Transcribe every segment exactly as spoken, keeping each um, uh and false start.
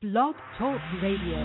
Blog Talk Radio.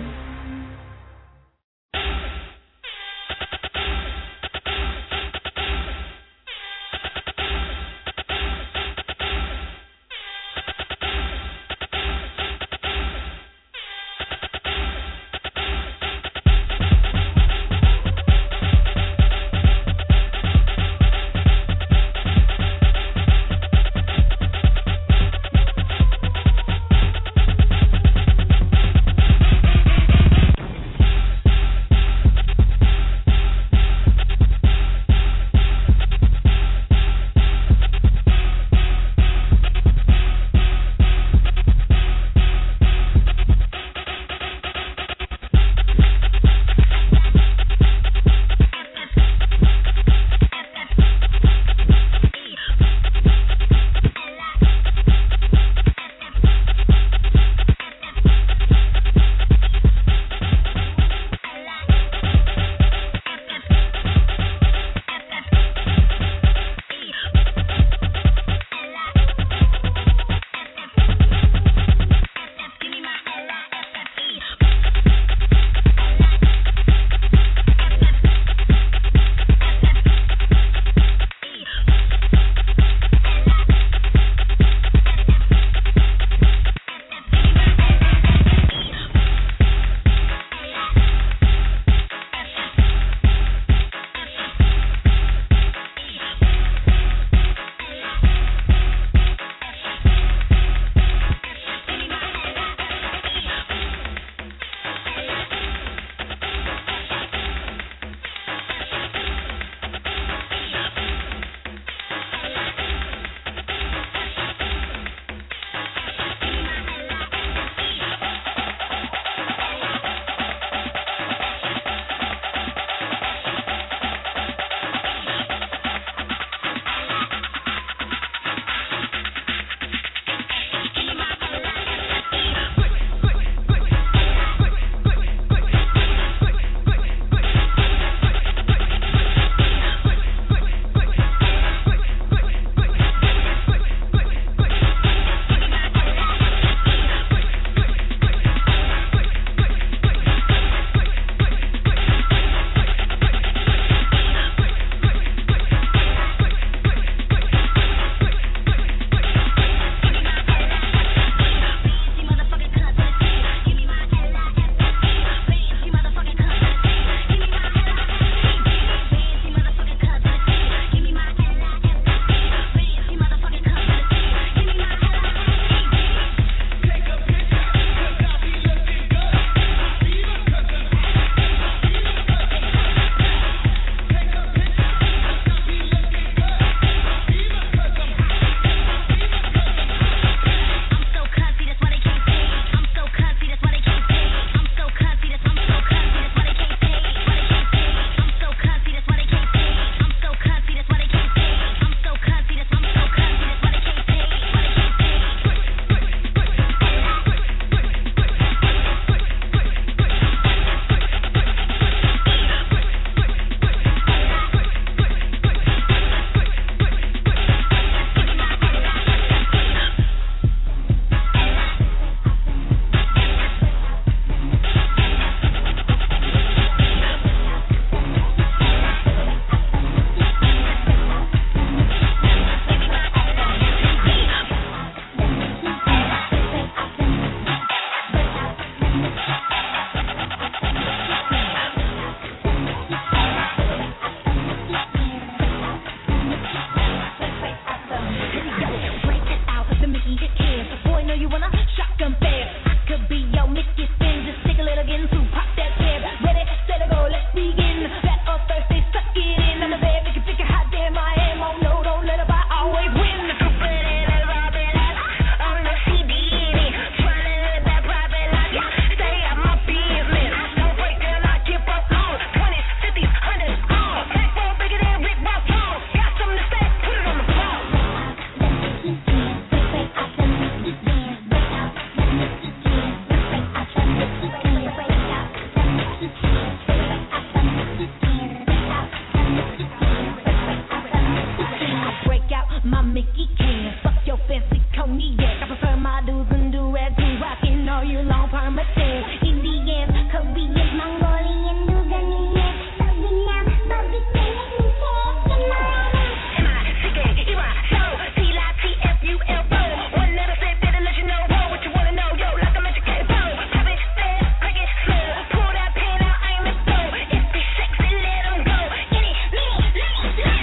affirmative. Indian, Korean, Mongolian, Luganian, Vietnam, Pakistan, and M I C K E Y, so T I T F U L O. One letter said that let you know what you wanna know. Yo, like a magic cat, so pop it, fast, crank it, slow. Pull that pen out, aim it slow. If it's sexy, let 'em go. Get it, me, let it,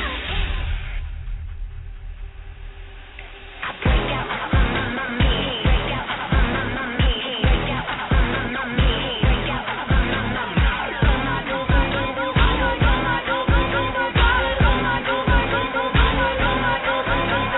I break out, uh, uh, uh, uh, me, break out, uh, uh, uh, uh, me, break out, uh, uh, uh, uh, me, break out, uh, uh, uh, uh, me. So my do, so my do, so my do, so my do, so my do, so my do, so my do, so my do, so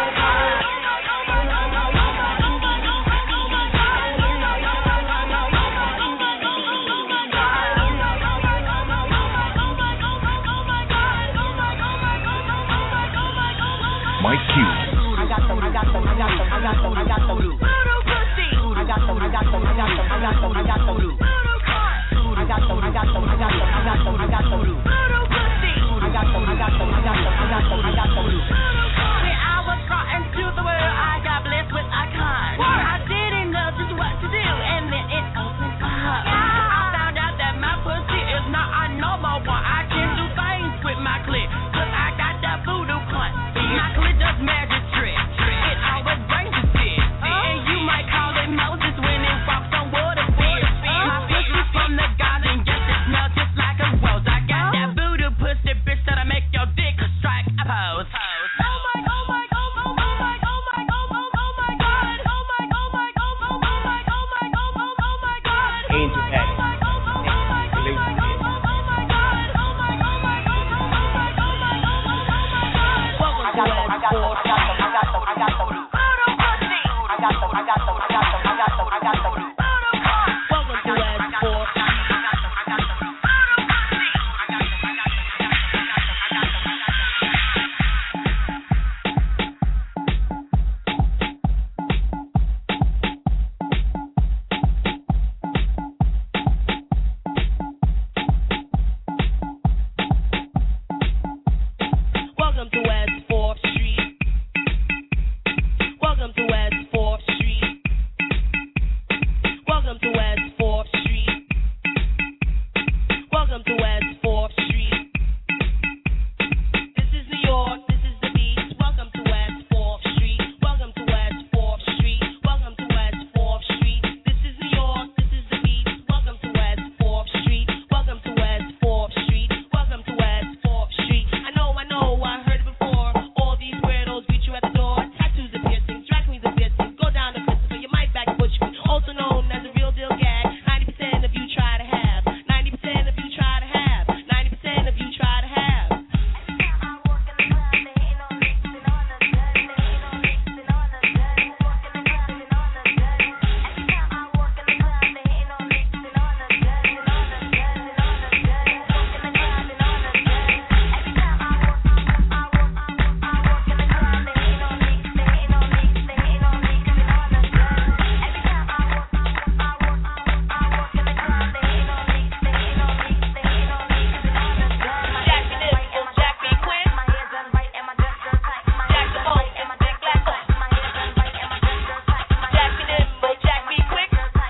Mike Q. I got them, I got them, I got them, I got them, I got them. I got them, I got them, I got them, I got them, I got them. I got them, I got them, I got them, I got them, I got them. I got them, I got them, I got them, I got them, I got them. When I was brought into the world, I got blessed with icons. I didn't know just what to do, and then it opened up. I found out that my pussy is not a normal one. I can do things with my clit, 'cause I got that voodoo cunt. My clit does magic tricks. It always brings a stick. And you might call it Moses when it walks on water fish. My pussy's from the garden, yes, it smells just like a rose. I got that voodoo pussy, bitch, that'll make your dick strike a pose. Oh my, oh my, oh my, oh my, oh my, oh my, oh my God. Oh my, oh my, oh my, oh my, oh my, oh my, oh my God. Angel Patty. I got them, I got them, I got them, I got them, I got them. I got them, I got them, I got them, I got them, I got them. Welcome to West Fourth. Welcome to West Fourth Street. Welcome to West Fourth Street. Welcome to West Fourth Street. Welcome to West Fourth Street. This is New York. This is the beach. Welcome to West Fourth Street. Welcome to West Fourth Street. Welcome to West Fourth Street. This is New York. This is the beach. Welcome to West Fourth Street. Welcome to West Fourth Street. Welcome to West Fourth Street. I know, I know, I heard it before. All these weirdos greet you at the door. Tattoos and piercings, drag queens and piercings. Go down to Christopher, you might back butch me. Also known as a real deal gag. ninety percent of you try to have. ninety percent of you try to have. ninety percent of you try to have. Jack me nimble, Jack me quick. Jack the boat in my big black boat. Jack me nimble, Jack me quick.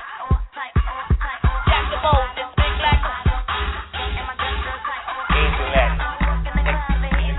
Jack the boat in big black boat. Angel Patty.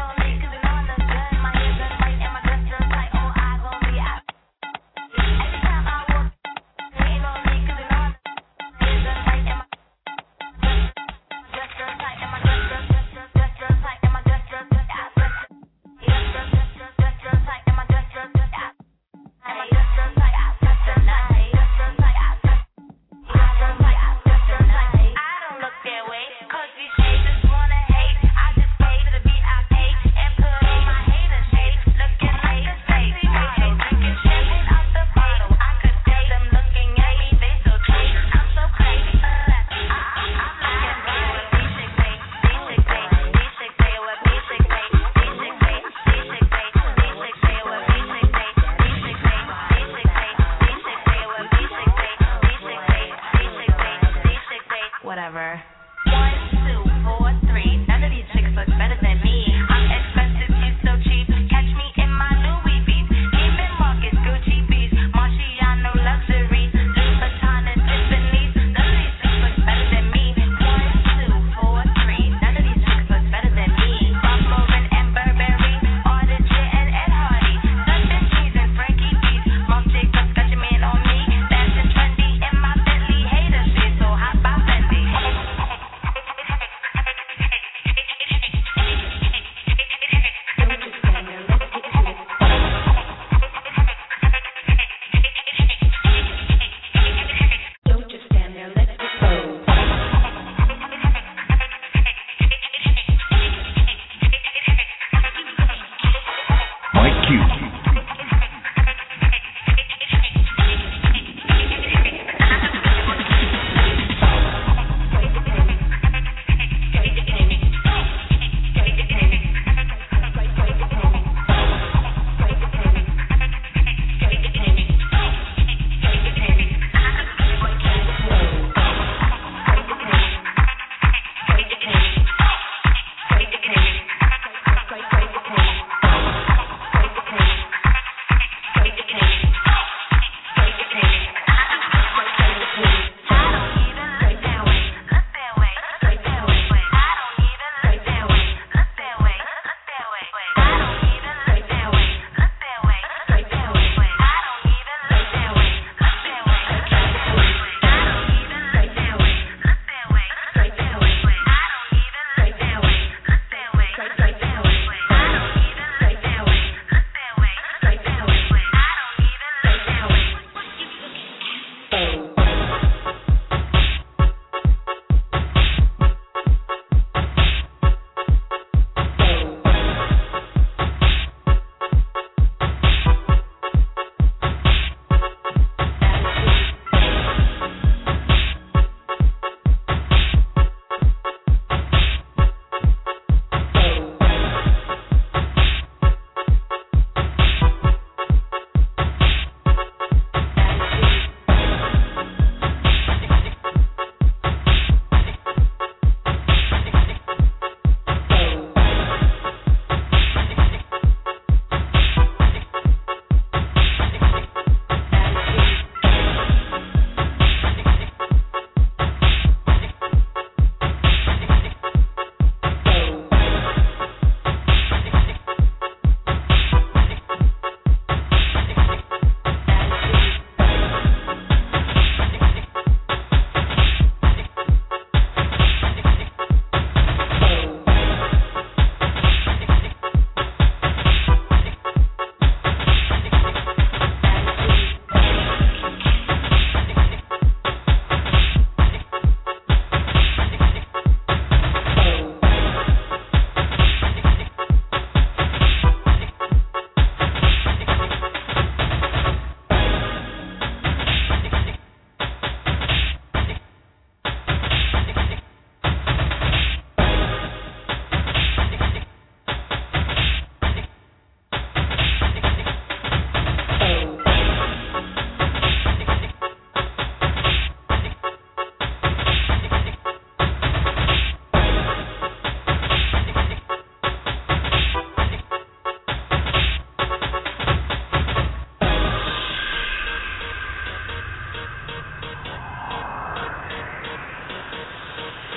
Whatever. One, two, four, three. None of these chicks look better than me. I'm expensive, you so cheap. Catch me in my Louis V's. Neiman Marcus, Gucci bees. Marciano luxuries. Louis Vuitton and Tiffany's.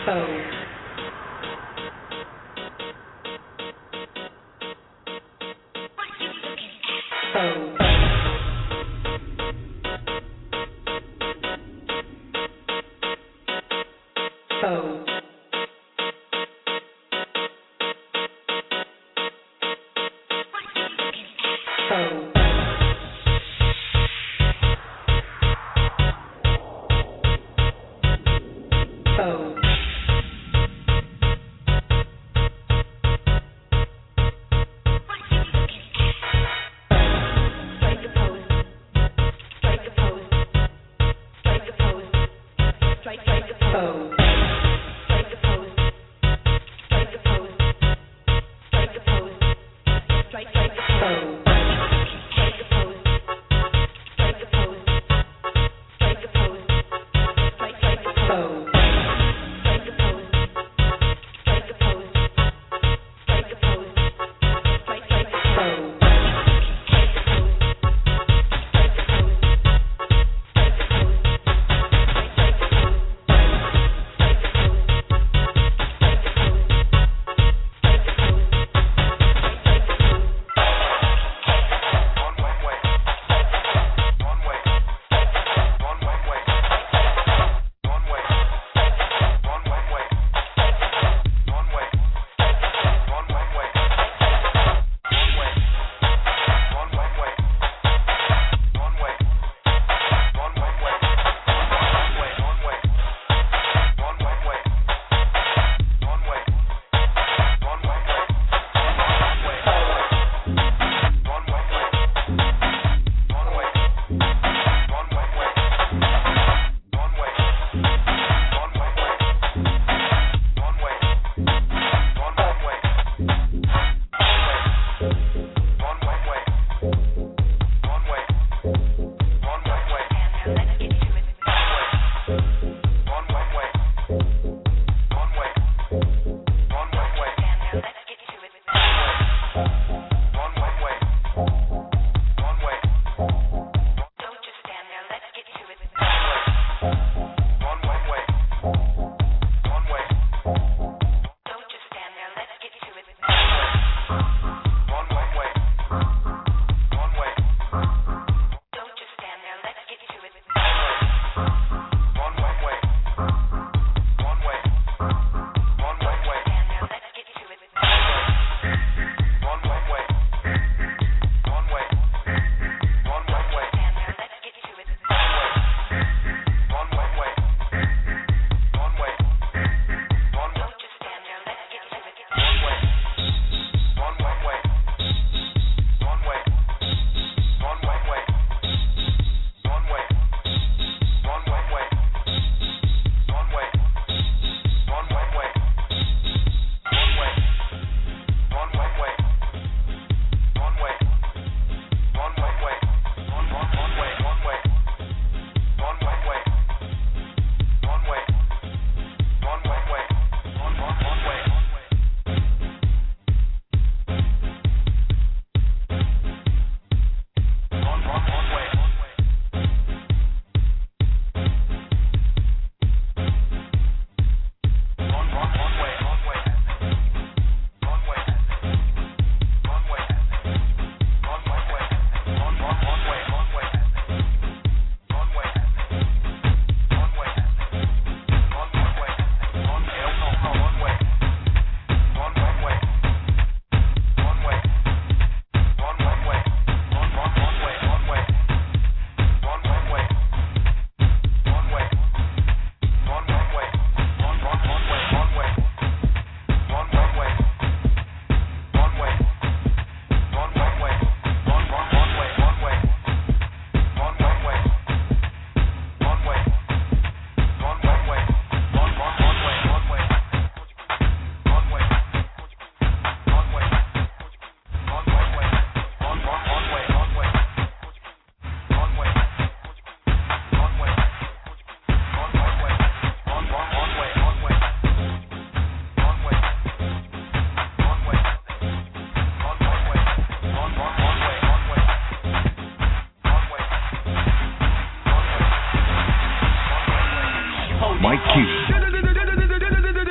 Mike Q.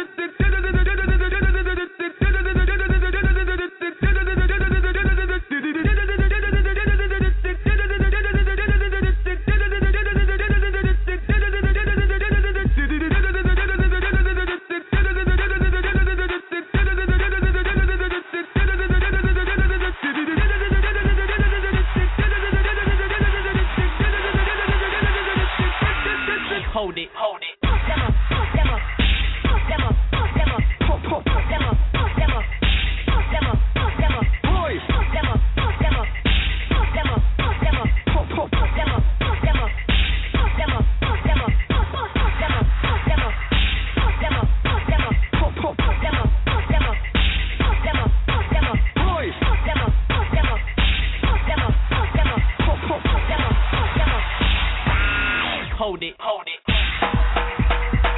it, hold it. Demo, demo, demo, demo, demo, demo, demo, demo, demo, Boys. demo, demo, demo, demo, demo, demo, demo, demo, demo, demo, demo, demo, demo, demo, demo, demo, demo, Boys. demo, demo, demo, demo, demo, demo. Hold it, hold it.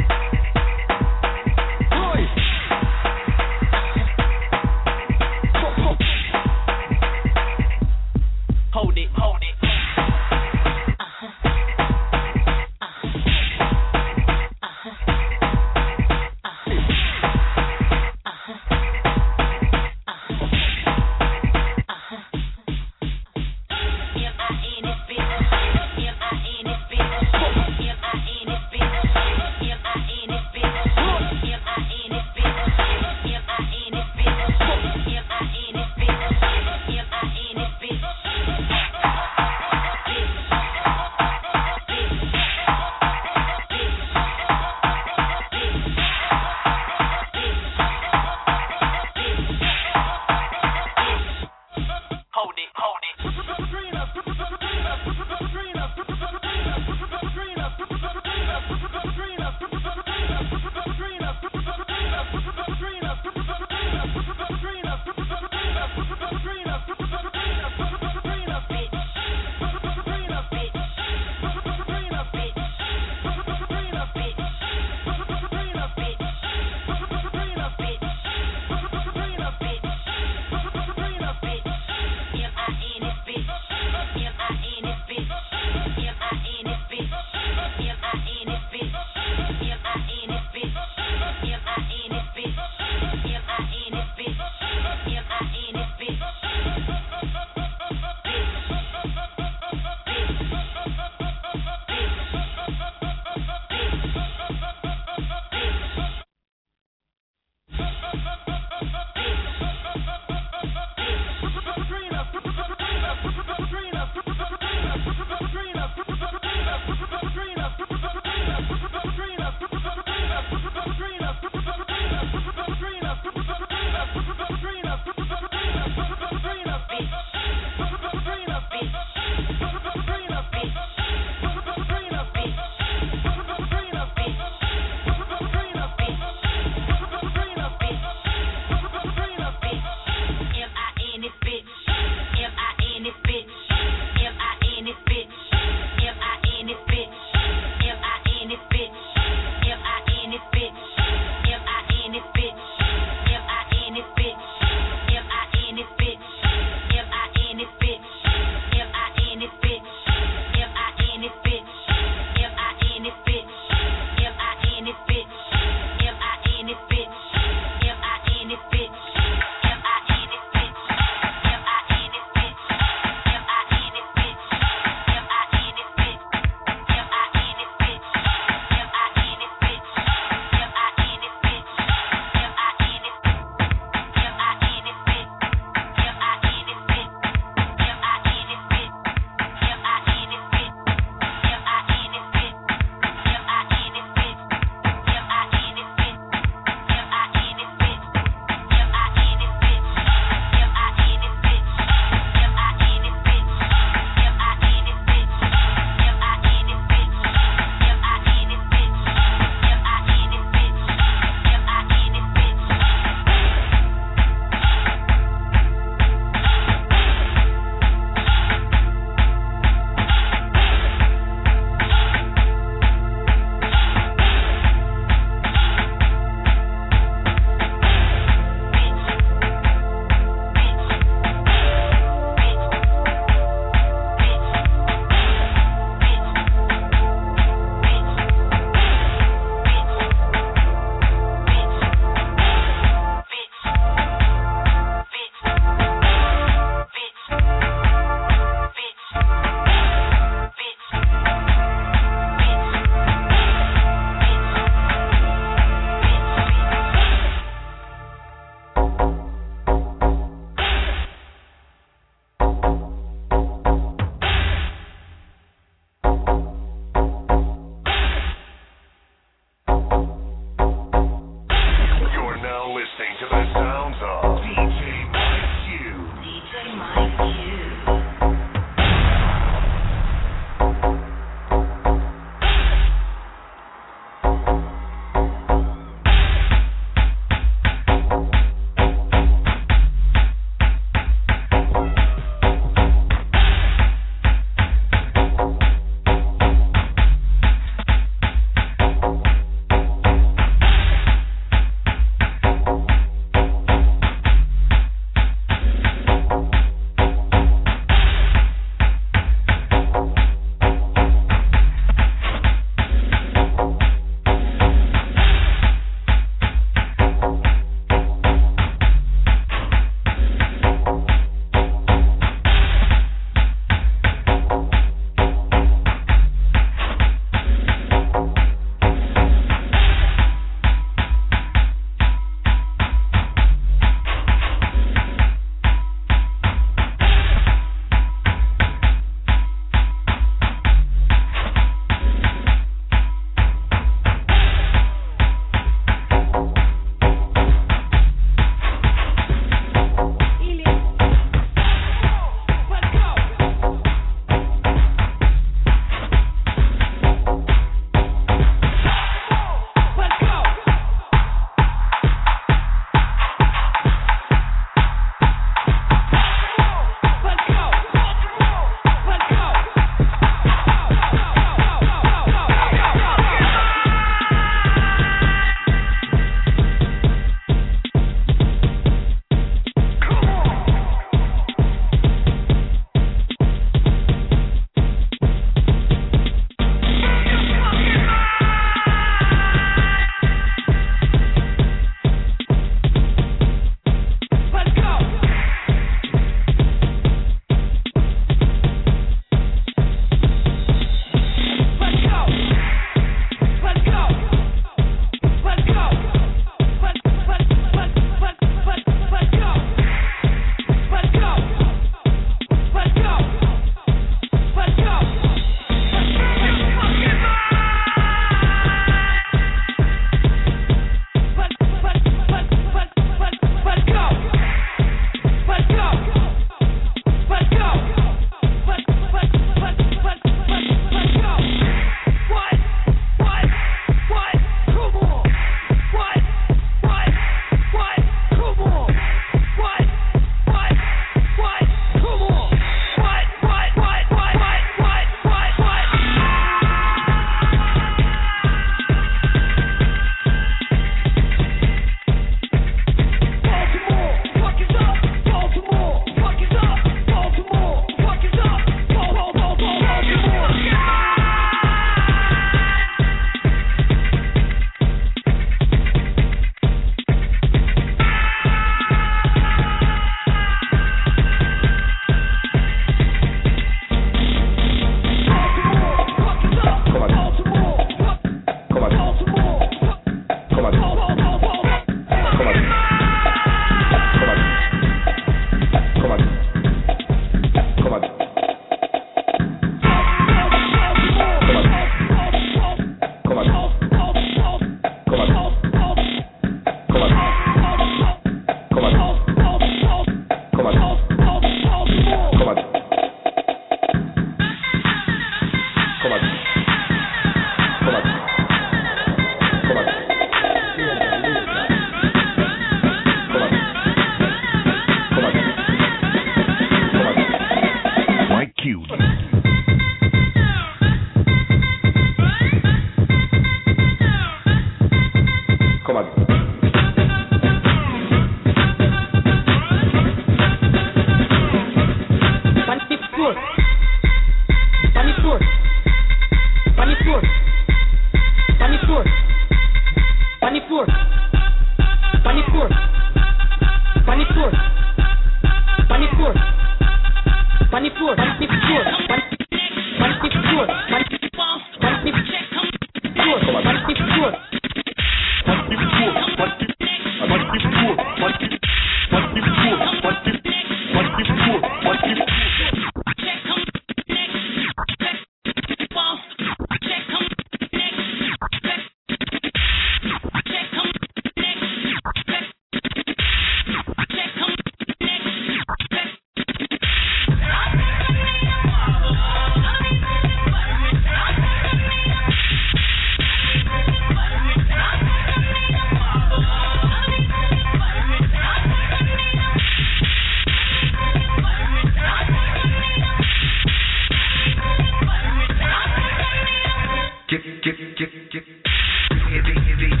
Get, get, get, get. Give me a beat, a beat.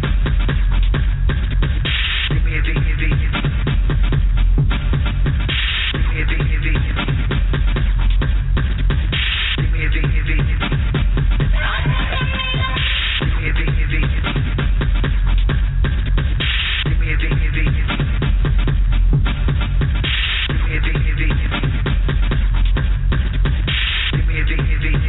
Give me a beat, a beat. Give me a beat, a beat. Give me a beat, a beat. Give me a beat, a beat. Give me a beat, a beat. Give me a beat, a beat. Give me a beat, a beat.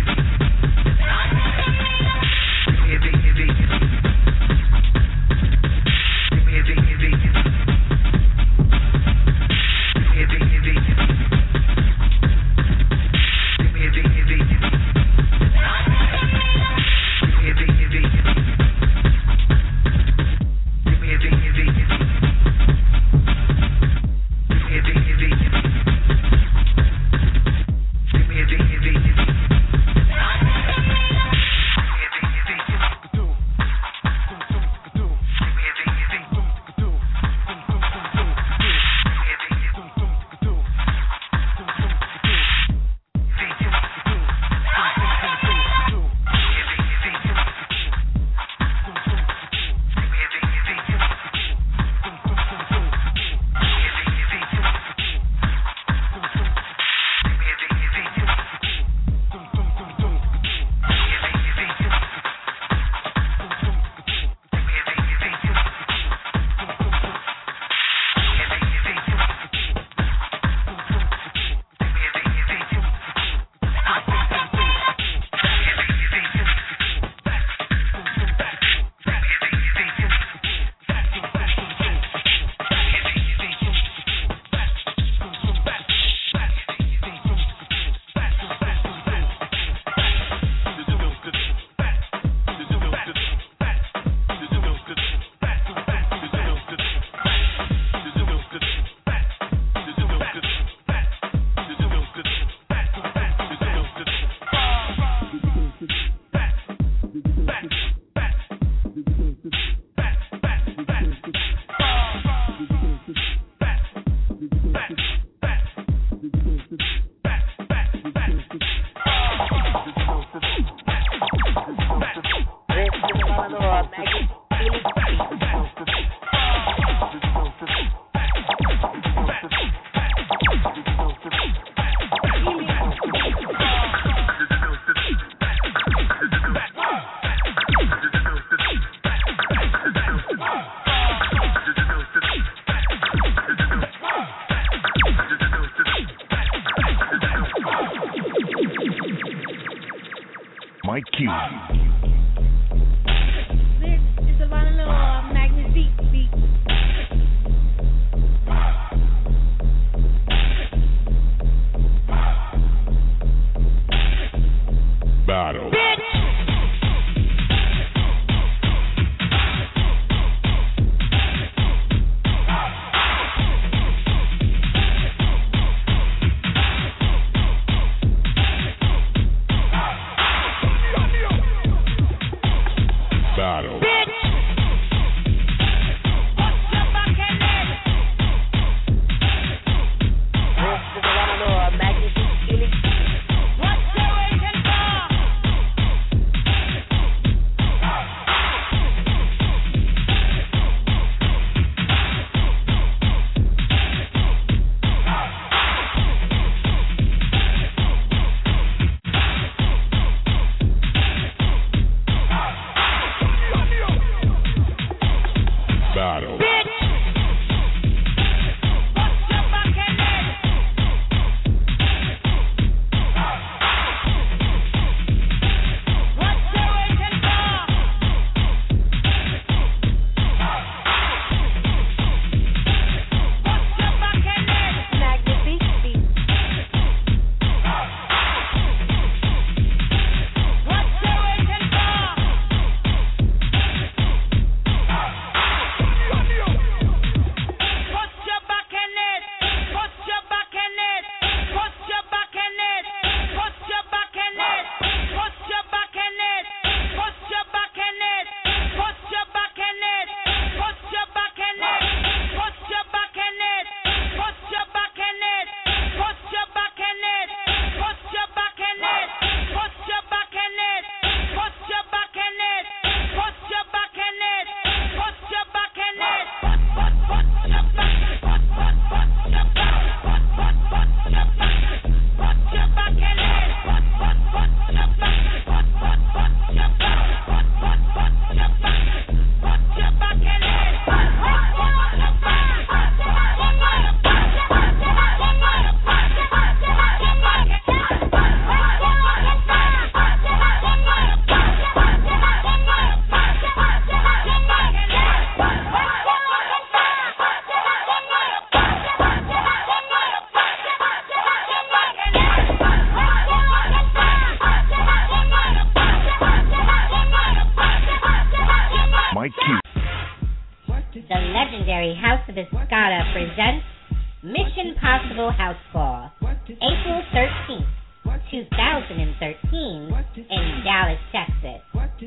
Mike Q. This is a lot of little uh, Magnus beat beat. Battle. Battle. Legendary House of Escada presents Mission Possible House Ball, April thirteenth, twenty thirteen, in Dallas, Texas.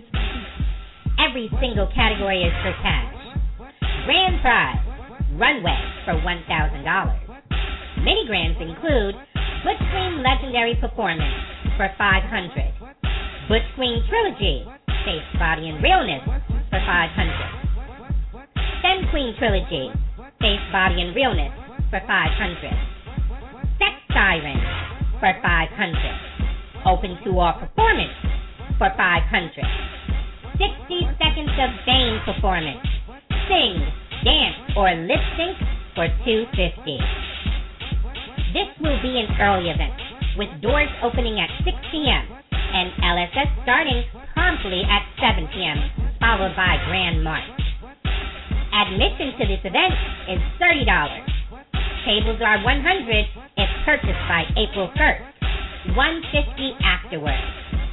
Every single category is for cash. Grand prize, runway for one thousand dollars. Mini grands include Butch Queen Legendary Performance for five hundred dollars. Butch Queen Trilogy, Face, Body, and Realness for five hundred dollars. Femme Queen Trilogy, Face, Body, and Realness for five hundred dollars. Sex Siren for five hundred dollars. Open to All Performance for five hundred dollars. sixty Seconds of Fame Performance. Sing, dance, or lip sync for two hundred fifty dollars. This will be an early event, with doors opening at six p.m. and L S S starting promptly at seven p.m., followed by Grand March. Admission to this event is thirty dollars. Tables are one hundred dollars if purchased by April first, one hundred fifty dollars afterwards.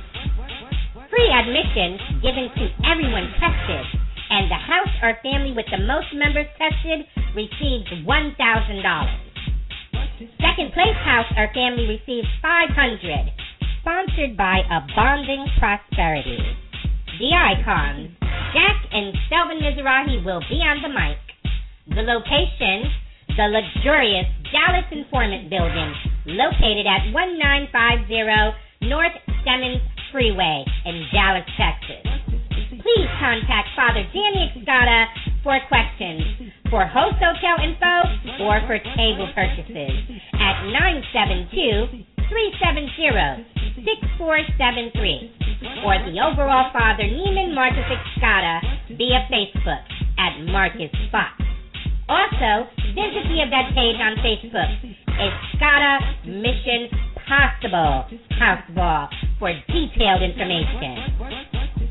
Free admission given to everyone tested, and the house or family with the most members tested receives one thousand dollars. Second place house or family receives five hundred dollars, sponsored by Abonding Prosperity. The icons, Jack and Selvin Mizrahi, will be on the mic. The location, the luxurious Dallas Informant Building, located at nineteen fifty North Stemmons Freeway in Dallas, Texas. Please contact Father Danny Escada for questions, for host hotel info, or for table purchases at nine seven two, three seven zero, six four seven three, or the overall Father Neiman Marcus Escada via Facebook at Marcus Fox. Also, visit the event page on Facebook, Escada Mission Possible House Ball, for detailed information.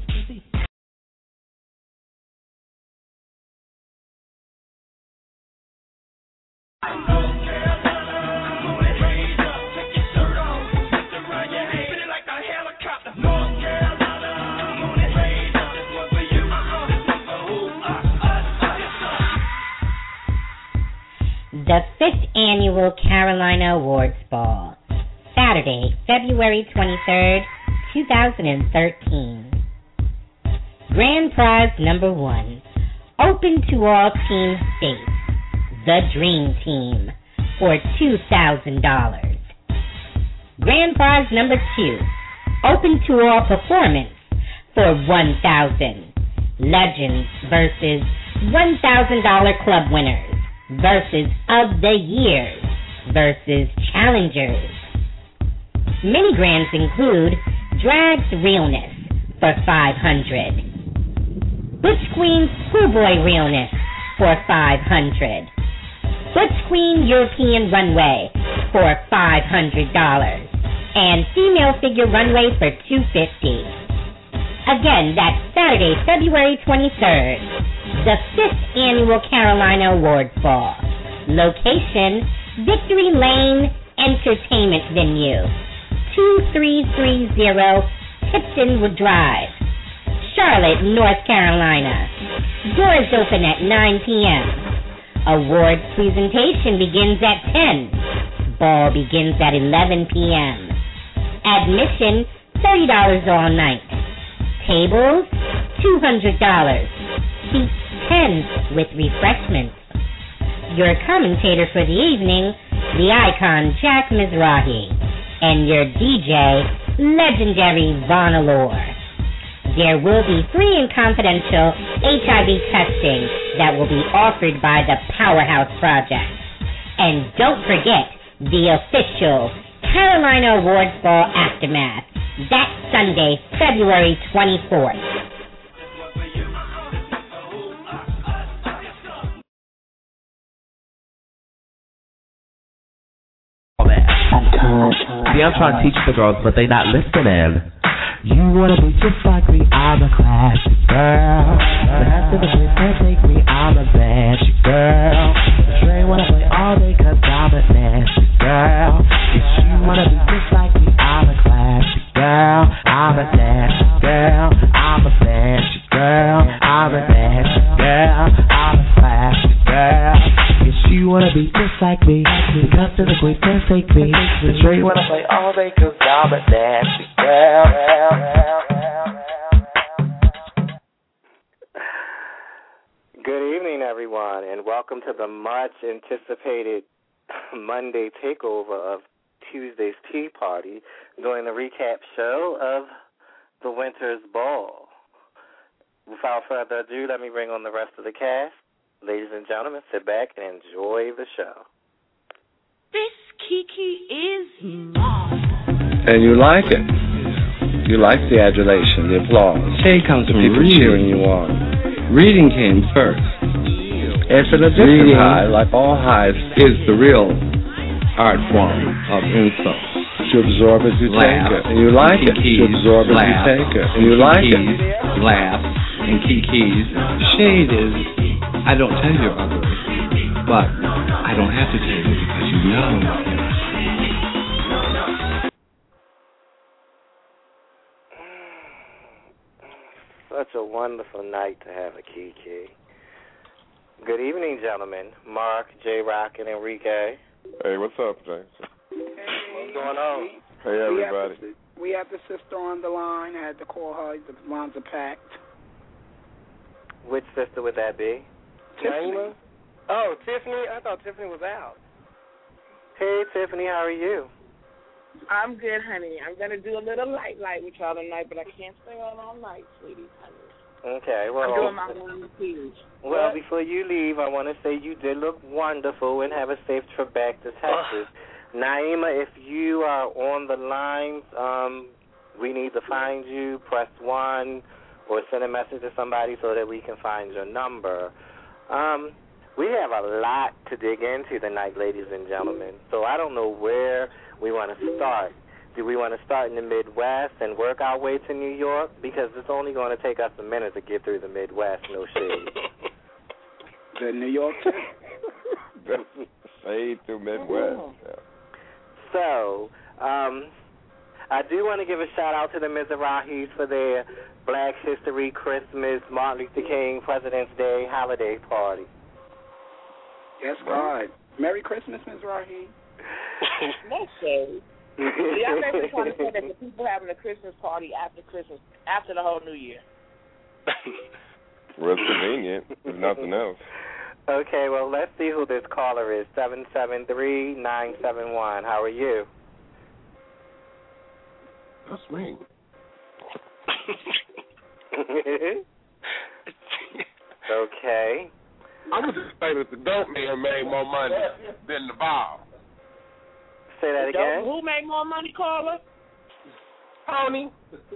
The fifth Annual Carolina Awards Ball, Saturday, February twenty-third, twenty thirteen. Grand prize number one, open to all team states, the Dream Team, for two thousand dollars. Grand prize number two, open to all performance, for one thousand dollars. Legends versus one thousand dollars club winners versus of the years versus challengers. Mini grands include Drag's Realness for five hundred dollars. Butch Queen Schoolboy Realness for five hundred dollars. Butch Queen European Runway for five hundred dollars. And Female Figure Runway for two hundred fifty dollars. Again, that's Saturday, February twenty-third, the fifth Annual Carolina Awards Ball. Location, Victory Lane Entertainment Venue, two three three zero Tipton Drive, Charlotte, North Carolina. Doors open at nine p.m. Awards presentation begins at ten. Ball begins at eleven p.m. Admission, thirty dollars all night. Tables, two hundred dollars. Seats, ten with refreshments. Your commentator for the evening, the icon Jack Mizrahi, and your D J, legendary Von Allure. There will be free and confidential H I V testing that will be offered by the Powerhouse Project. And don't forget the official Carolina Awards Ball Aftermath. That's Sunday, February twenty-fourth. See, I'm trying to teach the girls, but they not listening. You wanna be just like me, I'm a classic girl. But after the place can't take me, I'm a nasty girl. The train wanna play all day cause I'm a nasty girl. If you wanna be just like me, I'm a classic girl. I'm a nasty girl. I'm a nasty girl. I'm a nasty girl. I'm a classic girl. be just like me. The cups of the queen can't fake me. The Dre wanna play all day cause I'm a nasty girl. Good evening, everyone, and welcome to the much anticipated Monday takeover of Tuesday's Tea Party, doing the recap show of the Winter's Ball. Without further ado, let me bring on the rest of the cast. Ladies and gentlemen, sit back and enjoy the show. This Kiki is mom. And you like it. You like the adulation, the applause. Shade comes from people reading. Cheering you on. Reading came first. It's an addictive high, like all highs, is the real art form of insult. To absorb as you laugh, take it. And you like it. To absorb laugh, as you take it. And you like it. Laugh and Kiki's. Shade is, I don't tell you others, but I don't have to tell you because you know. Such a wonderful night to have a Kiki. Good evening, gentlemen. Mark, J-Rock, and Enrique. Hey, what's up, James? Hey, what's going on? Hey, everybody. We have, the, we have the sister on the line. I had to call her. The lines are packed. Which sister would that be? Tiffany. Oh, Tiffany? I thought Tiffany was out. Hey, Tiffany, how are you? I'm good, honey. I'm going to do a little light light with y'all tonight, but I can't stay on all night, sweetie, honey. Okay, well. I'm doing my morning page. Well, what? Before you leave, I want to say you did look wonderful and have a safe trip back to Texas. Naima, if you are on the line, um, we need to find you. Press one or send a message to somebody so that we can find your number. Um, we have a lot to dig into tonight, ladies and gentlemen. So I don't know where we want to start. Do we want to start in the Midwest and work our way to New York? Because it's only going to take us a minute to get through the Midwest, no shade. The New York Shade to Midwest. Yeah. So, um, I do want to give a shout-out to the Mizrahis for their Black History, Christmas, Martin Luther King, President's Day holiday party. Yes, God. Merry Christmas, Mizrahi. No shade. Yeah, I'm actually trying to say that the people having a Christmas party after Christmas, after the whole New Year. Well, it's convenient, if nothing else. Okay, well, let's see who this caller is. seven seven three, nine seven one. How are you? That's me. Okay. I'm going to say that the dope man made more money than the ball. Say that again. Who made more money, caller? Tony.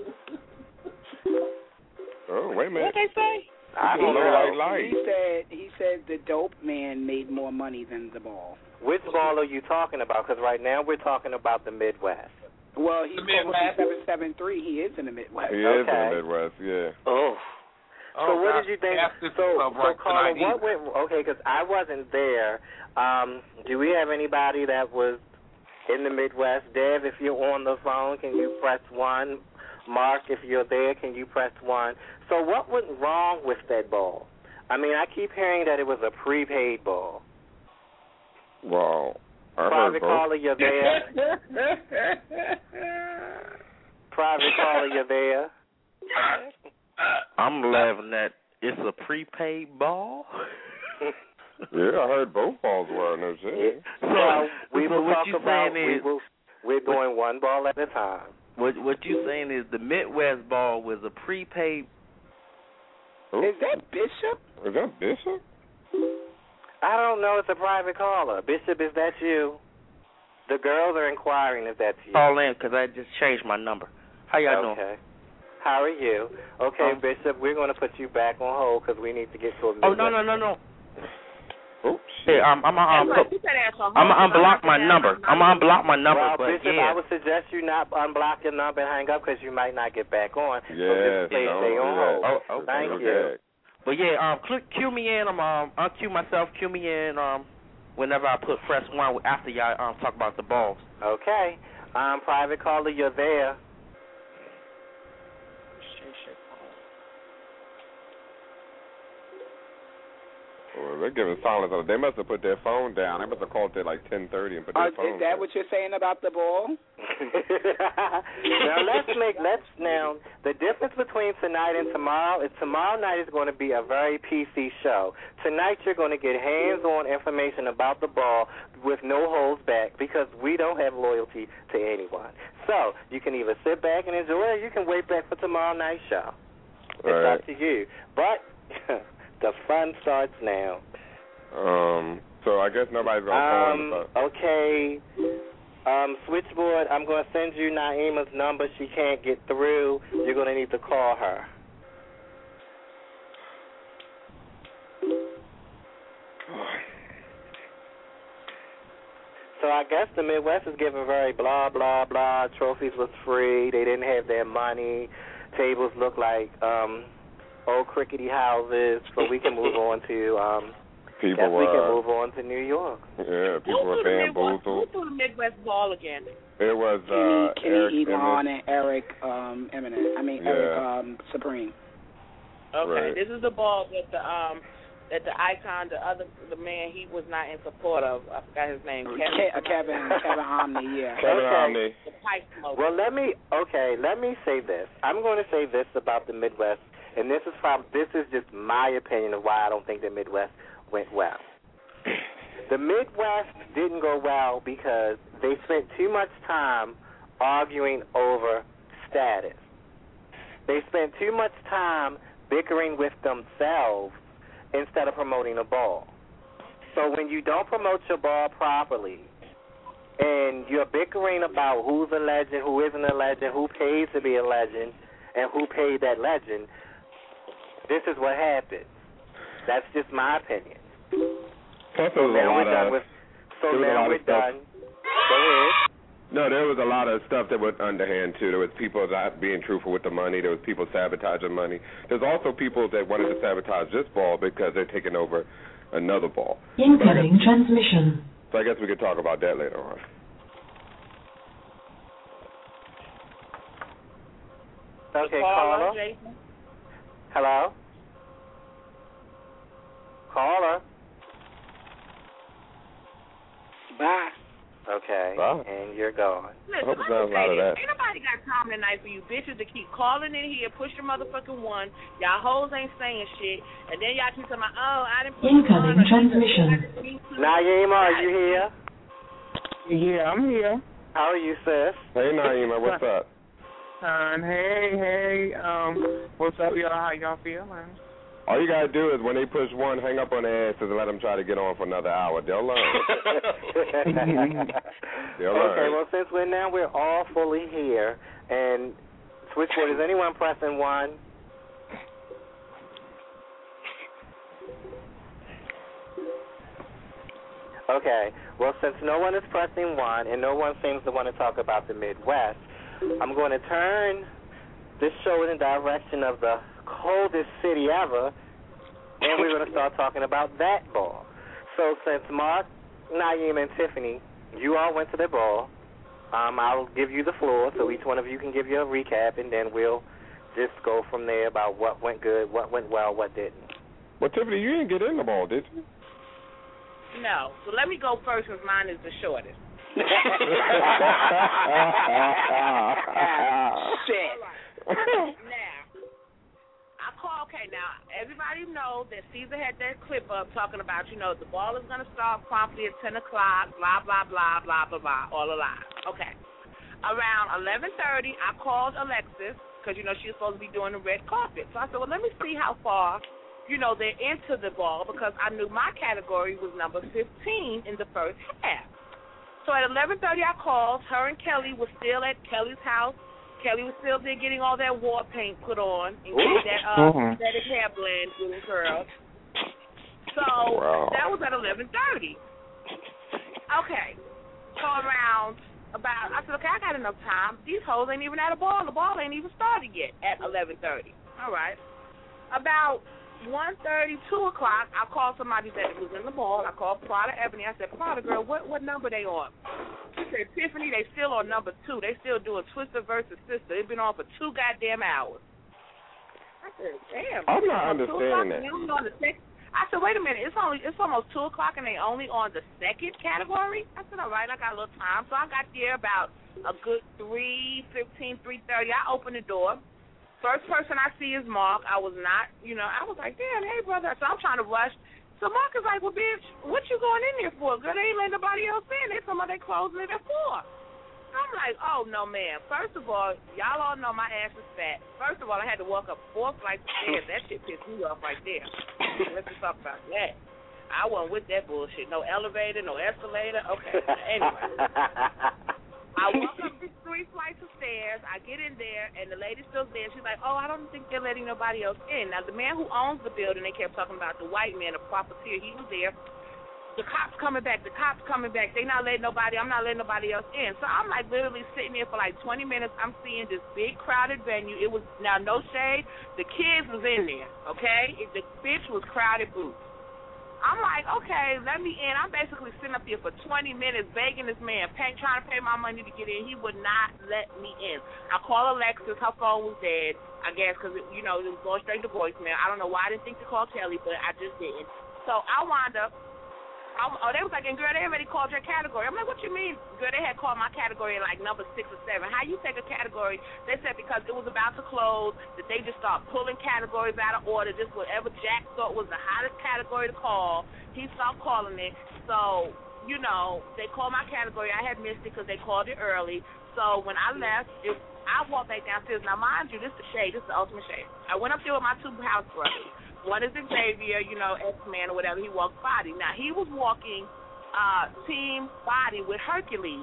Oh, wait a minute. What they say? I don't know. know. Like, he said he said the dope man made more money than the ball. Which ball are you talking about? Because right now we're talking about the Midwest. Well, he's calling seven seven three. He is in the Midwest. He okay. is in the Midwest, yeah. Oh. So oh, what God. did you think? So, so, right caller, what went? Okay, because I wasn't there. Um, do we have anybody that was in the Midwest? Dev, if you're on the phone, can you press one? Mark, if you're there, can you press one? So what went wrong with that ball? I mean, I keep hearing that it was a prepaid ball. Wow. I Private heard caller, you're there. Private caller, you're there. I'm laughing at it's a prepaid ball. Yeah, I heard both balls were, no shit. Yeah. So, so we will what talk you about, saying we is, will, we're doing what, one ball at a time. What what you saying is the Midwest ball was a prepaid. Ooh. Is that Bishop? Is that Bishop? I don't know. It's a private caller. Bishop, is that you? The girls are inquiring if that's you. Call in because I just changed my number. How y'all doing? Okay. How are you? Okay, um, Bishop, we're going to put you back on hold because we need to get to a Oh, no, no, no, no. Oops. Hey, um, I'm going um, to unblock my number. I'm going to unblock my number. Well, but Bishop, yeah. I would suggest you not unblock your number and hang up because you might not get back on. Yes, so just stay, don't stay do on that. hold. Oh, okay. Thank okay. you. But yeah, um, cl- cue me in. I'm um, uncue myself. Cue me in. Um, whenever I put press one after y'all um talk about the balls. Okay. Um, private caller, you're there. Well, they're giving silence on it. They must have put their phone down. They must have called it like ten thirty and put Uh, their phone is that down. what you're saying about the ball? Now let's make let's now the difference between tonight and tomorrow is tomorrow night is going to be a very P C show. Tonight you're going to get hands-on information about the ball with no holds back because we don't have loyalty to anyone. So you can either sit back and enjoy it or you can wait back for tomorrow night's show. It's All right. up to you. But the fun starts now. Um. So I guess nobody's gonna call Um, in the okay. Um, switchboard, I'm going to send you Naima's number. She can't get through. You're going to need to call her. So I guess the Midwest is giving very blah, blah, blah. Trophies was free. They didn't have their money. Tables look like um, old crickety houses. So we can move on to... Um, People guess we were, can move on to New York. Yeah, people Who were threw the Midwest- bamboozled. Who threw the Midwest ball again? It was uh, Kenny, Eric Kenny Elon Emmett. and Eric um, Eminent. I mean, Yeah. Eric um, Supreme. Okay, Right. this is the ball that the um that the icon, the other the man he was not in support of. I forgot his name. Kevin. Ke- uh, Kevin, Kevin Omni, yeah. Kevin Okay. Omni. The pipe smoker. Well, let me okay. Let me say this. I'm going to say this about the Midwest, and this is prob- this is just my opinion of why I don't think the Midwest went well. The Midwest didn't go well because they spent too much time arguing over status. They spent too much time bickering with themselves instead of promoting the ball. So when you don't promote your ball properly and you're bickering about who's a legend, who isn't a legend, who pays to be a legend, and who paid that legend, this is what happens. That's just my opinion. Plus, So there was a now lot we're done of. with. So there was a now lot we're of stuff. done. Go ahead. No, there was a lot of stuff that was underhand too. There was people not being truthful with the money. There was people sabotaging money. There's also people that wanted to sabotage this ball because they're taking over another ball. Incoming transmission. So I guess we could talk about that later on. Okay, Caller, caller. Jason. Hello. Caller. Bye. Okay. Bye. And you're gone. Listen, hope let it's not me a lot say of this. that. Ain't nobody got time tonight for you bitches to keep calling in here, push your motherfucking one. Y'all hoes ain't saying shit, and then y'all keep talking about, oh, I didn't put Incoming it on, or transmission. I didn't mean to. Naima, are you here? Yeah, I'm here. How are you, sis? Hey, Naima, what's up? Son, hey, hey, um, what's up, y'all? How y'all feeling? All you gotta do is when they push one, hang up on their asses and let them try to get on for another hour. They'll learn. They'll Okay, learn. well, since we're now we're all fully here, and switchboard, is anyone pressing one? Okay, well, since no one is pressing one and no one seems to want to talk about the Midwest, I'm going to turn this show in the direction of the coldest city ever, and we're going to start talking about that ball. So since Mark, Naeem, and Tiffany, you all went to the ball, um, I'll give you the floor so each one of you can give you a recap, and then we'll just go from there about what went good, what went well, what didn't. Well, Tiffany, you didn't get in the ball, did you? No. So let me go first since mine is the shortest. Shit. Now, I call, okay, now, everybody knows that Caesar had that clip up talking about, you know, the ball is going to start promptly at ten o'clock, blah, blah, blah, blah, blah, blah, all a lie. Okay. Around eleven thirty, I called Alexis because, you know, she was supposed to be doing the red carpet. So I said, well, let me see how far, you know, they're into the ball because I knew my category was number fifteen in the first half. So at eleven thirty, I called. Her and Kelly was still at Kelly's house. Kelly was still there getting all that war paint put on and getting that uh, Mhm. aesthetic hair blend getting curled. So Wow. that was at eleven thirty. Okay. So around about, I said, okay, I got enough time. These hoes ain't even at a ball. The ball ain't even started yet at eleven thirty. All right. About one thirty, two o'clock, I called somebody that was in the ball. I called Prada Ebony. I said, Prada, girl, what, what number they on? She said, Tiffany, they still on number two. They still doing Twister versus Sister. It's been on for two goddamn hours. I said, damn. I'm not Two understanding o'clock, that. and you on the second, I said, wait a minute, it's only it's almost two o'clock and they only on the second category. I said, all right, I got a little time, so I got there about a good three fifteen, three thirty. I opened the door. First person I see is Mark. I was not, you know, I was like, damn, hey brother. So I'm trying to rush. So Mark is like, well, bitch, what you going in there for? Girl, they ain't letting nobody else in. They talking about they closing it at four. I'm like, oh, no, man. First of all, y'all all know my ass is fat. First of all, I had to walk up four flights of stairs. That shit pissed me off right there. Let's just talk about that. I wasn't with that bullshit. No elevator, no escalator. Okay. Anyway. I walk up these three flights of stairs. I get in there, and the lady's still there. She's like, oh, I don't think they're letting nobody else in. Now, the man who owns the building, they kept talking about the white man, the profiteer, he was there. The cops coming back, the cops coming back. They not letting nobody, I'm not letting nobody else in. So I'm like literally sitting there for like twenty minutes. I'm seeing this big crowded venue. It was, now no shade, the kids was in there, okay? It, the bitch was crowded boots. I'm like, okay, let me in. I'm basically sitting up here for twenty minutes begging this man, pay, trying to pay my money to get in. He would not let me in. I called Alexis. Her phone was dead, I guess, because, you know, it was going straight to voicemail. I don't know why I didn't think to call Kelly, but I just didn't. So I wound up, I'm, oh, they was like, and girl, they already called your category. I'm like, what you mean? Girl, they had called my category like number six or seven. How you take a category? They said because it was about to close, that they just start pulling categories out of order. Just whatever Jack thought was the hottest category to call, he started calling it. So, you know, they called my category. I had missed it because they called it early. So when I left, it, I walked back downstairs. Now, mind you, this is the shade. This is the ultimate shade. I went up there with my two house brothers. One is Xavier, you know, X-Man or whatever. He walks body. Now, he was walking uh, team body with Hercules.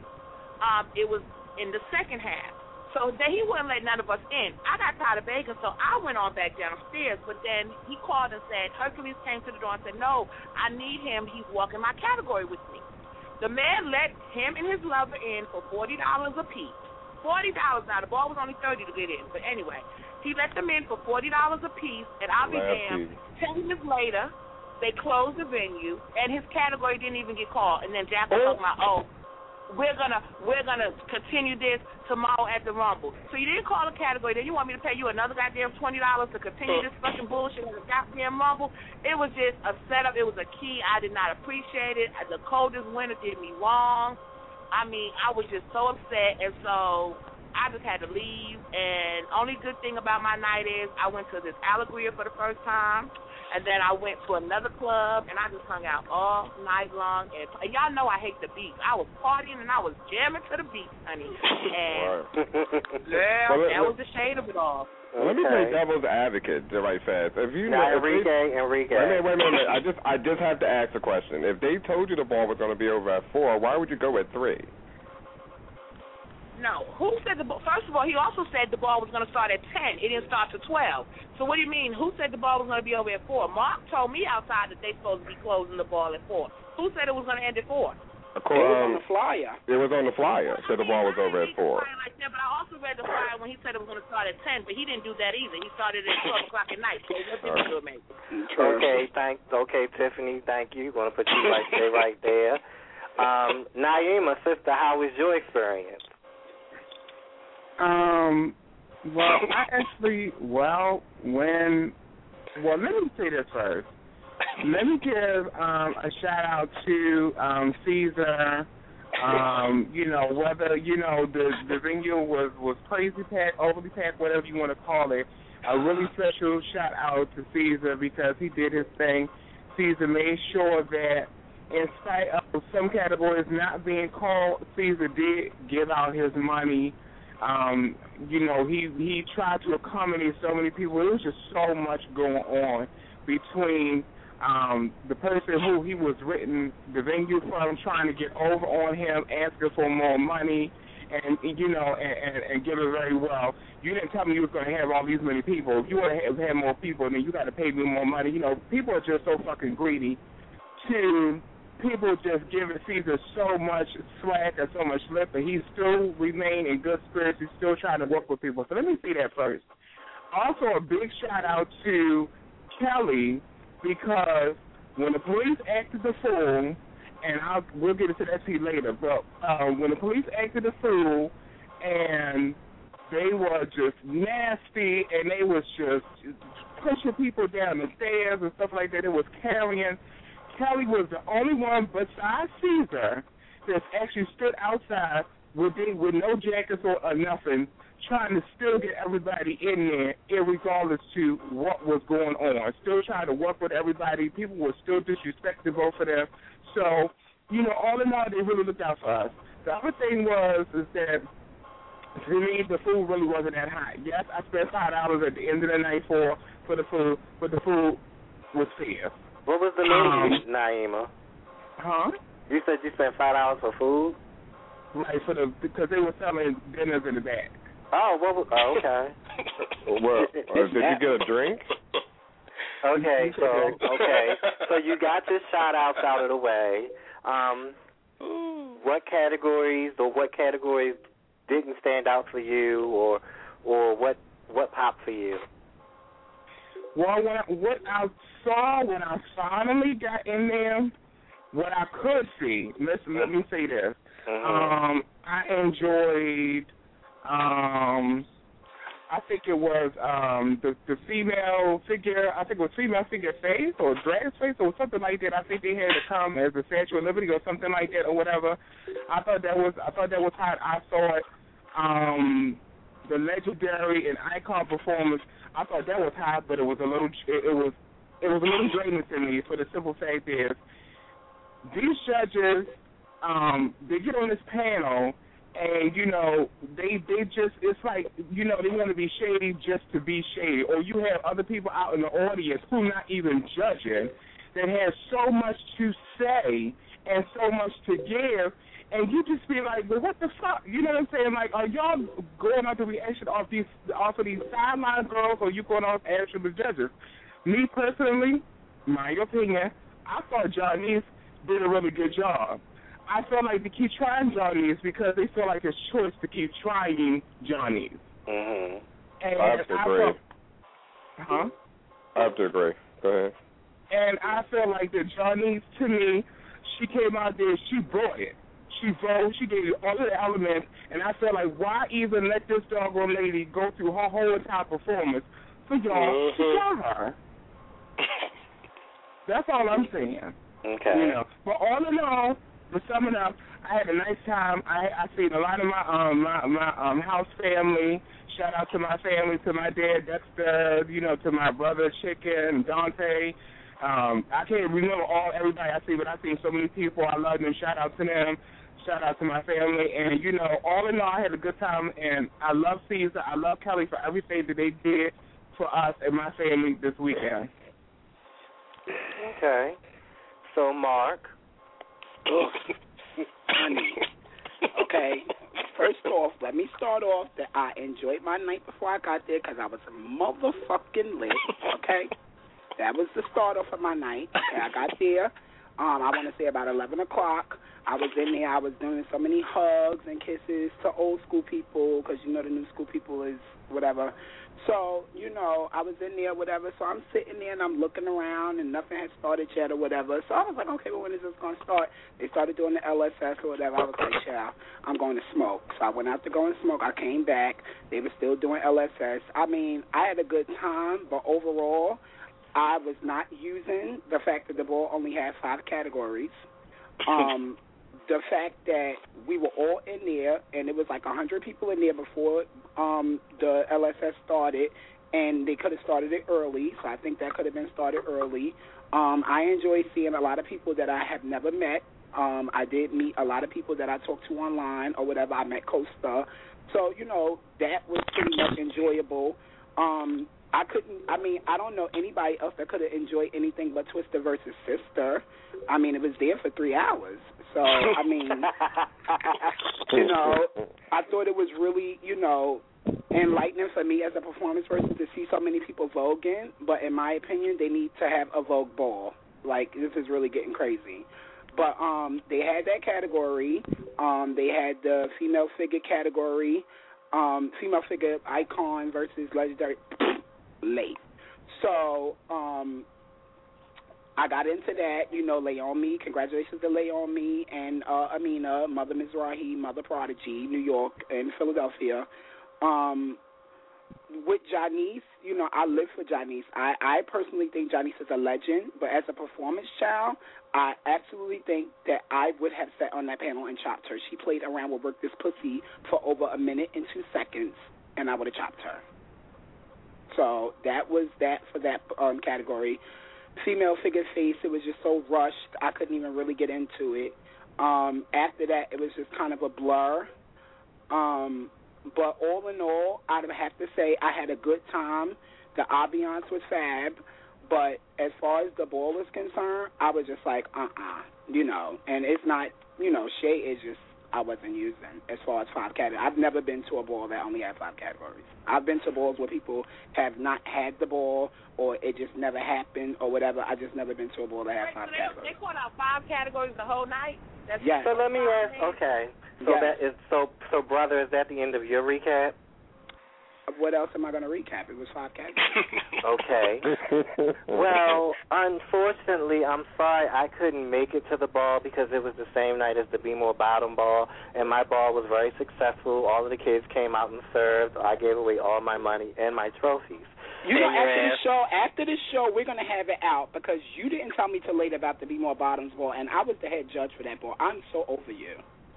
Um, it was in the second half. So then he wouldn't let none of us in. I got tired of begging, so I went on back downstairs. But then he called and said, Hercules came to the door and said, no, I need him. He's walking my category with me. The man let him and his lover in for forty dollars apiece. forty dollars now. The ball was only thirty dollars to get in. But anyway, he let them in for forty dollars apiece, and I'll be damned. Ten minutes later, they closed the venue, and his category didn't even get called. And then Jack was talking about, oh, we're gonna we're gonna continue this tomorrow at the Rumble. So you didn't call a category, then you want me to pay you another goddamn twenty dollars to continue this fucking bullshit at the goddamn Rumble? It was just a setup. It was a key. I did not appreciate it. The coldest winter did me wrong. I mean, I was just so upset, and so I just had to leave. And only good thing about my night is I went to this Allegria for the first time, and then I went to another club, and I just hung out all night long. And, and y'all know I hate the beat. I was partying, and I was jamming to the beat, honey. And, yeah, well, that was the shade of it all. Well, let me play devil's advocate right fast. If you now, know, Enrique, they, Enrique. Wait a minute, wait a minute. I just, I just have to ask a question. If they told you the ball was going to be over at four, why would you go at three? No. Who said the ball? First of all, he also said the ball was going to start at ten. It didn't start to twelve. So what do you mean? Who said the ball was going to be over at four? Mark told me outside that they supposed to be closing the ball at four. Who said it was going to end at four? It was on the flyer. It was on the flyer. Said the ball was over at four. Like that, but I also read the flyer when he said it was going to start at ten, but he didn't do that either. He started at twelve o'clock at night. So what did he do, maybe? Okay, thank. Okay, Tiffany, thank you. Going to put you right there, right there. Um, Naima, sister, how was your experience? Um. Well, I actually, well, when, well, let me say this first. Let me give um, a shout out to um, Caesar. Um, you know, whether you know the the venue was was crazy packed, overly packed, whatever you want to call it. A really special shout out to Caesar because he did his thing. Caesar made sure that, in spite of some categories not being called, Caesar did give out his money. Um, you know, he he tried to accommodate so many people. There was just so much going on between um, the person who he was written the venue from, trying to get over on him, asking for more money, and you know, and, and, and give it very well. You didn't tell me you was going to have all these many people. If you want to have, have more people, then you got to pay me more money. You know, people are just so fucking greedy to. People just giving Caesar so much slack and so much lip, and he still remain in good spirits. He's still trying to work with people. So let me see that first. Also, a big shout out to Kelly because when the police acted the fool, and I'll, we'll get into that tea later, but um, when the police acted the fool and they were just nasty and they was just pushing people down the stairs and stuff like that. It was carrying. Kelly was the only one besides Caesar that actually stood outside with they, with no jackets or, or nothing, trying to still get everybody in there, irregardless to what was going on. Still trying to work with everybody. People were still disrespecting both of them. So, you know, all in all, they really looked out for us. The other thing was is that, to me, the food really wasn't that high. Yes, I spent five dollars at the end of the night for for the food, but the food was fair. What was the menu, um, Naima? Huh? You said you spent five dollars for food? Right, for the because they were selling dinners in the back. Oh, what was, oh okay. Well, uh, did you get a drink? Okay, so okay, so you got your shout outs out of the way. Um, what categories or what categories didn't stand out for you, or or what what popped for you? Well, when I, what I saw when I finally got in there, what I could see. Listen, let me say this. Mm-hmm. Um, I enjoyed. Um, I think it was um, the the female figure. I think it was female figure face or drag face or something like that. I think they had to come as a Statue of Liberty or something like that or whatever. I thought that was I thought that was hot. I saw it. Um, the legendary and icon performance. I thought that was hot, but it was a little. It, it was it was a little draining to me. For the simple fact is, these judges, um, they get on this panel. And, you know, they they just, it's like, you know, they want to be shady just to be shady. Or you have other people out in the audience who are not even judging that have so much to say and so much to give. And you just be like, well, what the fuck? You know what I'm saying? Like, are y'all going off the reaction off these off of these sideline girls, or you going off actual the judges? Me personally, my opinion, I thought Johnny's did a really good job. I feel like they keep trying Johnny's because they feel like it's choice to keep trying Johnny's. Mm-hmm. And I have to agree. Felt, huh? I have to agree. Go ahead. And I feel like that Johnny's, to me, she came out there, she brought it. She brought, she gave you all of the elements, and I feel like why even let this doggone lady go through her whole entire performance for y'all mm-hmm. to tell her? That's all I'm saying. Okay. You know, but all in all, to sum it up, I had a nice time. I I seen a lot of my um my my um house family. Shout out to my family, to my dad Dexter, you know, to my brother Chicken, Dante. Um, I can't remember all everybody I see, but I seen so many people. I love them. Shout out to them. Shout out to my family. And you know, all in all, I had a good time. And I love Caesar. I love Kelly for everything that they did for us and my family this weekend. Okay. So Mark. Oh, honey. Okay, first off, let me start off that I enjoyed my night before I got there because I was motherfucking lit, okay? That was the start off of my night. Okay, I got there, um, I want to say about eleven o'clock. I was in there, I was doing so many hugs and kisses to old school people because, you know, the new school people is whatever. So, you know, I was in there, whatever. So I'm sitting there and I'm looking around and nothing had started yet or whatever. So I was like, okay, well, when is this going to start? They started doing the L S S or whatever. I was like, child, I'm going to smoke. So I went out to go and smoke. I came back. They were still doing L S S. I mean, I had a good time, but overall, I was not using the fact that the ball only had five categories. Um, the fact that we were all in there, and it was like one hundred people in there before um, the L S S started, and they could have started it early, so I think that could have been started early. Um, I enjoyed seeing a lot of people that I have never met. Um, I did meet a lot of people that I talked to online or whatever. I met Costa. So, you know, that was pretty much enjoyable. Um, I couldn't, I mean, I don't know anybody else that could have enjoyed anything but Twister versus Sister. I mean, it was there for three hours. So, I mean, you know, I thought it was really, you know, enlightening for me as a performance person to see so many people voguing. But in my opinion, they need to have a Vogue ball. Like, this is really getting crazy. But um, they had that category. Um, they had the female figure category, um, female figure icon versus legendary late. So um, I got into that, you know, Lay On Me. Congratulations to Lay On Me and uh, Amina, Mother Mizrahi, Mother Prodigy, New York and Philadelphia. Um, with Janice, you know, I live for Janice. I, I personally think Janice is a legend, but as a performance child, I absolutely think that I would have sat on that panel and chopped her. She played around with Work This Pussy for over a minute and two seconds, and I would have chopped her. So that was that for that um, category. Female figure face, it was just so rushed, I couldn't even really get into it. Um, after that, it was just kind of a blur. Um, but all in all, I'd have to say I had a good time. The ambiance was fab. But as far as the ball is concerned, I was just like, uh-uh, you know. And it's not, you know, Shay is just, I wasn't using as far as five categories. I've never been to a ball that only had five categories. I've been to balls where people have not had the ball or it just never happened or whatever. I just never been to a ball that had five so they, categories. They caught out five categories the whole night? That's yes. So let me ask, okay. So yes. that is so so brother, is that the end of your recap? What else am I going to recap? It was five categories. Okay. Well, unfortunately, I'm sorry I couldn't make it to the ball because it was the same night as the Be More Bottom ball, and my ball was very successful. All of the kids came out and served. I gave away all my money and my trophies. You know, and after the ass- show, after the show, we're going to have it out because you didn't tell me till later about the Be More Bottoms ball, and I was the head judge for that ball. I'm so over you.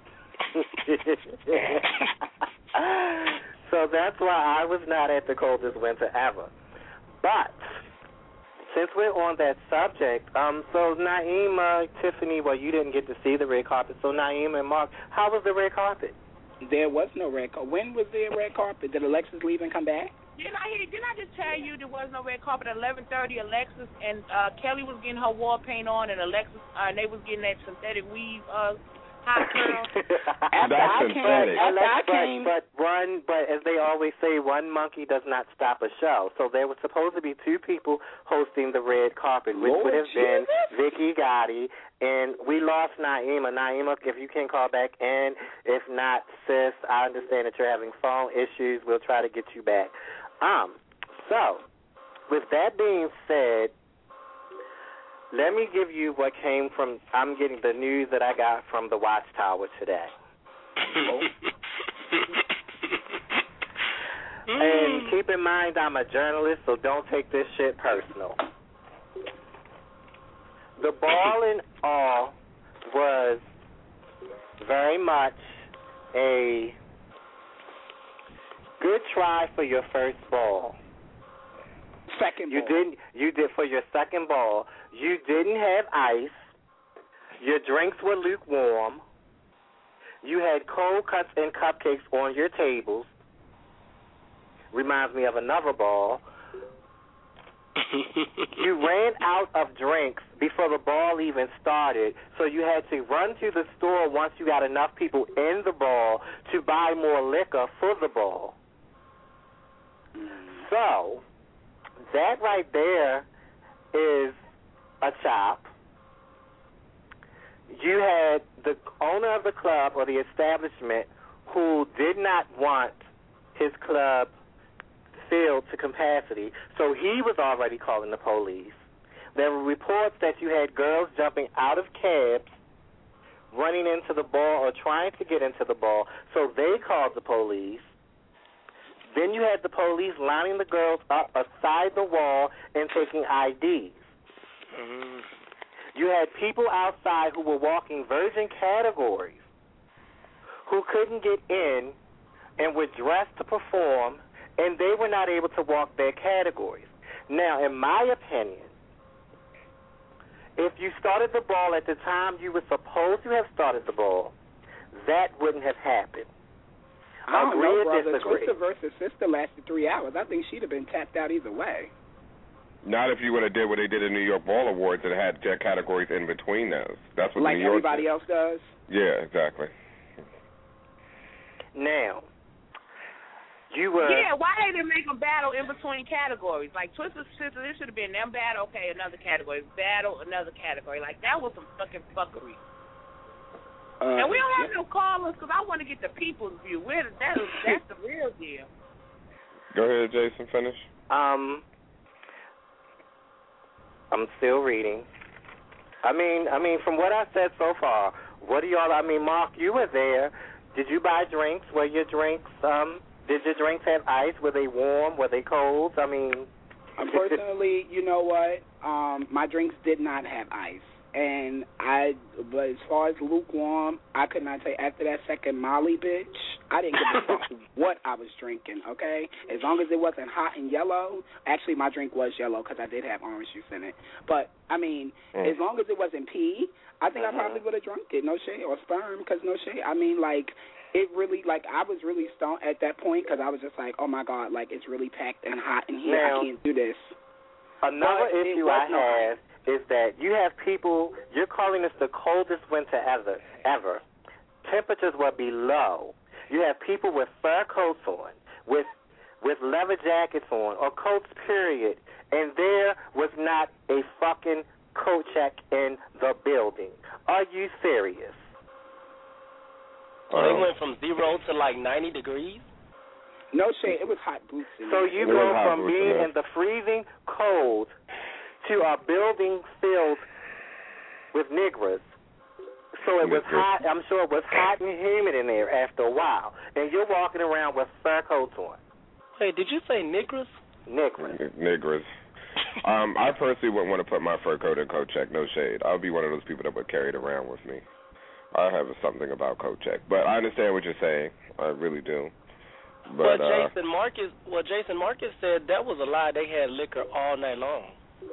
So that's why I was not at the coldest winter ever. But since we're on that subject, um, so Naima, Tiffany, well, you didn't get to see the red carpet. So Naima and Mark, how was the red carpet? There was no red carpet. When was there a red carpet? Did Alexis leave and come back? Didn't I hear? Didn't I just tell you there was no red carpet at eleven thirty? Alexis and uh, Kelly was getting her wall paint on, and Alexis uh, and they was getting that synthetic weave uh, hot curl. After That's I synthetic. Came, after I but, came, but one, but as they always say, one monkey does not stop a show. So there was supposed to be two people hosting the red carpet, which Lord would have been Jesus. Vicky Gotti, and we lost Naima. Naima, if you can call back in. If not, sis, I understand that you're having phone issues. We'll try to get you back. Um, so with that being said, let me give you what came from, I'm getting the news that I got from the Watchtower today. And keep in mind, I'm a journalist, so don't take this shit personal. The ball in all was very much a good try for your first ball. Second ball. You didn't. You did for your second ball. You didn't have ice. Your drinks were lukewarm. You had cold cuts and cupcakes on your tables. Reminds me of another ball. You ran out of drinks before the ball even started, so you had to run to the store once you got enough people in the ball to buy more liquor for the ball. So that right there is a chop. You had the owner of the club or the establishment who did not want his club filled to capacity, so he was already calling the police. There were reports that you had girls jumping out of cabs, running into the ball or trying to get into the ball, so they called the police. Then you had the police lining the girls up aside the wall and taking I Ds. Mm-hmm. You had people outside who were walking virgin categories who couldn't get in and were dressed to perform, and they were not able to walk their categories. Now, in my opinion, if you started the ball at the time you were supposed to have started the ball, that wouldn't have happened. I don't Agree know, or brother. disagree? Twister versus Sister lasted three hours. I think she'd have been tapped out either way. Not if you would have did what they did in New York Ball Awards and had their categories in between those. That's what like New York everybody did. else does? Yeah, exactly. Now, you were... Yeah, why they didn't make them battle in between categories? Like, Twister Sister, this should have been them battle, okay, another category. Battle, another category. Like, that was some fucking fuckery. Uh, and we don't have yeah. no callers because I want to get the people's view. Where that is, that's the real deal. Go ahead, Jason, finish. Um, I'm still reading. I mean, I mean, from what I said so far, what do y'all? I mean, Mark, you were there. Did you buy drinks? Were your drinks? Um, Did your drinks have ice? Were they warm? Were they cold? I mean, unfortunately, you know what? Um, my drinks did not have ice, and I. But as far as lukewarm, I could not tell you. After that second Molly, bitch, I didn't give a fuck what I was drinking. Okay, as long as it wasn't hot and yellow. Actually, my drink was yellow because I did have orange juice in it. But I mean, mm. as long as it wasn't pee, I think uh-huh. I probably would have drunk it. No shade, or sperm, because no shade. I mean, like. It really, like, I was really stoned at that point because I was just like, oh, my God, like, it's really packed and hot in here. Now, I can't do this. Another but issue I have is that you have people, you're calling this the coldest winter ever. ever. Temperatures were below. You have people with fur coats on, with with leather jackets on, or coats, period, and there was not a fucking coat check in the building. Are you serious? So they went from zero to like ninety degrees? No shade, it was hot boots. So you go from being in the freezing cold to a building filled with niggers. So it was hot, I'm sure it was hot and humid in there after a while. And you're walking around with fur coats on. Hey, did you say niggers? Niggers. Niggers. um, I personally wouldn't want to put my fur coat in coat check, no shade. I would be one of those people that would carry it around with me. I have something about coat check, but I understand what you're saying. I really do. But well, uh, Jason Marcus, well, Jason Marcus said that was a lie. They had liquor all night long.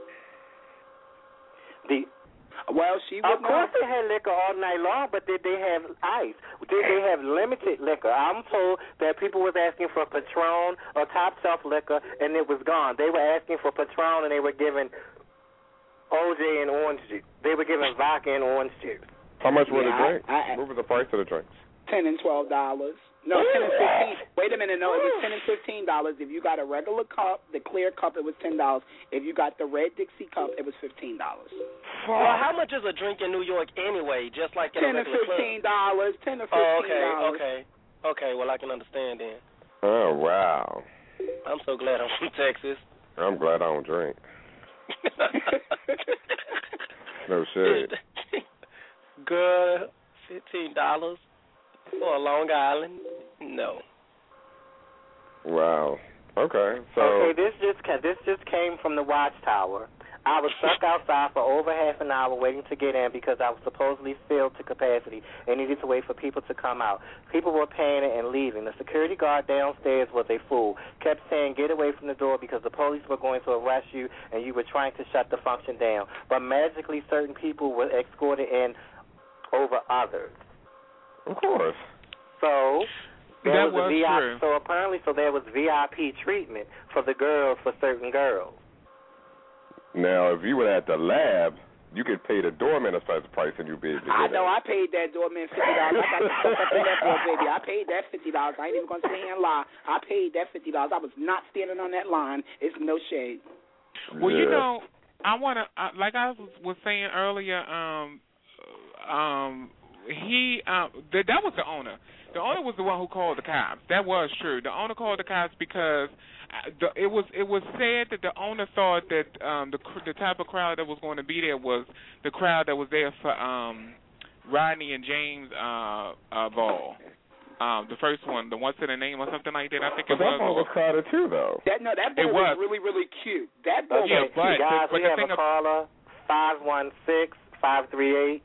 The well, she of course they had liquor all night long, but did they have ice? Did they have limited liquor? I'm told that people was asking for Patron or top shelf liquor, and it was gone. They were asking for Patron, and they were giving O J and orange juice. They were giving vodka and orange juice. How much were yeah, the drinks? I, I, what was the price of the drinks? Ten and twelve dollars. No, ten and fifteen. Wait a minute, no, it was ten and fifteen dollars. If you got a regular cup, the clear cup, it was ten dollars. If you got the red Dixie cup, it was fifteen dollars. Well, how much is a drink in New York anyway? Just like in ten a regular and fifteen dollars. Ten or fifteen Oh, dollars. okay, okay, okay. Well, I can understand then. Oh wow. I'm so glad I'm from Texas. I'm glad I don't drink. No shit. Girl, fifteen dollars for a Long Island? No. Wow. Okay. So. Okay, this just this just came from the Watchtower. I was stuck outside for over half an hour waiting to get in because I was supposedly filled to capacity and needed to wait for people to come out. People were paying it and leaving. The security guard downstairs was a fool. Kept saying, get away from the door because the police were going to arrest you and you were trying to shut the function down. But magically, certain people were escorted in over others. Of course. So there that was, was a V I P. true. So apparently, so there was V I P treatment for the girls, for certain girls. Now, if you were at the lab, you could pay the doorman a special price and you'd be able to I get know. in. I paid that doorman fifty dollars. I got the fuck up in that boy, baby. I paid that fifty dollars. I ain't even gonna sit here and lie. I paid that fifty dollars. I was not standing on that line. It's no shade. Well, yeah. you know, I wanna uh, like I was, was saying earlier. Um, um, he um, th- that was the owner. The owner was the one who called the cops. That was true. The owner called the cops because the, it was it was said that the owner thought that um, the the type of crowd that was going to be there was the crowd that was there for um, Rodney and James uh, uh, Ball. Um, the first one, the one to the name or something like that. I think but it that was. ball was crowded too, though. That no, that boy it was. was really really cute. That boy. Yeah, was but, cute. Guys, but we the have thing a caller, five one six, five three eight.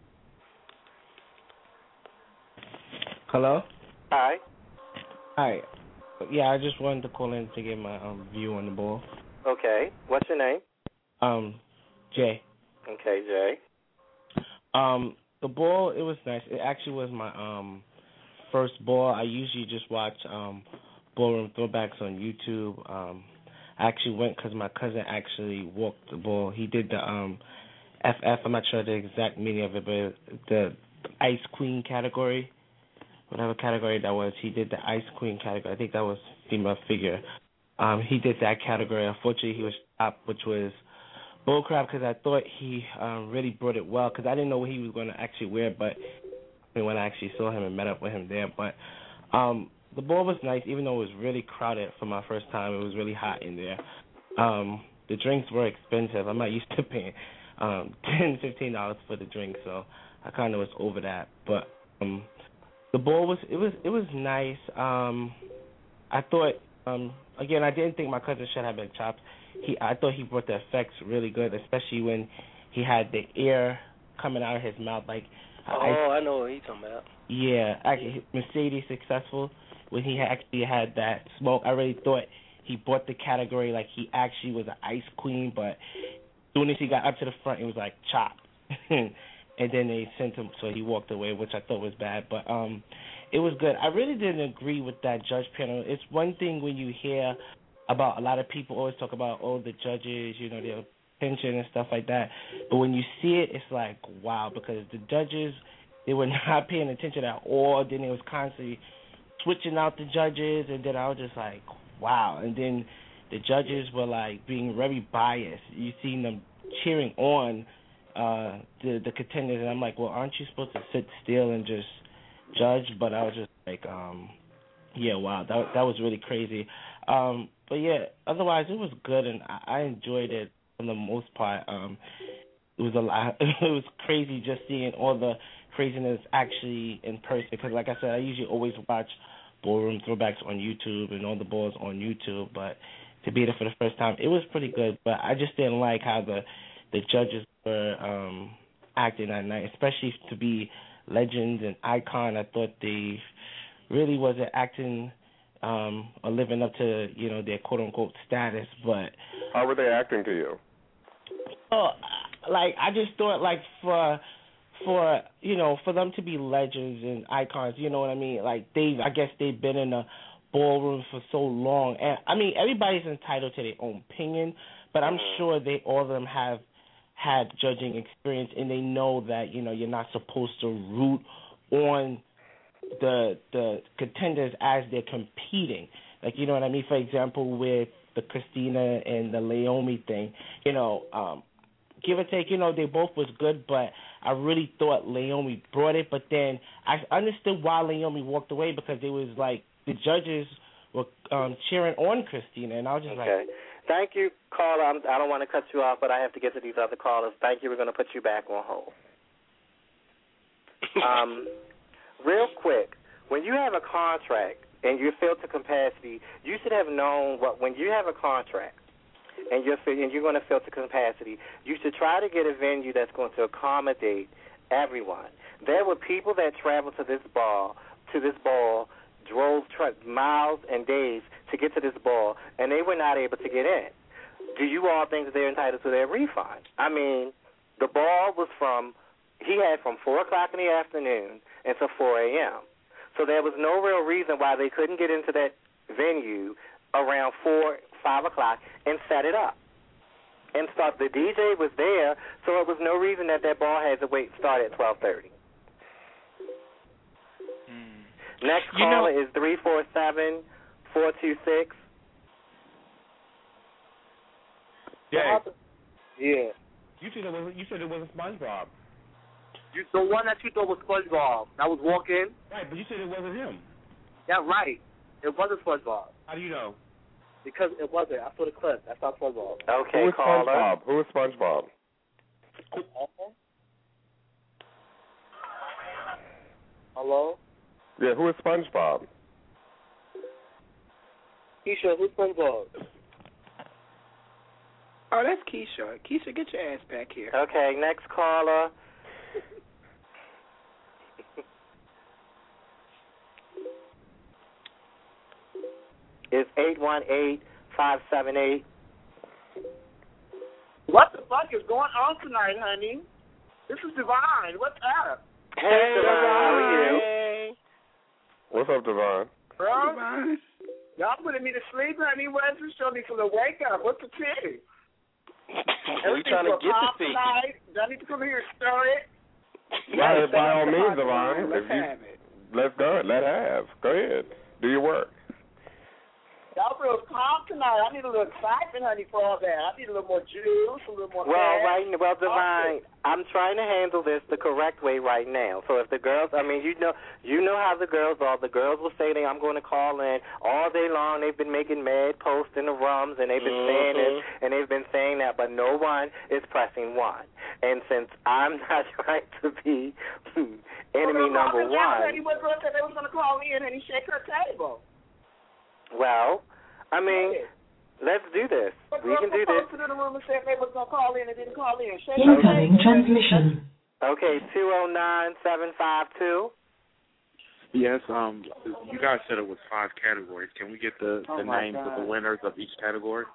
Hello? Hi. Hi. Yeah, I just wanted to call in to get my um, view on the ball. Okay. What's your name? Um, Jay. Okay, Jay. Um, the ball, it was nice. It actually was my um first ball. I usually just watch um ballroom throwbacks on YouTube. Um, I actually went because my cousin actually walked the ball. He did the um F F. I'm not sure the exact meaning of it, but the Ice Queen category. Whatever category that was, he did the Ice Queen category. I think that was female figure. Um, he did that category. Unfortunately, he was top, which was bullcrap, because I thought he um, really brought it well, because I didn't know what he was going to actually wear, but I mean, when I actually saw him and met up with him there. But um, the ball was nice, even though it was really crowded for my first time. It was really hot in there. Um, the drinks were expensive. I'm not used to paying um, ten dollars, fifteen dollars for the drink, so I kind of was over that. But um, the ball was it was it was nice. Um, I thought, um, again, I didn't think my cousin should have been chopped. He, I thought he brought the effects really good, especially when he had the air coming out of his mouth. Like, Oh, I, I know what he's talking about. yeah, actually, Mercedes successful when he actually had that smoke. I really thought he brought the category like he actually was an ice queen, but as soon as he got up to the front, it was like chop. And then they sent him, so he walked away, which I thought was bad. But um, it was good. I really didn't agree with that judge panel. It's one thing when you hear about, a lot of people always talk about, oh, the judges, you know, their pension and stuff like that. But when you see it, it's like, wow, because the judges, they were not paying attention at all. Then it was constantly switching out the judges, and then I was just like, wow. And then the judges were like being very biased. You seen them cheering on uh, the the contenders, and I'm like, well, aren't you supposed to sit still and just judge? But I was just like, um, yeah, wow, that that was really crazy. Um, but yeah, otherwise it was good, and I, I enjoyed it for the most part. Um, it was a lot. It was crazy just seeing all the craziness actually in person. Because, like I said, I usually always watch Ballroom Throwbacks on YouTube and all the balls on YouTube, but to be there for the first time, it was pretty good. But I just didn't like how the the judges were um, acting that night, especially to be legends and icon. I thought they really wasn't acting um, or living up to, you know, their quote unquote status. But how were they acting to you? Oh, like I just thought, like for for you know, for them to be legends and icons, you know what I mean? Like they, I guess they've been in the ballroom for so long, and I mean everybody's entitled to their own opinion, but I'm sure they all of them have had judging experience, and they know that, you know, you're not supposed to root on the the contenders as they're competing. Like, you know what I mean? For example, with the Christina and the Naomi thing, you know, um, give or take, you know, they both was good, but I really thought Naomi brought it. But then I understood why Naomi walked away, because it was like the judges were um, cheering on Christina, and I was just okay. like, thank you, caller. I'm, I don't want to cut you off, but I have to get to these other callers. Thank you. We're going to put you back on hold. um, real quick, when you have a contract and you're filled to capacity, you should have known what, when you have a contract and you're and you're going to fill to capacity, you should try to get a venue that's going to accommodate everyone. There were people that traveled to this ball, to this ball, drove tra- miles and days to get to this ball, and they were not able to get in. Do you all think that they're entitled to their refund? I mean, the ball was from, he had from four o'clock in the afternoon until four a.m., so there was no real reason why they couldn't get into that venue around four, five o'clock and set it up. And start. The D J was there, so it was no reason that that ball had to wait start at twelve thirty. Mm. Next you caller know, is three four seven, four two six. Yeah. Yeah. You said it was. You said it was a SpongeBob. You, the one that you thought was SpongeBob. That was walking. Right, but you said it wasn't him. Yeah, right. It wasn't SpongeBob. How do you know? Because it wasn't. I saw the clip. That's not SpongeBob. Okay, Who is caller. SpongeBob? Who is SpongeBob? Hello? Yeah, who is SpongeBob? Keisha, who's SpongeBob? Oh, that's Keisha. Keisha, get your ass back here. Okay, next caller. is eight one eight, five seven eight. What the fuck is going on tonight, honey? This is Divine. What's up? Hey, hey Divine, how are you? Hey. What's up, Divine? Bro, Divine. Y'all putting me to sleep, honey. Where's the show me for the wake up? What's the tea? We trying to get the tea. Do I need to come here and stir it? By, by all means, Divine. Let's you, have it. Let's go. Let have. Go ahead. Do your work. Y'all real calm tonight. I need a little excitement, honey, for all that. I need a little more juice, a little more Well, gas. right, well, Divine, I'm trying to handle this the correct way right now. So if the girls, I mean, you know, you know how the girls are. The girls will say they, I'm going to call in all day long. They've been making mad posts in the rums, and they've been mm-hmm. saying this, and they've been saying that, but no one is pressing one. And since I'm not trying to be enemy well, number one. one. Honey, what girl said they was going to call in and he shake her table? Well, I mean, let's do this. But We can do this. posted in the room and said they was gonna call in and didn't call in. Shay, Incoming transmission. Okay, two oh nine, seven five two. Yes, um, you guys said it was five categories. Can we get the, Oh the my names God. of the winners of each category?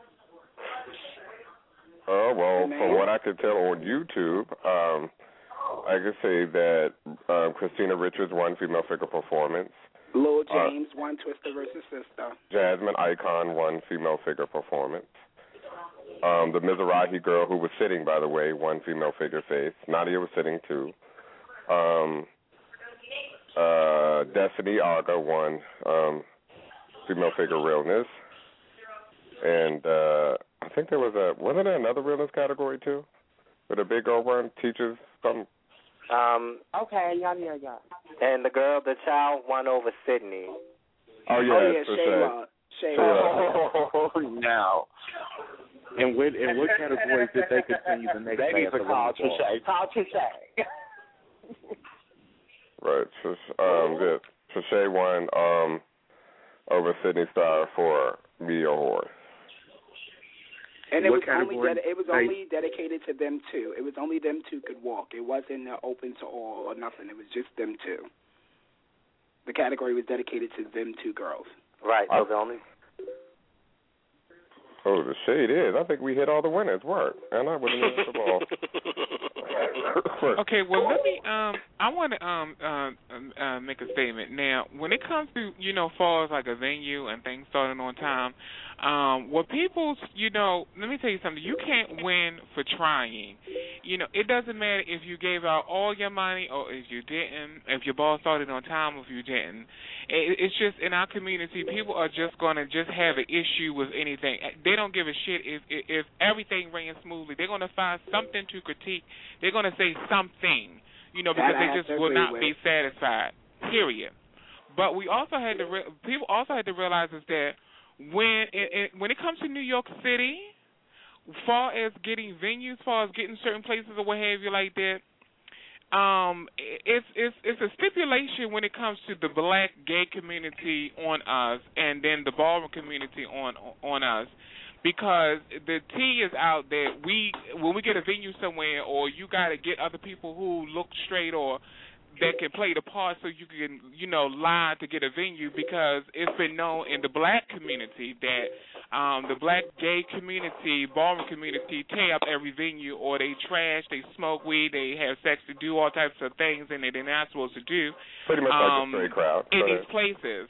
Oh, well, from what I could tell on YouTube, um, I could say that um, Christina Richards won female figure performance. Lil Uh, James won Twister versus Sister. Jasmine Icon won female figure performance. Um, the Mizrahi girl who was sitting, by the way, won female figure face. Nadia was sitting too. Um, uh, Destiny Arga won um, female figure realness. And uh, I think there was a, wasn't there another realness category too? Where the big girl won, teaches some. Um, Okay, yeah, yeah, yeah. and the girl, the child, won over Sydney. Oh, yeah, oh, yeah, for Shayla. sure. Shayla. Oh, now. And what, in what categories did they continue the next day? Baby's at a the call, women's ball? Trisha. Call Trisha. Right. Trish, um, good. Trisha won um, over Sydney Star for Be Your Horse. And it What was only category? dedi- it was They- only dedicated to them two. It was only them two could walk. It wasn't uh, open to all or nothing. It was just them two. The category was dedicated to them two girls. Right. So the only. Oh, the shade is. I think we hit all the winners. Work. And I wouldn't miss the ball. Okay, well, let me. Um, I want to um uh, uh make a statement now. When it comes to you know, far as like a venue and things starting on time, um, what people's you know, let me tell you something. You can't win for trying. You know, it doesn't matter if you gave out all your money or if you didn't, if your ball started on time or if you didn't. It, it's just in our community, people are just gonna just have an issue with anything. They don't give a shit if if, if everything ran smoothly. They're gonna find something to critique. They're gonna say something, you know, because That I they have just to will agree not with. be satisfied. Period. But we also had to re- people also had to realize is that when it, it when it comes to New York City, far as getting venues, far as getting certain places or what have you like that, um, it's it's it's a stipulation when it comes to the black gay community on us, and then the ballroom community on on us. Because the T is out that we, when we get a venue somewhere, or you got to get other people who look straight or that can play the part so you can, you know, lie to get a venue, because it's been known in the black community that um, the black gay community, ballroom community, tear up every venue, or they trash, they smoke weed, they have sex, to do all types of things and that they're not supposed to do. Pretty much um, like the straight crowd. in Go these ahead. places.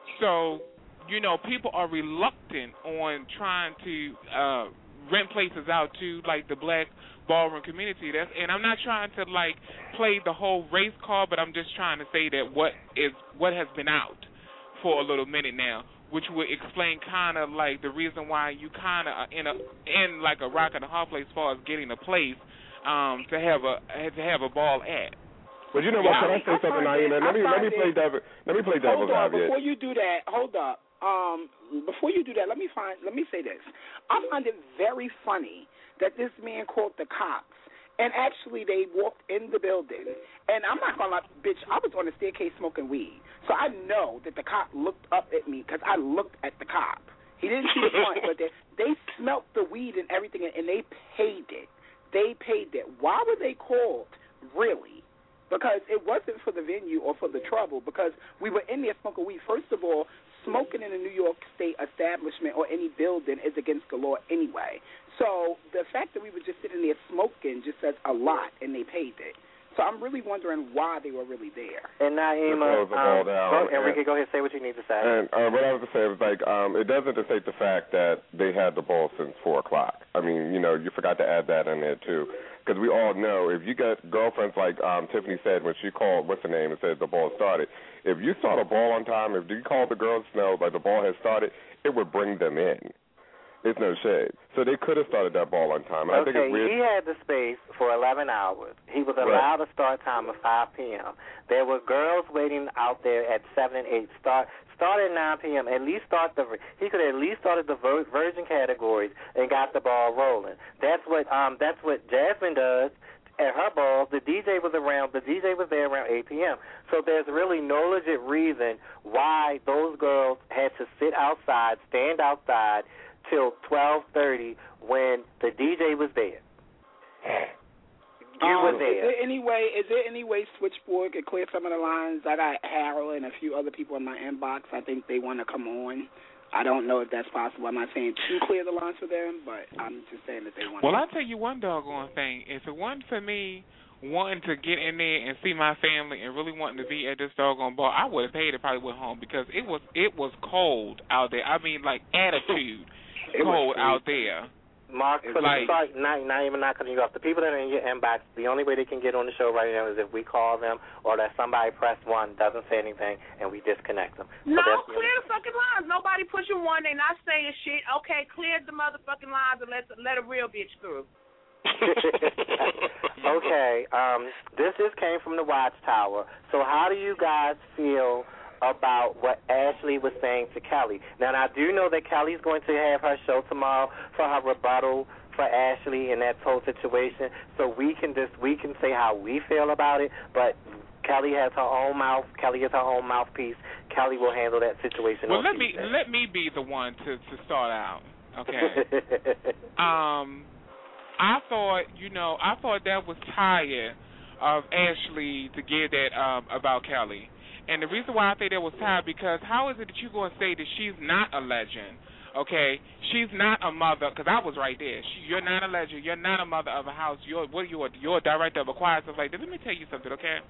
So, you know, people are reluctant on trying to uh, rent places out to, like, the black ballroom community. That's, and I'm not trying to, like, play the whole race card, but I'm just trying to say that what is what has been out for a little minute now, which would explain kind of, like, the reason why you kind of are in, a, in, like, a rock and a hard place as far as getting a place um, to have a to have a ball at. But you know what? Yeah, Can I I say something, find Naima? it- Let me I let me find play it- devil. Let me play devil's Hold on, advocate. before you do that, hold up. Um, before you do that, let me find. Let me say this. I find it very funny that this man called the cops, and actually they walked in the building. And I'm not gonna lie, bitch. I was on the staircase smoking weed, so I know that the cop looked up at me because I looked at the cop. He didn't see the front, but they they smelt the weed and everything, and they paid it. They paid it. Why were they called? Really? Because it wasn't for the venue or for the trouble, because we were in there smoking weed. First of all, smoking in a New York State establishment or any building is against the law anyway. So the fact that we were just sitting there smoking just says a lot, and they paid it. So I'm really wondering why they were really there. And Naima, Close the ball um, down, go, Enrique, and- go ahead, say what you need to say. And uh, what I was to say was like, um, it doesn't dictate the fact that they had the ball since four o'clock. I mean, you know, you forgot to add that in there too, because we all know if you got girlfriends like um, Tiffany said when she called, what's her name, and said the ball started. If you saw the ball on time, if you called the girls to know like the ball had started, it would bring them in. It's no shade. So they could have started that ball on time. And I think Okay, it's weird. he had the space for eleven hours. He was Right. allowed a start time of five p.m. There were girls waiting out there at seven and eight. Start start at nine p.m. At least start the. He could have at least started the vir- virgin categories and got the ball rolling. That's what um that's what Jasmine does. at her ball, the D J was around. The D J was there around eight p.m. So there's really no legit reason why those girls had to sit outside, stand outside till twelve thirty when the D J was there. You um, were there. Is there any way? Is there any way Switchboard could clear some of the lines? I got Harold and a few other people in my inbox. I think they want to come on. I don't know if that's possible. I'm not saying to clear the lines for them, but I'm just saying that they want. Well, to. I'll tell you one doggone thing. If it wasn't for me wanting to get in there and see my family and really wanting to be at this doggone bar, I would have paid it, probably went home because it was it was cold out there. I mean, like attitude cold out there. Mark, for like, the start, not, not even not cutting you off. The people that are in your inbox, the only way they can get on the show right now is if we call them or that somebody press one, doesn't say anything, and we disconnect them. No, so clear the fucking lines. Nobody pushing one. They not saying shit. Okay, clear the motherfucking lines and let let a real bitch through. Okay, um, this just came from the Watchtower. So how do you guys feel about what Ashley was saying to Kelly? Now, I do know that Kelly's going to have her show tomorrow for her rebuttal for Ashley and that whole situation, so we can just we can say how we feel about it, but Kelly has her own mouth. Kelly is her own mouthpiece. Kelly will handle that situation. Well, on let me Tuesday. let me be the one to, to start out, okay? um, I thought, you know, I thought that was tired of Ashley to give that um, about Kelly. And the reason why I think that was tired, because how is it that you're going to say that she's not a legend, okay? She's not a mother, because I was right there. She, you're not a legend. You're not a mother of a house. You're what? You're, you're a director of a choir, stuff like that. Let me tell you something, okay?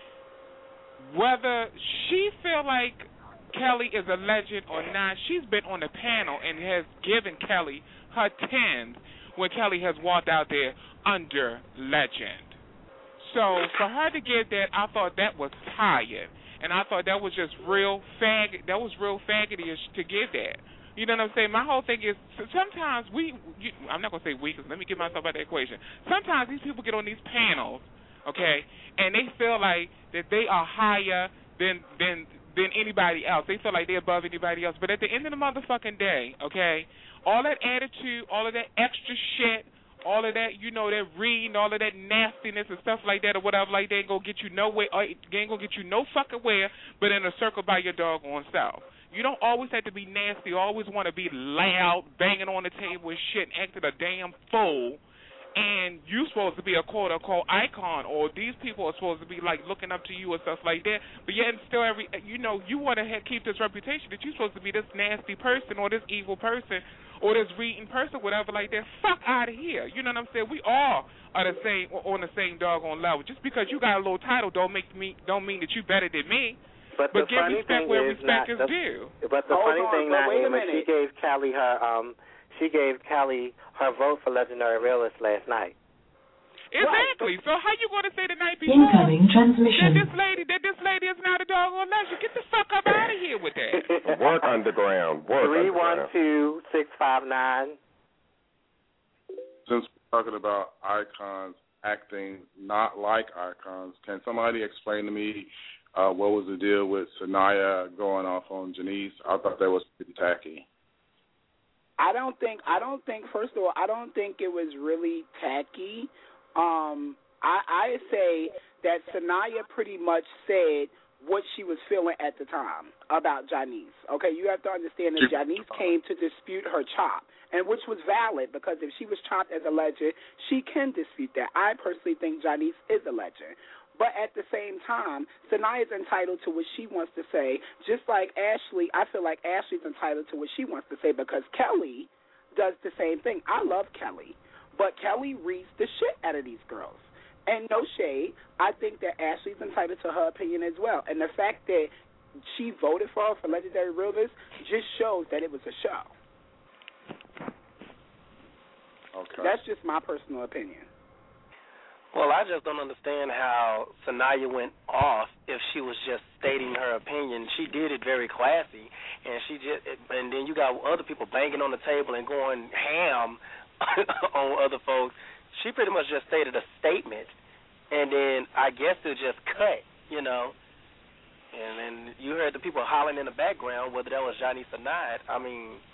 Whether she feel like Kelly is a legend or not, she's been on the panel and has given Kelly her tens when Kelly has walked out there under legend. So for her to get that, I thought that was tired. And I thought that was just real faggot. That was real faggoty-ish to get that. You know what I'm saying? My whole thing is sometimes we, you, I'm not going to say we, because let me get myself out of the equation. Sometimes these people get on these panels, okay, and they feel like that they are higher than than than anybody else. They feel like they're above anybody else. But at the end of the motherfucking day, okay, all that attitude, all of that extra shit, all of that, you know, that reading, all of that nastiness and stuff like that or whatever like that ain't going to get you nowhere, or it ain't going to get you no fucking where but in a circle by your doggone self. You don't always have to be nasty. You always want to be loud, banging on the table and shit, and acting a damn fool. And you supposed to be a quote-unquote icon, or these people are supposed to be, like, looking up to you or stuff like that. But yet still, every you know, you want to keep this reputation that you're supposed to be this nasty person or this evil person or this reading person, whatever like that. Fuck out of here. You know what I'm saying? We all are the same, on the same doggone level. Just because you got a little title don't make me don't mean that you better than me. But, but the give funny respect thing where is respect not, is the, due. But the Hold funny on, thing, so wait a Naima, she minute. gave Kelly her um she gave Kelly her vote for Legendary Realist last night. Exactly. So how you going to say the night before Incoming that transmission. this lady that this lady is not a doggone legend? Get the fuck up out of here with that. Work underground. Work Three one underground. two six five nine. Since we're talking about icons acting not like icons, can somebody explain to me uh, what was the deal with Sanaya going off on Janice? I thought that was pretty tacky. I don't think I don't think first of all I don't think it was really tacky. Um, I I say that Sanaya pretty much said what she was feeling at the time about Janice. Okay, you have to understand that Janice came to dispute her chop, and which was valid because if she was chopped as a legend, she can dispute that. I personally think Janice is a legend. But at the same time, Sanaya is entitled to what she wants to say, just like Ashley. I feel like Ashley's entitled to what she wants to say because Kelly does the same thing. I love Kelly, but Kelly reads the shit out of these girls. And no shade, I think that Ashley's entitled to her opinion as well. And the fact that she voted for her for Legendary Realist just shows that it was a show. Okay. That's just my personal opinion. Well, I just don't understand how Sanaya went off if she was just stating her opinion. She did it very classy, and she just and then you got other people banging on the table and going ham on other folks. She pretty much just stated a statement, and then I guess it just cut, you know. And then you heard the people hollering in the background, whether that was Janice or not. I mean,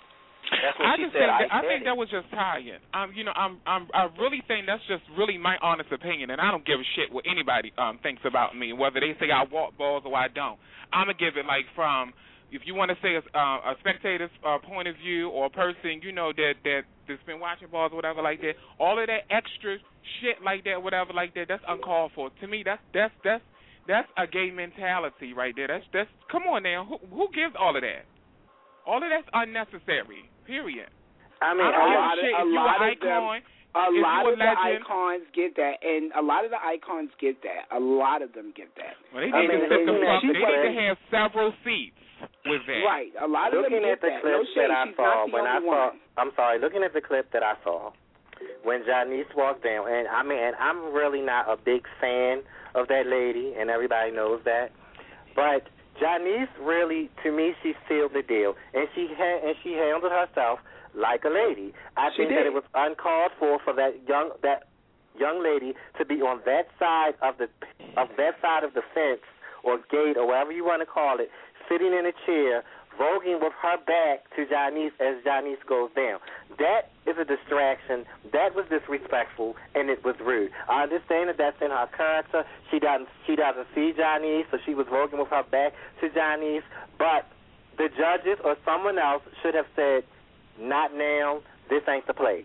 That's what I she just said. think that, I, I think that was just tired. Um, you know, I'm, I'm, I really think that's just really my honest opinion, and I don't give a shit what anybody um thinks about me, whether they say I walk balls or I don't. I'm gonna give it like from, if you want to say a, uh, a spectator's uh, point of view or a person, you know, that that that's been watching balls or whatever like that. All of that extra shit like that, whatever like that, that's uncalled for. To me, that's that's that's that's a gay mentality right there. That's that's come on now. Who who gives all of that? All of that's unnecessary. Period. I mean, I don't a give lot a shit of, if a you lot an of them, icon, a if lot you a of the legend. icons get that, and a lot of the icons get that. A lot of them get that. Well, they need I mean, to sit the and fuck. she They need to was- have several seats with that. Right. A lot of looking them at get the that. clip No shade, that I she's saw not the when I only saw, one. I'm sorry, looking at the clip that I saw when Janice walked down, and I mean, and I'm really not a big fan of that lady, and everybody knows that, but Janice really, to me, she sealed the deal, and she ha- and she handled herself like a lady. I She think that did. it was uncalled for for that young that young lady to be on that side of the of that side of the fence or gate or whatever you want to call it, sitting in a chair, voguing with her back to Janice as Janice goes down. That is a distraction. That was disrespectful, and it was rude. I understand that that's in her character. She doesn't she doesn't see Janice, so she was voguing with her back to Janice. But the judges or someone else should have said, "Not now. This ain't the place."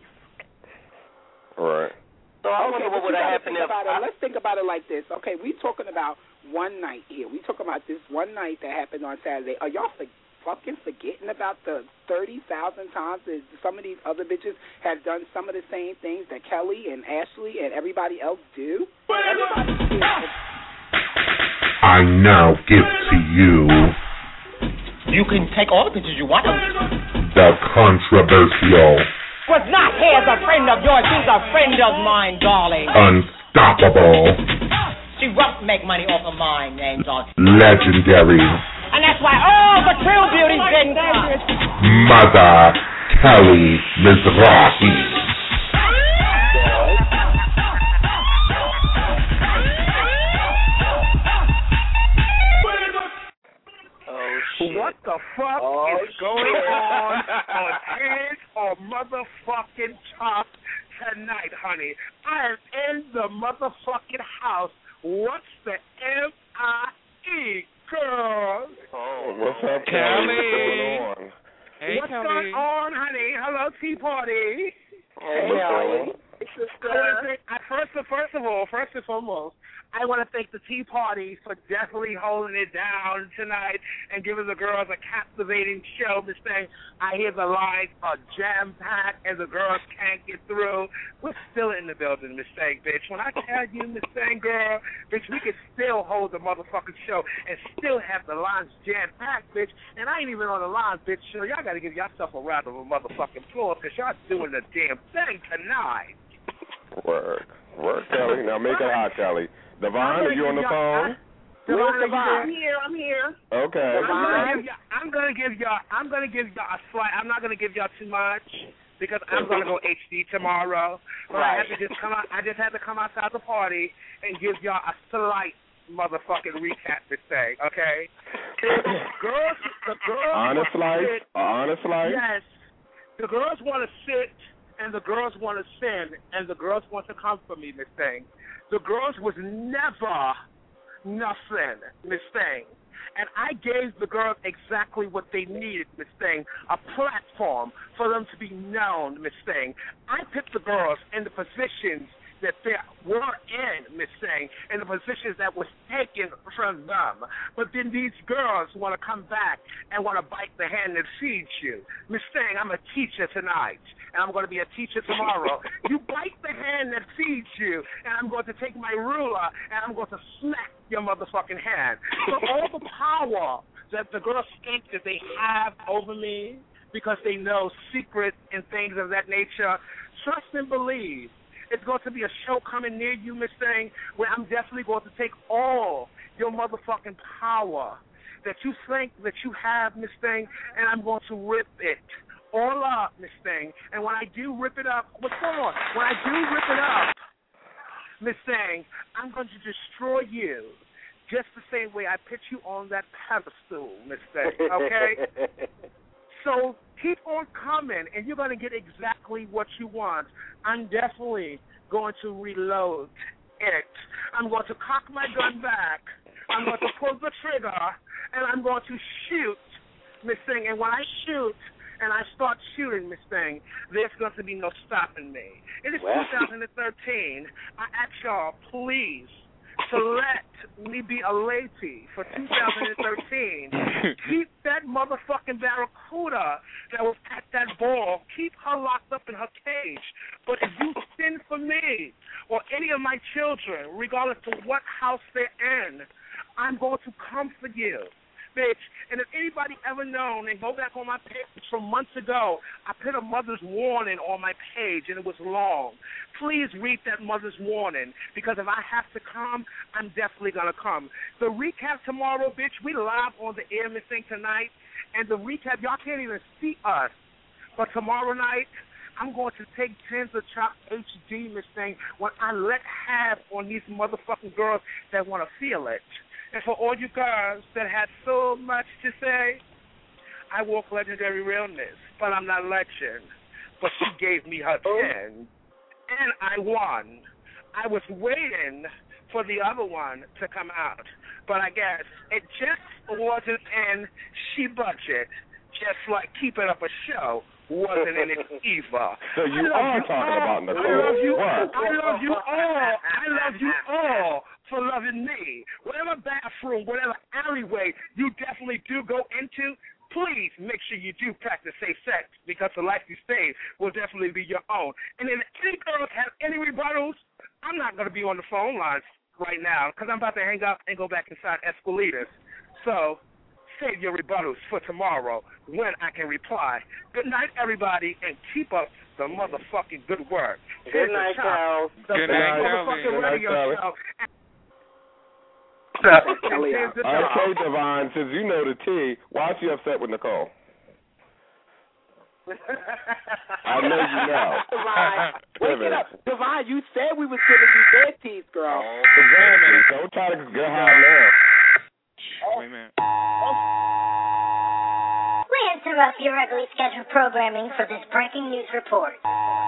Right. So I Okay, wonder but what would you have gotta happened think if about it. I, Let's think about it like this. Okay, we talking about one night here. We talking about this one night that happened on Saturday. Are y'all for, fucking forgetting about the thirty thousand times that some of these other bitches have done some of the same things that Kelly and Ashley and everybody else do? Everybody feels I now give to you You can take all the pictures you want. the controversial, Was not here as a friend of yours. She's a friend of mine, darling. unstoppable, She won't make money off of mine, Angel. legendary And that's why all the true beauties didn't come. Mother Kelly Mizrahi. oh shit. What the fuck Oh, is going shit. on on His or motherfucking Top tonight, honey? I am in the motherfucking house. What's the M I E, girl? Oh, What's up, Kelly? Kelly. What's going on? Hey, What's Kelly. going on, honey? Hello, Tea Party. Hey, Kelly. Kelly. I wanna thank, I, first, first of all, first and foremost, I want to thank the Tea Party for definitely holding it down tonight and giving the girls a captivating show. Miss Thing, I hear the lines are jam-packed and the girls can't get through. We're still in the building, Miss Thing, bitch. When I tell you, Miss Thing, girl, bitch, we can still hold the motherfucking show and still have the lines jam-packed, bitch. And I ain't even on the lines, bitch. So y'all got to give yourself a round of a motherfucking applause because y'all doing the damn thing tonight. Work. Work, Kelly. Now make it hot, Kelly. Devon, are you on the phone? Devon, Devon? I'm here. I'm here. Okay. I'm gonna give y'all. I'm gonna give y'all. I'm gonna give y'all a slight. I'm not gonna give y'all too much because I'm gonna go H D tomorrow. But I have to just come out. I just had to come outside the party and give y'all a slight motherfucking recap to say. Okay. girls, the girls. Honest want to life. sit- Honest life. Yes. The girls want to sit and the girls want to sin and the girls want to come for me, Miss Thing. The girls was never nothing, Miss Thing. And I gave the girls exactly what they needed, Miss Thing, a platform for them to be known, Miss Thing. I picked the girls in the positions that they were in, Miss Thing, in the positions that was taken from them. But then these girls want to come back and want to bite the hand that feeds you. Miss Thing, I'm a teacher tonight, and I'm going to be a teacher tomorrow. You bite the hand that feeds you, and I'm going to take my ruler, and I'm going to smack your motherfucking hand. So all the power that the girls think that they have over me because they know secrets and things of that nature, trust and believe. It's going to be a show coming near you, Miss Thing, where I'm definitely going to take all your motherfucking power that you think that you have, Miss Thing, and I'm going to rip it all up, Miss Thing. And when I do rip it up, what's going on? When I do rip it up, Miss Thing, I'm going to destroy you just the same way I put you on that pedestal, Miss Thing, okay? So keep on coming, and you're going to get exactly what you want. I'm definitely going to reload it. I'm going to cock my gun back. I'm going to pull the trigger, and I'm going to shoot, Miss Thing. And when I shoot, and I start shooting, Miss Thing, there's going to be no stopping me. It is well. twenty thirteen. I ask y'all, please, to let me be a lady for two thousand thirteen. Keep that motherfucking barracuda that was at that ball, keep her locked up in her cage. But if you sin for me or any of my children, regardless of what house they're in, I'm going to come for you, bitch. And if anybody ever known, and go back on my page from months ago, I put a mother's warning on my page, and it was long. Please read that mother's warning, because if I have to come, I'm definitely going to come. The recap tomorrow, bitch, we live on the air, Miss Thing, tonight, and the recap, y'all can't even see us. But tomorrow night, I'm going to take Tens of Chop H D, Miss Thing, when I let have on these motherfucking girls that want to feel it. And for all you girls that had so much to say, I walk legendary realness, but I'm not legend. But she gave me her ten, and I won. I was waiting for the other one to come out, but I guess it just wasn't in she budget, just like keeping up a show wasn't in it either. So you are talking about Nicole. I love you. What? I love you all. I love you all for loving me. Whatever bathroom, whatever alleyway you definitely do go into, please make sure you do practice safe sex, because the life you save will definitely be your own. And if any girls have any rebuttals, I'm not going to be on the phone lines right now, because I'm about to hang up and go back inside Escalitas. So save your rebuttals for tomorrow when I can reply. Good night, everybody, and keep up the motherfucking good work. Good night, Charles. Good night, motherfucking radio show. Okay, Devon, since you know the T, why is she upset with Nicole? I know you know. Devon, wake it up. Devon, you said we was giving you dead teeth, girl. Oh, exactly. Don't try to get high now. Wait a minute. We interrupt your regularly scheduled programming for this breaking news report.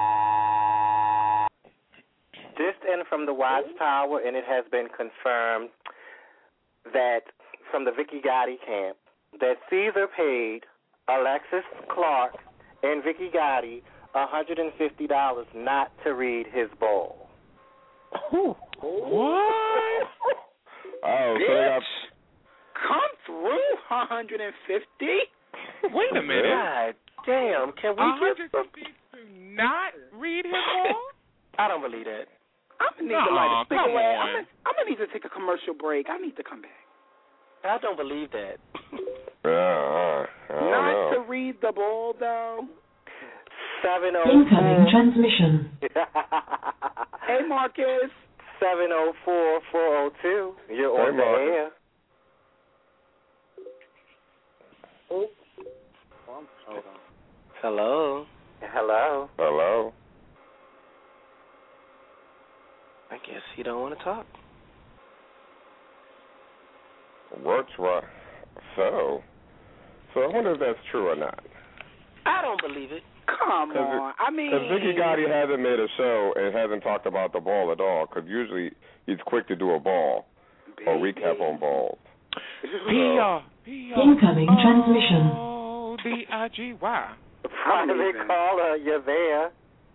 This in from the Watchtower, and it has been confirmed that from the Vicky Gotti camp that Caesar paid Alexis Clark and Vicky Gotti one hundred fifty dollars not to read his ball. What? Oh, so they got... Come through, one hundred fifty. Wait a minute. God damn, can we get some to not read his ball? I don't believe that. I'm gonna need no, to light a come cigarette. on. I'm gonna, I'm gonna need to take a commercial break. I need to come back. I don't believe that. Uh, I don't Not know. to read the ball, though. Seven oh Incoming transmission. Hey, Marcus. Seven oh four four oh two. You're Hey, on the Marcus. air. Hello. Hello. Hello. I guess you don't want to talk. What's right? So, so I wonder if that's true or not. I don't believe it. Come on. I mean, Because Vicky Gotti hasn't made a show and hasn't talked about the ball at all, because usually he's quick to do a ball or recap on balls. P R. P R. Incoming transmission. Oh, D I G Y. Private caller, you're there.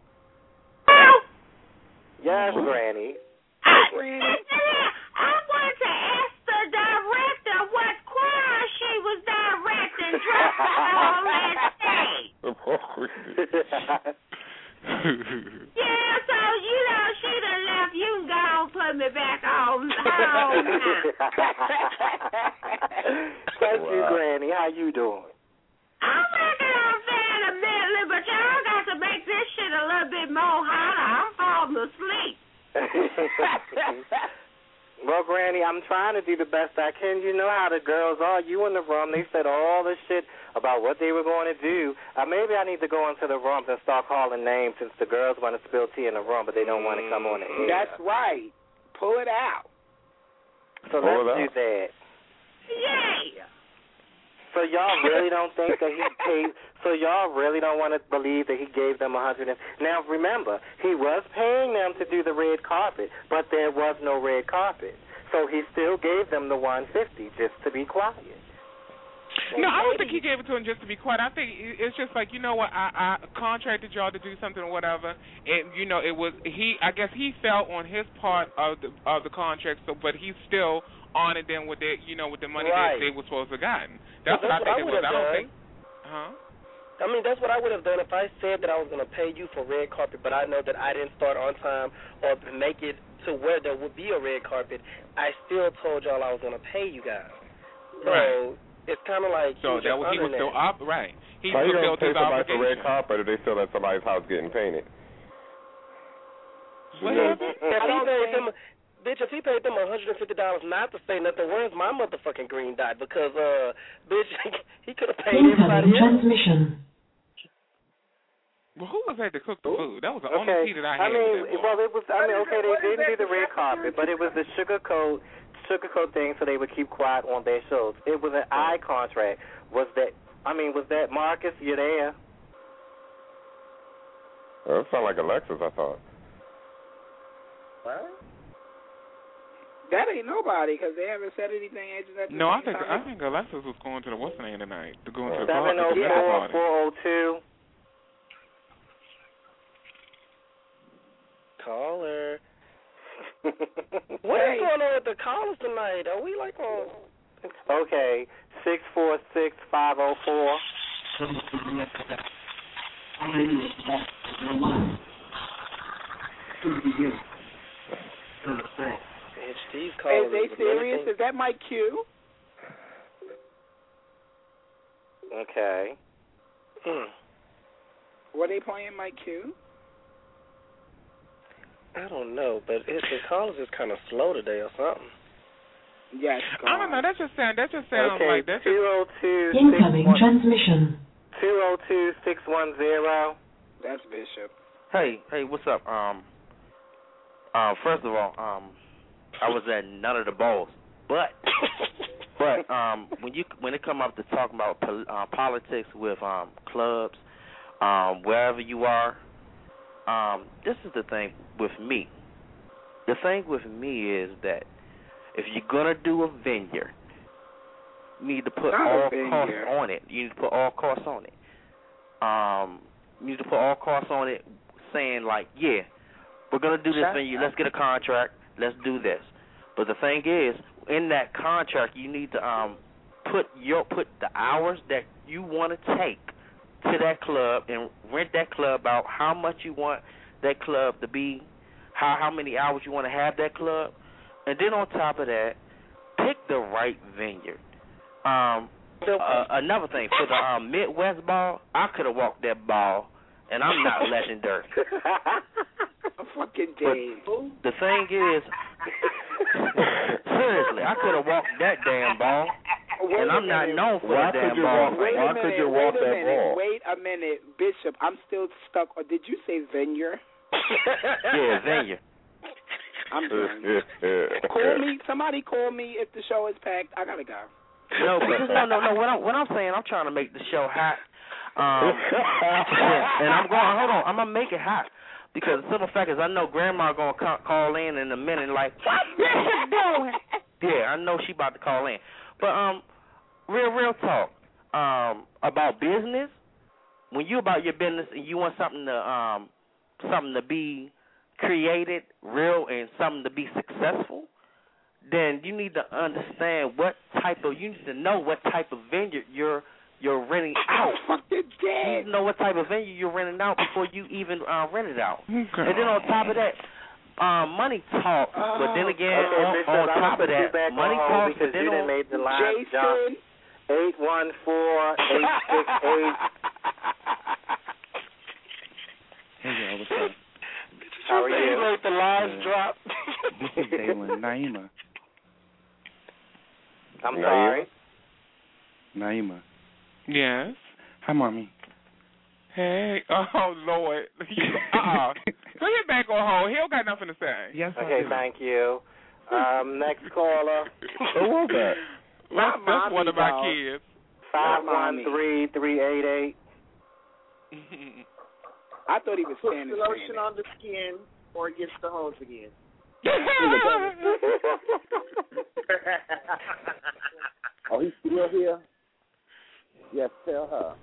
Yes, Granny. Granny. I wanted to ask the director what choir she was directing during all that day. Yeah, so, you know, she done left. You can go and put me back on home now. Thank you, Wow. Granny. How you doing? I'm making on fan a minute, but y'all got to make this shit a little bit more hotter. I'm falling asleep. Well, Granny, I'm trying to do the best I can. You know how the girls are. You in the room, they said all the shit about what they were going to do. Uh, maybe I need to go into the room and start calling names, since the girls want to spill tea in the room, but they don't want to come on the air. That's right. Pull it out. So Pull let's it do out. that. Yeah. So y'all really don't think that he paid? So y'all really don't want to believe that he gave them a hundred? Now remember, he was paying them to do the red carpet, but there was no red carpet, so he still gave them the one fifty just to be quiet. No, I don't think he gave it to him just to be quiet. I think it's just like, you know what, I, I contracted y'all to do something or whatever, and you know it was he. I guess he fell on his part of the of the contract, so but he's still honored them with their, you know, with the money right. that they were supposed to have gotten. That's, well, that's what I think what it was. I don't done. think. Huh? I mean, that's what I would have done if I said that I was going to pay you for red carpet, but I know that I didn't start on time or make it to where there would be a red carpet. I still told y'all I was going to pay you guys. So right. It's kind of like so he that was, he was still up, right? He How you gonna fulfilled pay his somebody for red obligation. carpet if they still at somebody's house getting painted? What Yeah. happened? If he paid them, bitch, if he paid them one hundred and fifty dollars not to say nothing, where's my motherfucking green dot? Because, uh, bitch, he could have paid everybody Incoming else. transmission. Well, who was there to cook the food? That was the Okay. only tea that I had. I mean, with that well, it was. I mean, okay, they What is didn't do that? the red carpet, but it was the sugar coat, sugar coat thing, so they would keep quiet on their shows. It was an eye contract. Was that? I mean, was that Marcus? You're there. Well, it sounded like Alexis, I thought. What? That ain't nobody, because they haven't said anything. At the No, I same think time. I think Alexis was going to the what's the name tonight? To go into the Seven party. oh the dinner four party. four oh two. Caller. What is going on with the callers tonight? Are we like on? Okay, six four six five oh four. Bitch, these Is callers. they is serious? anything- Is that Mike Q? Okay. Hmm. Were they playing Mike Q? I don't know, but it, the callers is kind of slow today or something. Yes. I don't know. That just sound. That just sounds Okay, like that. two oh two Incoming transmission. two oh two six one zero. That's Bishop. Hey, hey, what's up? Um, uh, first of all, um, I was at none of the balls, but, but um, when you when it come up to talking about pol- uh, politics with um clubs, um, wherever you are, um, this is the thing with me. The thing with me is that if you're gonna do a vineyard, you need to put Not a all vineyard. costs on it. You need to put all costs on it. Um, you need to put all costs on it, saying like, yeah, we're gonna do this Shut venue. up. Let's get a contract. Let's do this. But the thing is, in that contract, you need to um put your put the hours that you want to take to that club and rent that club out. How much you want that club to be? How how many hours you want to have that club? And then on top of that, pick the right vineyard. Um, uh, another thing, for the um, Midwest ball, I could have walked that ball, and I'm not legendary. A fucking Dave. The thing is, seriously, I could have walked that damn ball, Wait and a I'm not minute. known for Why the could damn you ball. walk- Wait Why a could minute. you walk wait a that minute. ball? Wait a minute, Bishop. I'm still stuck. Or did you say vineyard? Yeah, vineyard. I'm done. Call me. Somebody call me if the show is packed. I gotta go. No, because no, no, no. What I'm, what I'm saying, I'm trying to make the show hot. Um, and I'm going. Hold on, I'm gonna make it hot because the simple fact is, I know Grandma gonna ca- call in in a minute. Like, what Bishop doing? Yeah, I know she about to call in. But um, real, real talk. Um, about business. When you about your business and you want something to um, something to be created, real, and something to be successful, then you need to understand what type of, you need to know what type of vineyard you're you're renting out. Fucking You dead. need to know what type of vineyard you're renting out before you even uh, rent it out. Okay. And then on top of that, um, money talks. but then again, Okay, on, Bishop, on I'm top gonna of put you that, back money on hold talks. because But then you done on, made the line jump. Jason. Eight one four eight six eight. Hey, y'all, what's up? How are you? Like the lines Uh, drop. This is Dalen. Naima. I'm Naima? sorry. Naima. Yes. Hi, Mommy. Hey. Oh Lord. uh-uh. Put him back on hold. He don't got nothing to say. Yes, I Okay, do. thank you. Um, next caller. Who was that? That's, that's one of my Mommy, kids. Five one three three eight eight. I thought he was Put standing. the lotion on the skin, or it gets the hose again. Oh, he's still here? Yes, tell her.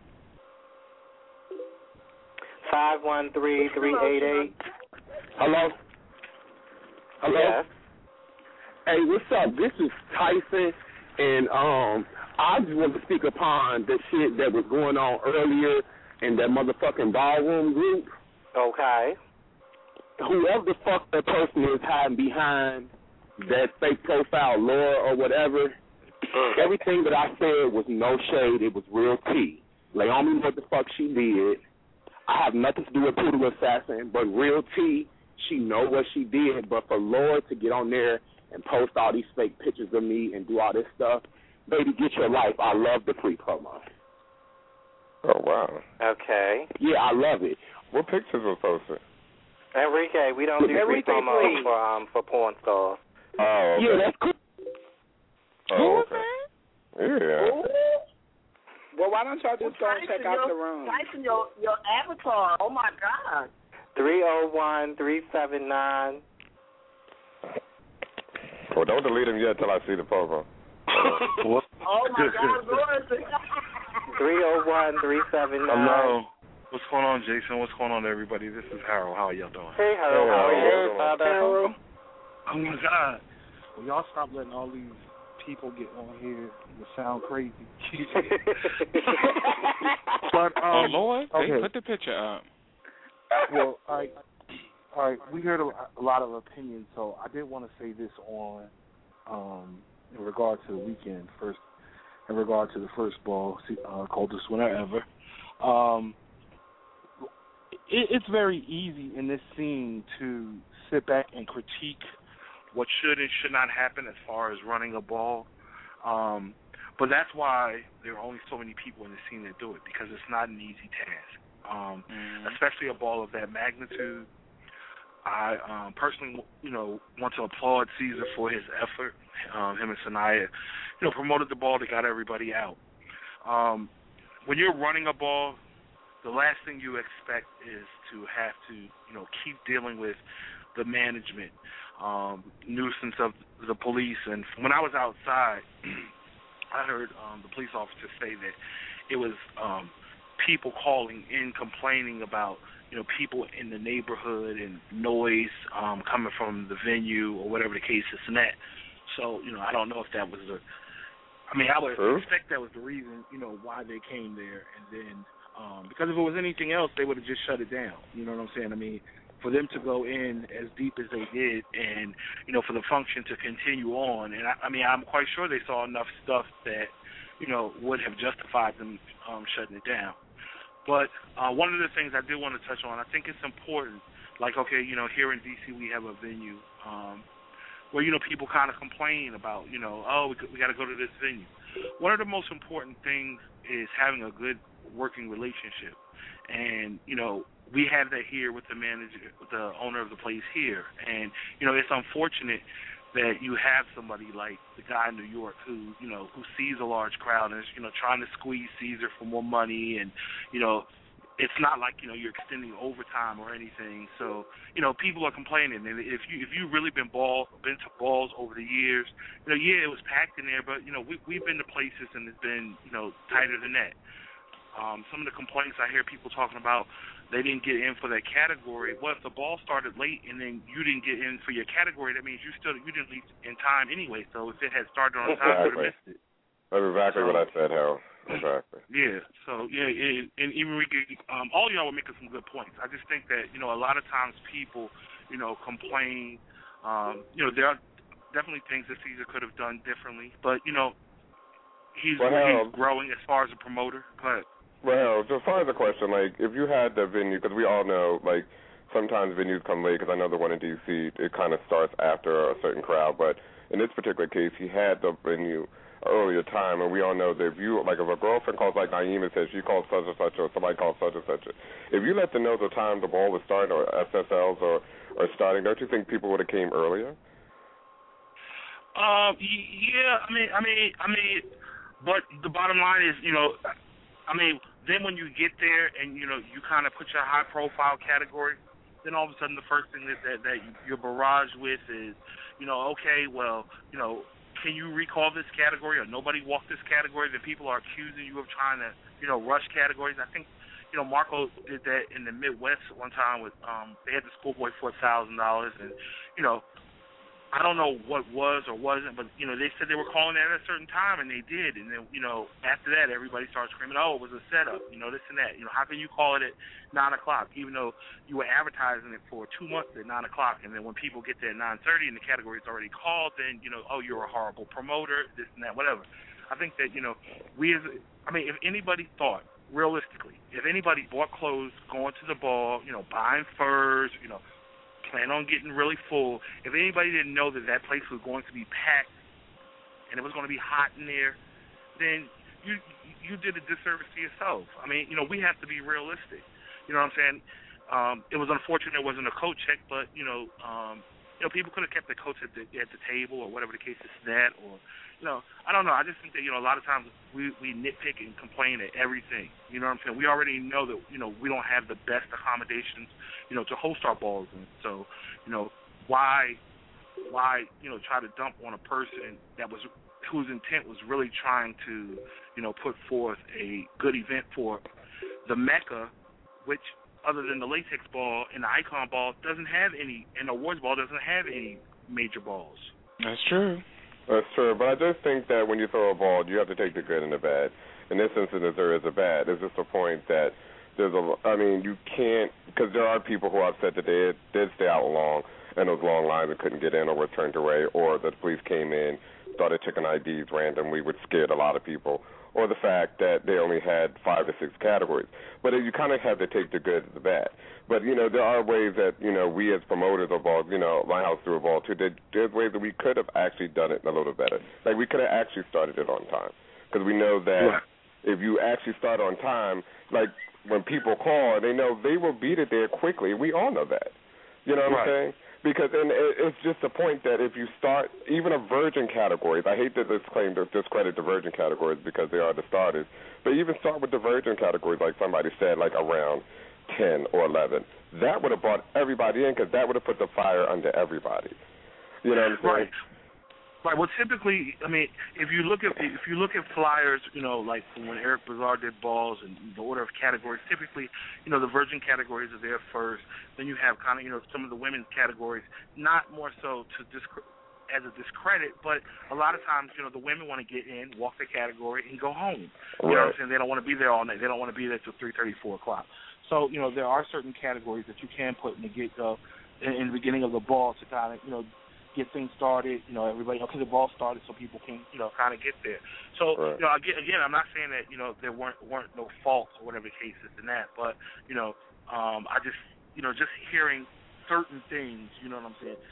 Five one three three eight eight. Hello? Hello? Yes. Hey, what's up? This is Tyson, and um, I just want to speak upon the shit that was going on earlier in that motherfucking ballroom group. Okay. Whoever the fuck that person is hiding behind that fake profile, Laura or whatever, everything that I said was no shade. It was real tea. Naomi knew what the fuck she did. I have nothing to do with Poodle Assassin, but real tea, she know what she did. But for Laura to get on there and post all these fake pictures of me and do all this stuff, baby, get your life. I love the pre-promo. Oh, wow. Okay. Yeah, I love it. What pictures were posted? Enrique, we don't do free promo for um for porn stars. Oh, okay. Yeah, that's cool. Oh, okay. Yeah. Well, why don't y'all just go and check out your, the room? Tyson, your, your avatar. Oh, my God. three oh one three seven nine. Well, don't delete him yet till I see the promo. Oh, my God, Lord. three oh one three seven nine. Hello. What's going on, Jason? What's going on, everybody? This is Harold. How are y'all doing? Hey, Harold. How are you, Harold? Oh, my God. Will y'all stop letting all these people get on here and sound crazy? But, um, oh, Lord. Okay. They put the picture up. Well, all right. All right. We heard a, a lot of opinions, so I did want to say this on, um, in regard to the weekend, first, in regard to the first ball, uh, coldest winter ever. Um, it, it's very easy in this scene to sit back and critique what should and should not happen as far as running a ball. Um, but that's why there are only so many people in the scene that do it, because it's not an easy task, um, mm. especially a ball of that magnitude. I um, personally, you know, want to applaud Caesar for his effort. Um, him and Sanaya, you know, promoted the ball that got everybody out. Um, when you're running a ball, the last thing you expect is to have to, you know, keep dealing with the management, um, nuisance of the police. And when I was outside, I heard um, the police officer say that it was um, people calling in complaining about, you know, people in the neighborhood and noise um, coming from the venue or whatever the case is. And that, so, you know, I don't know if that was the, I mean, I would True. expect that was the reason, you know, why they came there. And then, um, because if it was anything else, they would have just shut it down. You know what I'm saying? I mean, for them to go in as deep as they did and, you know, for the function to continue on. And, I, I mean, I'm quite sure they saw enough stuff that, you know, would have justified them um, shutting it down. But uh, one of the things I did want to touch on, I think it's important, like, okay, you know, here in D C we have a venue um, where, you know, people kind of complain about, you know, oh, we, we got to go to this venue. One of the most important things is having a good working relationship. And, you know, we have that here with the manager, with the owner of the place here. And, you know, it's unfortunate that you have somebody like the guy in New York who, you know, who sees a large crowd and is, you know, trying to squeeze Caesar for more money. And, you know, it's not like, you know, you're extending overtime or anything. So, you know, people are complaining. And if you if you've really been ball been to balls over the years, you know, yeah, it was packed in there, but, you know, we we've been to places and it's been, you know, tighter than that. Um, some of the complaints I hear people talking about, they didn't get in for that category. Well, if the ball started late and then you didn't get in for your category, that means you still you didn't leave in time anyway. So if it had started on time, you would have missed it. That's exactly so, what I said, Harold. Exactly. Yeah. So yeah, and, and even we could, um, all y'all were making some good points. I just think that, you know, a lot of times people, you know, complain. Um, you know, there are definitely things that Caesar could have done differently, but you know, he's, well, he's growing as far as a promoter. Go ahead. Well, as far as the question, like, if you had the venue, because we all know, like, sometimes venues come late, because I know the one in D C, it kind of starts after a certain crowd, but in this particular case, he had the venue earlier time, and we all know that if you, like, if a girlfriend calls, like Naima says, she calls such and such, or somebody calls such and such, if you let them know the time the ball was starting, or S S Ls or, or starting, don't you think people would have came earlier? Um, yeah, I mean, I mean, I mean, but the bottom line is, you know, I mean, then when you get there and, you know, you kind of put your high-profile category, then all of a sudden the first thing that, that, that you're barraged with is, you know, okay, well, you know, can you recall this category or nobody walked this category? That people are accusing you of trying to, you know, rush categories. I think, you know, Marco did that in the Midwest one time with, um, they had the Schoolboy for one thousand dollars and, you know, I don't know what was or wasn't, but, you know, they said they were calling that at a certain time, and they did. And then, you know, after that, everybody started screaming, oh, it was a setup, you know, this and that. You know, how can you call it at nine o'clock, even though you were advertising it for two months at nine o'clock, and then when people get there at nine thirty and the category is already called, then, you know, oh, you're a horrible promoter, this and that, whatever. I think that, you know, we as, I mean, if anybody thought, realistically, if anybody bought clothes, going to the ball, you know, buying furs, you know, plan on getting really full. If anybody didn't know that that place was going to be packed and it was going to be hot in there, then you you did a disservice to yourself. I mean, you know, we have to be realistic. You know what I'm saying? Um, it was unfortunate it wasn't a coat check, but, you know, um, you know, people could have kept their coats at the, at the table or whatever the case is that, or, you know, I don't know. I just think that, you know, a lot of times we, we nitpick and complain at everything. You know what I'm saying? We already know that, you know, we don't have the best accommodations, you know, to host our balls. And so, you know, why, why, you know, try to dump on a person that was, whose intent was really trying to, you know, put forth a good event for the Mecca, which, other than the latex ball and the icon ball, doesn't have any, and the awards ball doesn't have any major balls. That's true. That's true, but I just think that when you throw a ball, you have to take the good and the bad. In this instance, there is a bad. There's just a point that there's a, I mean, you can't, because there are people who have said that they did stay out long, and those long lines and couldn't get in or were turned away, or the police came in, started checking I Ds randomly, which scared a lot of people, or the fact that they only had five or six categories. But you kind of have to take the good and the bad. But, you know, there are ways that, you know, we as promoters of balls, you know, my house threw a ball too, there, there's ways that we could have actually done it a little better. Like, we could have actually started it on time. Because we know that yeah. if you actually start on time, like when people call, they know they will beat it there quickly. We all know that. You know what right. I'm saying? Because and it's just the point that if you start, even a virgin categories, I hate that this claim to discredit the virgin categories because they are the starters, but even start with the virgin categories, like somebody said, like around ten or eleven. That would have brought everybody in because that would have put the fire under everybody. You know what I'm saying? Right. Right. Well, typically, I mean, if you look at if you look at flyers, you know, like from when Eric Bazaar did balls and the order of categories, typically, you know, the virgin categories are there first. Then you have kind of, you know, some of the women's categories, not more so to disc- as a discredit, but a lot of times, you know, the women want to get in, walk the category, and go home. You right. know what I'm saying? They don't want to be there all night. They don't want to be there till three thirty, four o'clock. So, you know, there are certain categories that you can put in the get-go, in, in the beginning of the ball to kind of, you know, get things started, you know, everybody, okay, the ball started so people can, you know, kind of get there. So, right. you know, again, again, I'm not saying that, you know, there weren't weren't no faults or whatever the case is in that, but, you know, um, I just, you know, just hearing certain things, you know what I'm saying,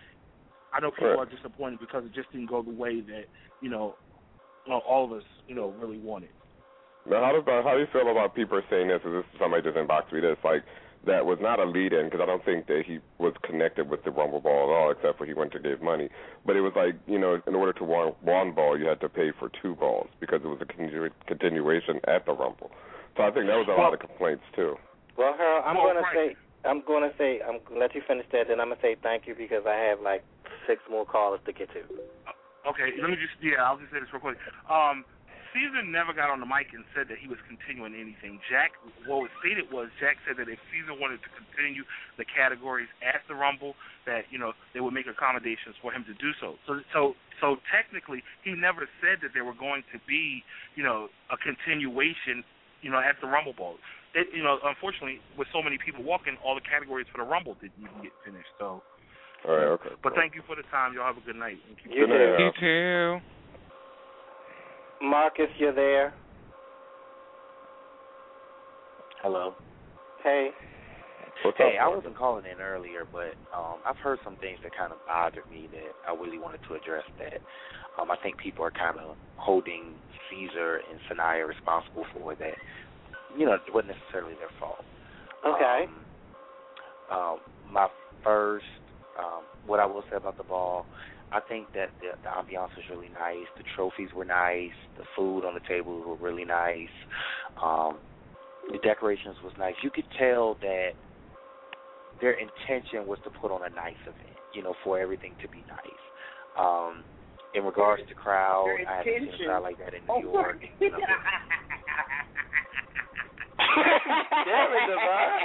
I know people right. are disappointed because it just didn't go the way that, you know, well, all of us, you know, really wanted. Now, how, does, how do you feel about people saying this, or this somebody just inboxed me this, like, that was not a lead-in, because I don't think that he was connected with the Rumble Ball at all, except for he went to give money. But it was like, you know, in order to win one ball, you had to pay for two balls, because it was a continu- continuation at the Rumble. So I think that was a well, lot of complaints, too. Well, Harold, I'm well, going right. to say, I'm going to say, I'm going to let you finish that, then I'm going to say thank you, because I have, like, six more callers to get to. Okay, let me just, yeah, I'll just say this real quick. Um, Caesar never got on the mic and said that he was continuing anything. Jack, what was stated was, Jack said that if Caesar wanted to continue the categories at the Rumble, that, you know, they would make accommodations for him to do so. So, so, so technically, he never said that there were going to be, you know, a continuation, you know, at the Rumble Ball. It, you know, unfortunately, with so many people walking, all the categories for the Rumble didn't even get finished. So, all right, okay. But thank you for the time. Y'all have a good night. You too. You too. Marcus, you're there. Hello. Hey. What's hey, up, I wasn't calling in earlier, but um, I've heard some things that kind of bothered me that I really wanted to address. That um, I think people are kind of holding Caesar and Sanaya responsible for that. You know, it wasn't necessarily their fault. Okay. Um, um, my first, um, what what I will say about the ball, I think that the, the ambiance was really nice. The trophies were nice. The food on the tables were really nice. Um, the decorations was nice. You could tell that their intention was to put on a nice event, you know, for everything to be nice. Um, in regards to crowd, I haven't seen a crowd like that in New York. You know. Damn it, Devon.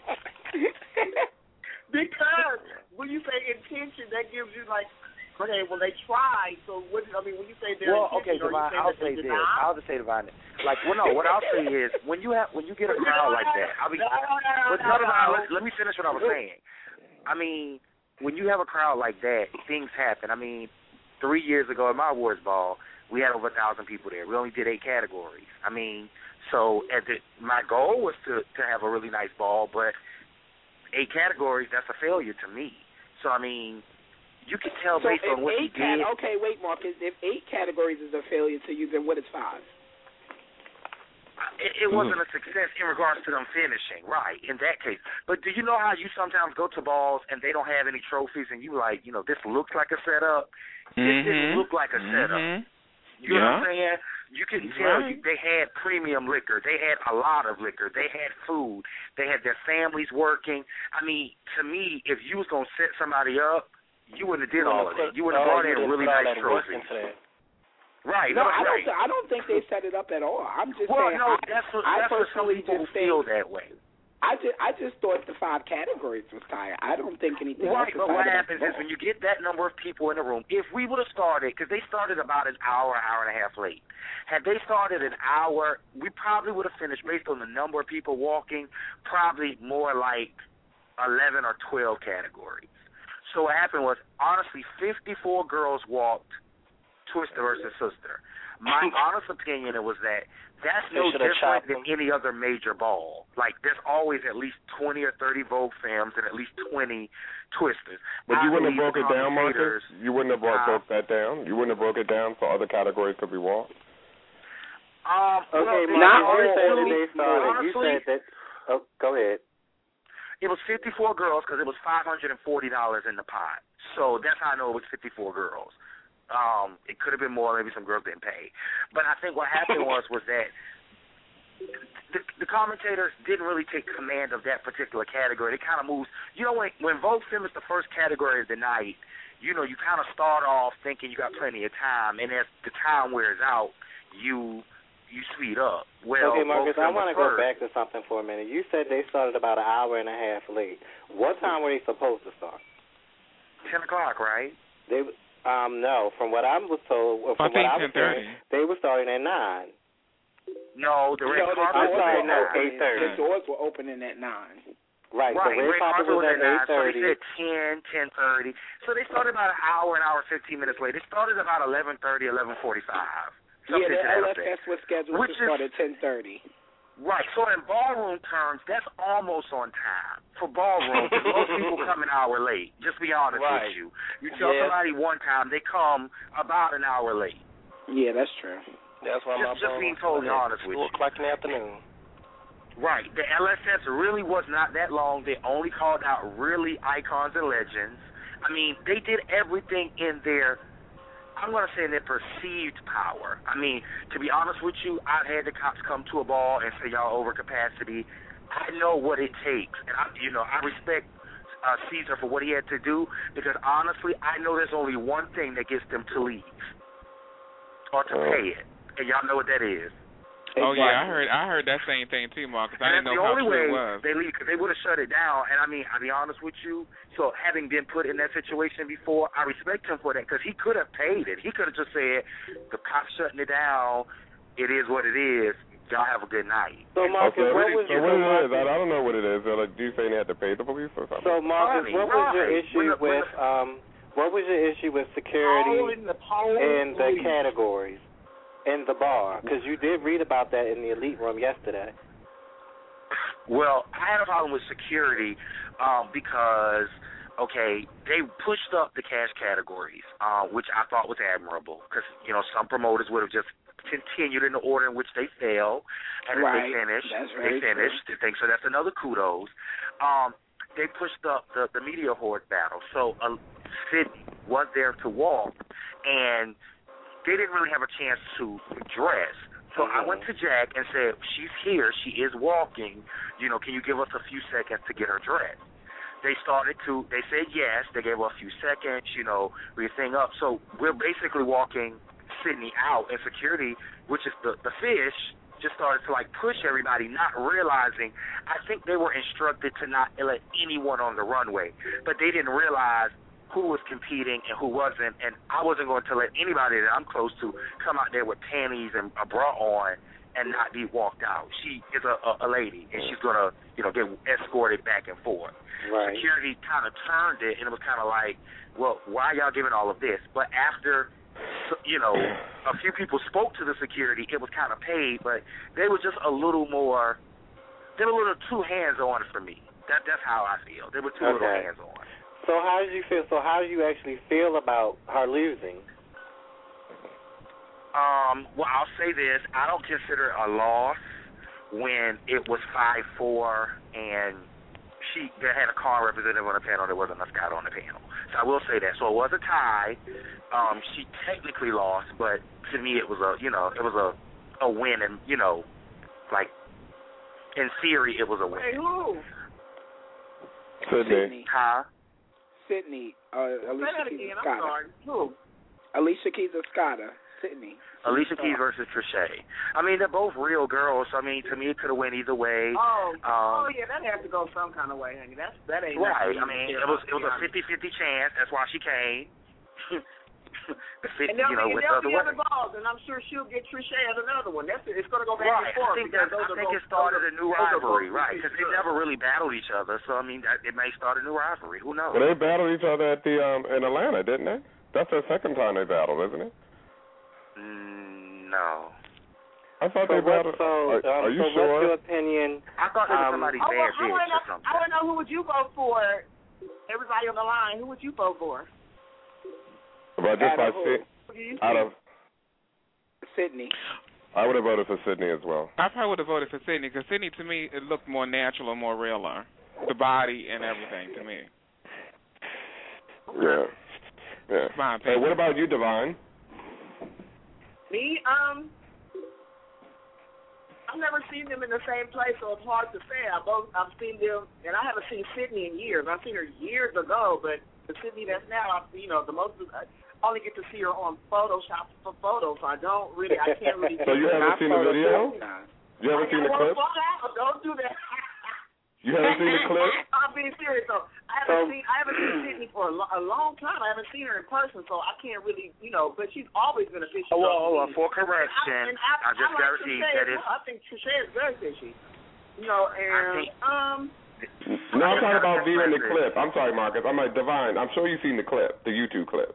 Because when you say intention, that gives you like, okay, well they tried. So what? I mean, when you say their well, okay, intention, Devon, I'll say this. Deny? I'll just say, Devon, like, well, no, what I'll say is when you have when you get a crowd like that, I'll be. No, no, no, but no, no, no, no. let, let me finish what I was saying. I mean, when you have a crowd like that, things happen. I mean, three years ago at my awards ball, we had over a thousand people there. We only did eight categories. I mean, so at the, my goal was to to have a really nice ball, but eight categories, that's a failure to me. So, I mean, you can tell so based on what eight you did. Cat- okay, wait, Marcus. If eight categories is a failure to you, then what is five? It, it wasn't a success in regards to them finishing, right, in that case. But do you know how you sometimes go to balls and they don't have any trophies and you like, you know, this looks like a setup. Mm-hmm. This didn't look like a setup. Mm-hmm. You know yeah. what I'm saying? You can tell right. you, they had premium liquor. They had a lot of liquor. They had food. They had their families working. I mean, to me, if you was going to set somebody up, you wouldn't have did all of that. You would have brought in a really nice trophy. Right. No, no, I right. don't. I don't think they set it up at all. I'm just well, saying. no, I, that's what, I that's what some personally people just feel think, that way. I just, I just thought the five categories was tight. I don't think anything Right, else but was what tight happens is when you get that number of people in the room, if we would have started, because they started about an hour, hour and a half late. Had they started an hour, we probably would have finished, based on the number of people walking, probably more like eleven or twelve categories. So what happened was, honestly, fifty-four girls walked Twister versus Sister. My honest opinion it was that that's They no should have different chopped than any other major ball. Like, there's always at least twenty or thirty Vogue Femmes and at least twenty Twisters. But you I wouldn't have believe broke it down, Marcus? commentators- You wouldn't have broke, Uh, broke that down? You wouldn't have broke it down so other categories could be walked? Um, Okay, well, Mark, not you said that honestly, they started. You honestly, said that. Oh, go ahead. it was fifty-four girls because it was five hundred forty dollars in the pot. So that's how I know it was fifty-four girls. Um, it could have been more. Maybe some girls didn't pay. But I think what happened was was that the, the commentators didn't really take command of that particular category. They kind of moved. You know, when when Vogue Femme is the first category of the night, you know, you kind of start off thinking you got plenty of time, and as the time wears out, you you speed up. Well, okay, Marcus, Vogue I Femme want to was go first. back to something for a minute. You said they started about an hour and a half late. What time were they supposed to start? Ten o'clock, right? They um no, from what I was told, or from I think what I was ten thirty. hearing, they were starting at nine. No, the red No, the carpet I'm was sorry, at no, nine. eight thirty. The doors were opening at nine. Right, Right, the red red carpet was at nine, eight so they thirty. said ten, ten thirty. So they started about an hour, an hour, fifteen minutes late. They started about eleven thirty, eleven forty-five. Yeah, Something the to that L F effect. S was scheduled Which to start is- at ten thirty. Right, so in ballroom terms, that's almost on time. For ballroom, 'cause most people come an hour late. Just be honest Right. with you. You tell Yeah. somebody one time, they come about an hour late. Yeah, that's true. That's why my Just, just ball being was totally at honest with two you. o'clock in the afternoon. Right. The L S S really was not that long. They only called out really icons and legends. I mean, they did everything in their, I'm going to say in their perceived power. I mean, to be honest with you, I've had the cops come to a ball and say y'all over capacity. I know what it takes. And, I, you know, I respect uh, Caesar for what he had to do because, honestly, I know there's only one thing that gets them to leave or to pay it. And y'all know what that is. Oh yeah, I heard I heard that same thing too, Marcus. I And didn't that's know the how only true way it was. they leave, because they would have shut it down. And I mean, I'll be honest with you. So having been put in that situation before, I respect him for that because he could have paid it. He could have just said, "The cops shutting it down. It is what it is. Y'all have a good night." So Marcus, Okay, what so was what your it so is, I, I don't know what it is. They're like, do you say they had to pay the police or something? So Marcus, Funny, what was your right. issue When the- when with um what was your issue with security All in the poll, and the please. categories in the bar? Because you did read about that in the elite room yesterday. Well, I had a problem with security um, because, okay, they pushed up the cash categories, uh, which I thought was admirable because, you know, some promoters would have just continued in the order in which they fell, and if Right. they finished, That's they very finished. I think so. That's another kudos. Um, they pushed up the, the media horde battle. So uh, Sydney was there to walk, and they didn't really have a chance to dress. So mm-hmm. I went to Jack and said, she's here, she is walking, you know, can you give us a few seconds to get her dressed? They started to, they said yes, they gave her a few seconds, you know, everything up. So we're basically walking Sydney out, and security, which is the, the fish, just started to, like, push everybody, not realizing, I think they were instructed to not let anyone on the runway, but they didn't realize who was competing and who wasn't, and I wasn't going to let anybody that I'm close to come out there with panties and a bra on and not be walked out. She is a, a, a lady, and she's going to, you know, get escorted back and forth. Right. Security kind of turned it, and it was kind of like, well, why are y'all giving all of this? But after, you know, a few people spoke to the security, it was kind of paid, but they were just a little more, they were a little too hands-on for me. That That's how I feel. They were too okay. little hands-on. So how did you feel? So how do you actually feel about her losing? Um, well, I'll say this. I don't consider it a loss when it was five four and she they had a car representative on the panel. There wasn't a scout on the panel. So I will say that. So it was a tie. Um, she technically lost, but to me it was a, you know, it was a, a win, and, you know, like, in theory it was a win. Hey, who? Sydney. Huh? Sydney. Uh, Alicia Say that Keys again. I'm Escada. sorry. Who? Alicia Keys Escada. Sydney. Alicia Keys versus Trichet. I mean, they're both real girls. So, I mean, to me, it could have went either way. Oh, um, oh yeah, that has to go some kind of way, honey. That's that ain't right. nothing I mean, it was it was a fifty-fifty chance. That's why she came. the fifty, and there'll you know, be, with there'll other be women. other balls, and I'm sure she'll get Trichet as another one. That's it. It's going to go back Right. and forth. I think, because that, those I are think both, it started those a new are, rivalry, those are right? Because they never really battled each other. So, I mean, that, it may start a new rivalry. Who knows? Well, they battled each other at the um in Atlanta, didn't they? That's their second time they battled, isn't it? Mm, no. I thought so they battled. So, are, um, are you so sure? what's your opinion? I thought it was um, somebody's oh, bad well, I bitch wanna or know, something. I want to know who would you vote for? Everybody on the line, who would you vote for? But just Out by of Sid- who? out of Sydney. I would have voted for Sydney as well. I probably would have voted for Sydney because Sydney, to me, it looked more natural and more realer. The body and everything, to me. Yeah. Yeah. My Hey, opinion. what about you, Divine? Me, um, I've never seen them in the same place, so it's hard to say. I both I've seen them, and I haven't seen Sydney in years. I've seen her years ago, but the Sydney that's now, you know, the most. I only get to see her on Photoshop for photos. So I don't really, I can't really. So you haven't seen the video? You haven't seen the clip? Don't do that. You haven't seen the clip? I'm being serious though. I haven't seen I haven't seen Sydney for a, lo- a long time. I haven't seen her in person, so I can't really, you know. But she's always been a fishy. Oh, well, girl well, to me. for correction, And I, and I, I just I like guaranteed Trichet that as is. well. I think Trichet is very fishy. You know, and think- um. No, I'm talking about viewing the clip. I'm sorry, Marcus. I'm like, Divine, I'm sure you've seen the clip, the YouTube clip.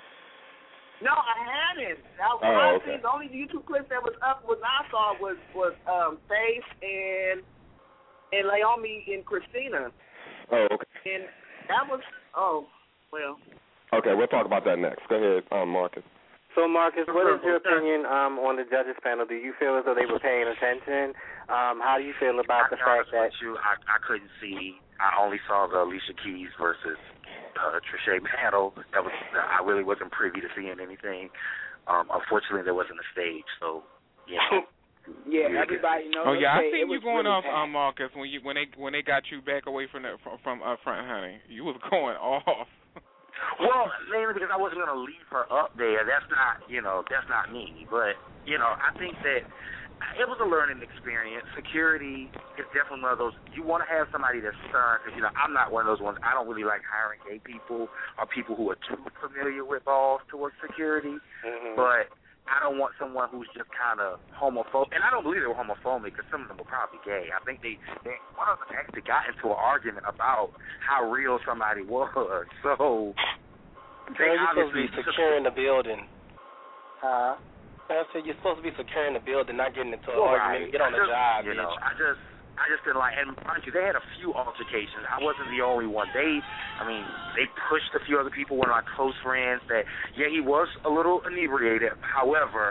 No, I haven't. I, Oh, I okay. seen, the only YouTube clip that was up was I saw was was um Face and and Naomi and Christina. Oh, okay. And that was oh well. Okay, we'll talk about that next. Go ahead, um, Marcus. So, Marcus, what is your opinion um, on the judges panel? Do you feel as though they were paying attention? Um, how do you feel about the fact that you, I, I couldn't see. I only saw the Alicia Keys versus uh, Trichet panel. That was I really wasn't privy to seeing anything. Um, unfortunately, there wasn't a stage, so you know. Yeah, everybody knows. Oh yeah, I okay, seen it you was going really off, packed. um, Marcus, when you when they when they got you back away from the from, from up front, honey. You was going off. Well, mainly because I wasn't going to leave her up there. That's not, you know, that's not me. But, you know, I think that it was a learning experience. Security is definitely one of those. You want to have somebody that's stern because, you know, I'm not one of those ones. I don't really like hiring gay people or people who are too familiar with balls towards security. Mm-hmm. But I don't want someone who's just kind of homophobic. And I don't believe they were homophobic because some of them were probably gay. I think they, they one of them actually got into an argument about how real somebody was. So they Girl, you're supposed to be obviously securing the building. Huh? I said you're supposed to be securing the building, not getting into an Well, argument. right. Get on I the just, job, you bitch. know, I just, I just didn't like. And mind you, they had a few altercations. I wasn't the only one. They, I mean, they pushed a few other people. One of my close friends. That, yeah, he was a little inebriated. However,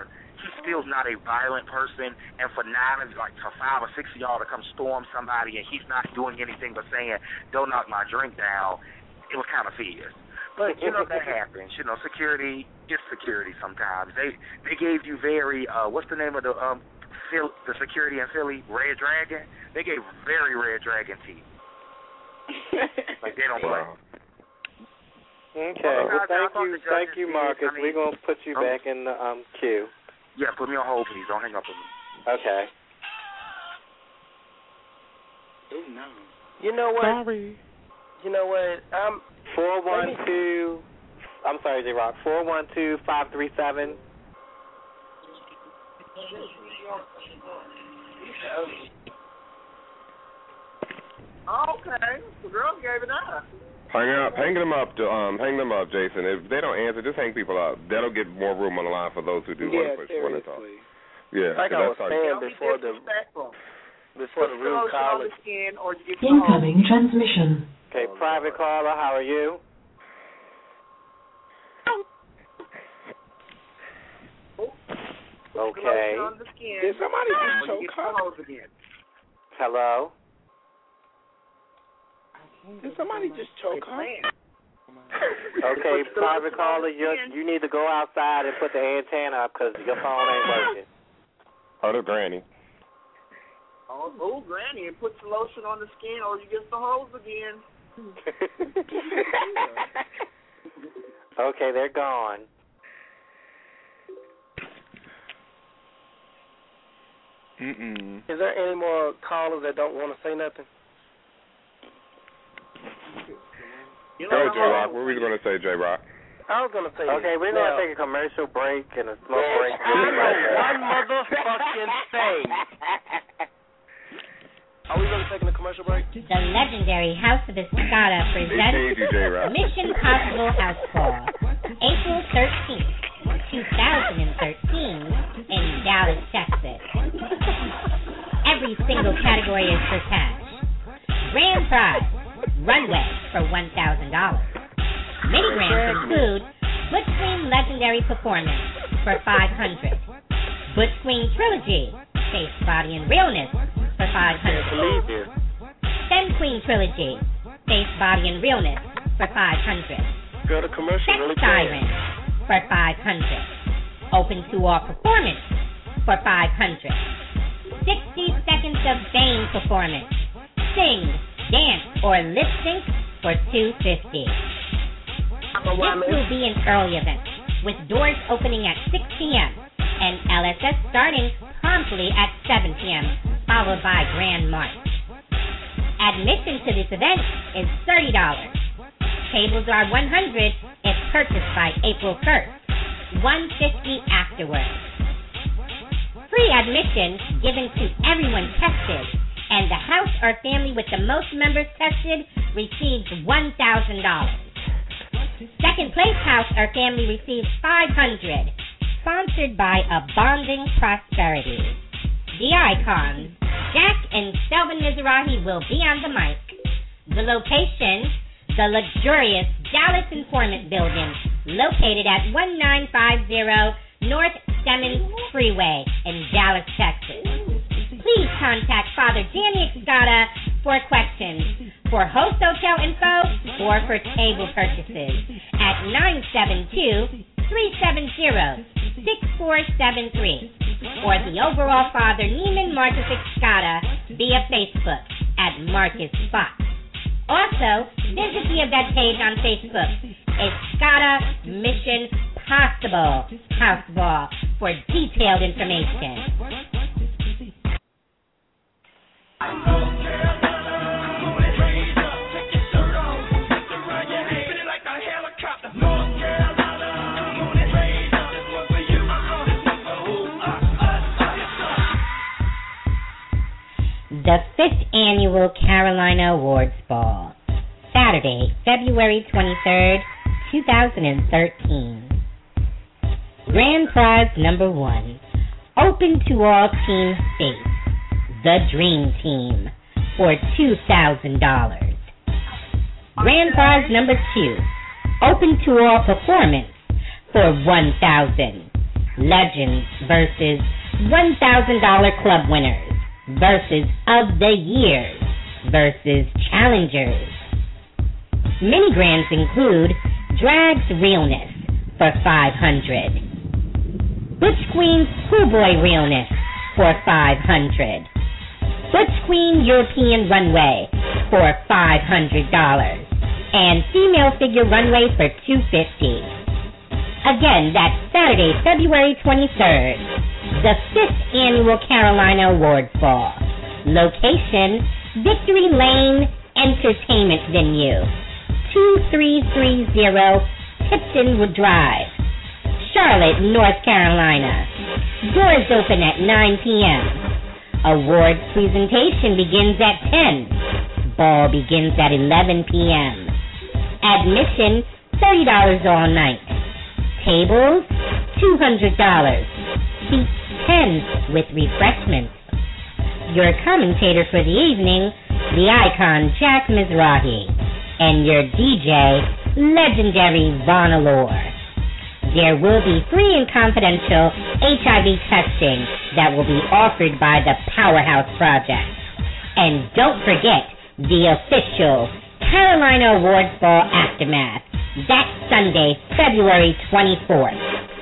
he still's not a violent person, and for nine, of like for five or six of y'all to come storm somebody, and he's not doing anything but saying, "Don't knock my drink down," it was kind of fierce. But you know that happens. You know, security is security sometimes. They they gave you very uh, what's the name of the um Phil, the security in Philly, Red Dragon. They gave very Red Dragon teeth. Like they don't play. Okay. Well, thank you, thank you, Marcus. I mean, we're gonna put you um, back in the um queue. Yeah, put me on hold, please. Don't hang up with me. Okay. Oh no. You know what? Sorry. You know what? Um, four one two. I'm sorry, J Rock. Four one two five three seven. Okay, the girl gave it up. Hang up, hang them up, um, hang them up, Jason. If they don't answer, just hang people up. That'll get more room on the line for those who do yeah, want to push, want to talk. Yeah, like I was saying before the before the rude caller. Incoming transmission. Okay, private caller, how are you? Okay. Did somebody just choke her? Hello? Did somebody just choke her? Okay, private caller, you you need to go outside and put the antenna up because your phone ain't working. Oh, the granny. Oh, oh, granny, and put the lotion on the skin or you get the hose again. Okay, they're gone. Mm-mm. Is there any more callers that don't want to say nothing? You know, Go, J-Rock. What were you going to say, J-Rock? I was going to say Okay, we're going to take a commercial break and a smoke yes, break. I know one motherfucking thing. Are we really taking a commercial break? The legendary House of Escada presents Mission Possible House Call, April thirteenth, twenty thirteen, in Dallas, Texas. Every single category is for cash. Grand prize, runway for one thousand dollars. Mini grants include Butch Queen Legendary Performance for five hundred dollars. Butch Queen Trilogy, Face, Body, and Realness for five hundred dollars. Femme Queen Trilogy, Face, Body, and Realness for five hundred dollars. Go to commercial Sex really Siren for five hundred dollars. Open to all performance for five hundred dollars. sixty seconds of Bane performance. Sing, dance, or lip sync for two hundred fifty dollars. This will be an early event, with doors opening at six p.m. and L S S starting promptly at seven p.m., followed by Grand March. Admission to this event is thirty dollars. Tables are one hundred dollars if purchased by April first, one hundred fifty dollars afterwards. Free admission given to everyone tested, and the house or family with the most members tested receives one thousand dollars. Second place house or family receives five hundred dollars. Sponsored by Abonding Prosperity. The icons, Jack and Selvin Mizrahi, will be on the mic. The location, the luxurious Dallas Informant Building, located at nineteen fifty North Stemmons Freeway in Dallas, Texas. Please contact Father Danny Escada for questions, for host hotel info, or for table purchases at nine seven two, three seven zero, six four seven three, or the overall Father Neiman Marcus Escada via Facebook at Marcus Fox. Also, visit the event page on Facebook, Escada Mission Possible House Ball, for detailed information. The fifth Annual Carolina Awards Ball, Saturday, February twenty-third, twenty thirteen. Grand prize number one, open to all team faith, the Dream Team, for two thousand dollars. Grand prize number two, open to all performance, for one thousand dollars. Legends versus one thousand dollars club winners versus of the years versus challengers. Mini grands include Drag's Realness for five hundred dollars. Butch Queen's Poolboy Realness for five hundred dollars. Butch Queen European Runway for five hundred dollars. And Female Figure Runway for two hundred fifty dollars. Again, that's Saturday, February twenty-third, the fifth Annual Carolina Awards Ball. Location, Victory Lane Entertainment Venue, two three three zero Tipton Drive, Charlotte, North Carolina. Doors open at nine p.m. Awards presentation begins at ten. Ball begins at eleven p.m. Admission, thirty dollars all night. Tables, two hundred dollars. Seats, ten with refreshments. Your commentator for the evening, the icon Jack Mizrahi, and your D J, legendary Von Allure. There will be free and confidential H I V testing that will be offered by the Powerhouse Project. And don't forget the official Carolina Awards Ball Aftermath. That's Sunday, February twenty-fourth.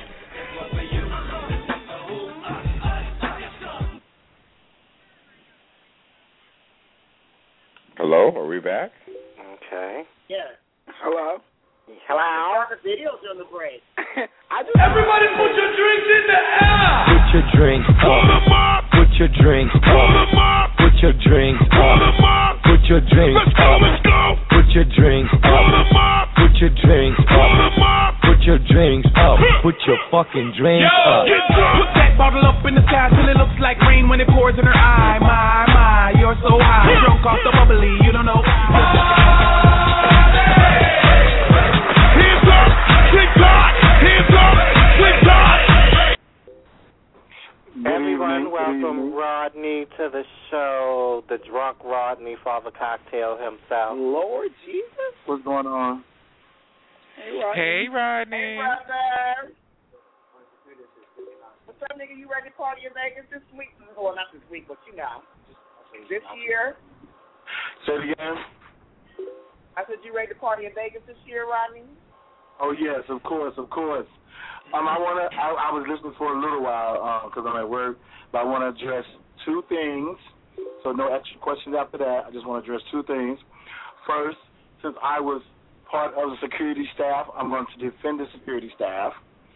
Hello, are we back? Okay. Yeah. Hello. Hello. The videos on the break. I just Everybody put your drinks in the air. Put your drinks up. Put your drinks up. Put your drinks up. Put your drinks up. Put your drinks up. Put your drinks up. Put your drinks up. Put your fucking drinks up. Put that bottle up in the sky till it looks like rain when it pours in her eye. My, my, you're so high. Drunk off the bubbly, you don't know. Everyone, welcome Rodney to the show. The drunk Rodney, Father Cocktail himself. Lord Jesus. What's going on? Hey, Rodney. Hey, Rodney. Hey, brother. What's up, nigga? You ready to party in Vegas this week? Well, not this week, but you know. This year. Say it again. I said, you ready to party in Vegas this year, Rodney? Oh, yes, of course, of course. Um, I wanna. I, I was listening for a little while because uh, I'm at work, but I want to address two things. So no extra questions after that. I just want to address two things. First, since I was part of the security staff, I'm going to defend the security staff.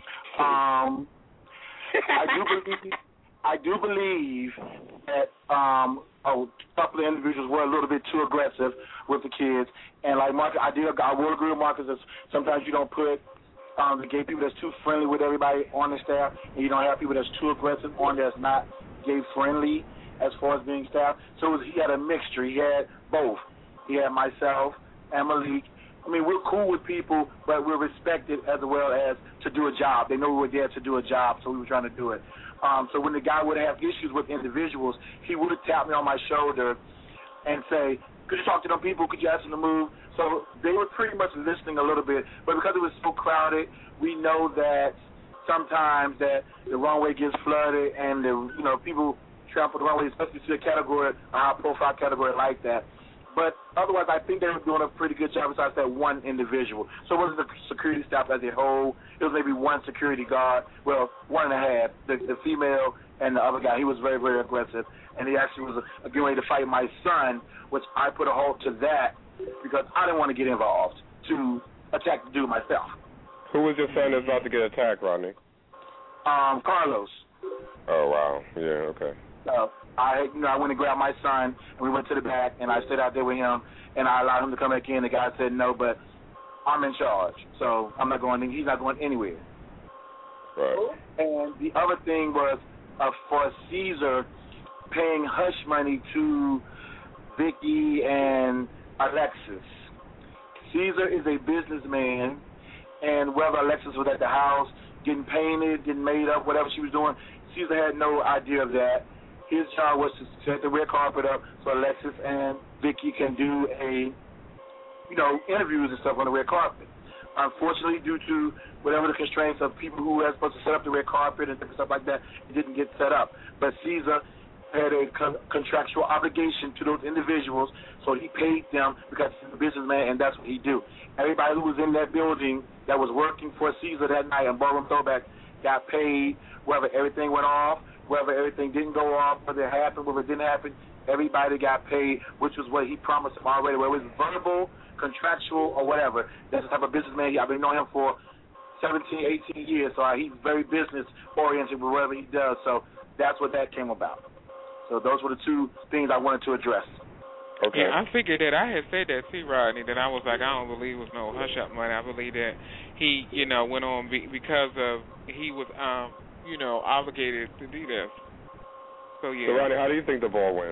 Um, I do believe. I do believe that um, a couple of individuals were a little bit too aggressive with the kids, and like Marcus, I did. I will agree with Marcus that sometimes you don't put. Um, the gay people that's too friendly with everybody on the staff, and you don't have people that's too aggressive on that's not gay friendly as far as being staff. So it was, he had a mixture. He had both. He had myself and Malik. I mean, we're cool with people, but we're respected as well as to do a job. They know we were there to do a job, so we were trying to do it. Um, so when the guy would have issues with individuals, he would have tapped me on my shoulder and say, could you talk to them people? Could you ask them to move? So they were pretty much listening a little bit, but because it was so crowded, we know that sometimes that the runway gets flooded and the you know people trample the runway, especially to a category, a high-profile category like that. But otherwise, I think they were doing a pretty good job besides that one individual. So it wasn't the security staff as a whole. It was maybe one security guard, well, one and a half, the, the female and the other guy. He was very, very aggressive, and he actually was uh, getting ready to fight my son, which I put a halt to that because I didn't want to get involved to attack the dude myself. Who was your son that's about to get attacked, Rodney? Um, Carlos. Oh, wow. Yeah, okay. So I, you know, I went and grabbed my son, and we went to the back, and I stayed out there with him, and I allowed him to come back in. The guy said no, but I'm in charge, so I'm not going. He's not going anywhere. Right. And the other thing was uh, for Caesar paying hush money to Vicky and Alexis. Caesar is a businessman, and whether Alexis was at the house getting painted, getting made up, whatever she was doing, Caesar had no idea of that. His job was to set the red carpet up so Alexis and Vicky can do a, you know, interviews and stuff on the red carpet. unfortunately, due to whatever the constraints of people who were supposed to set up the red carpet and different stuff like that, it didn't get set up. But Caesar had a con- contractual obligation to those individuals, so he paid them because he's a businessman, and that's what he do. Everybody who was in that building that was working for Caesar that night on Ballroom Throwback got paid, whether everything went off, whether everything didn't go off, whether it happened, whether it didn't happen. Everybody got paid, which was what he promised them already, whether it was verbal, contractual, or whatever. That's the type of businessman. I've been knowing him for seventeen, eighteen years, so he's very business-oriented with whatever he does. So that's what that came about. So those were the two things I wanted to address. Okay. Yeah, I figured that I had said that to Rodney, that I was like, I don't believe it was no hush-up money. I believe that he, you know, went on be, because of he was, um, you know, obligated to do this. So, yeah. So, Rodney, how do you think the ball went?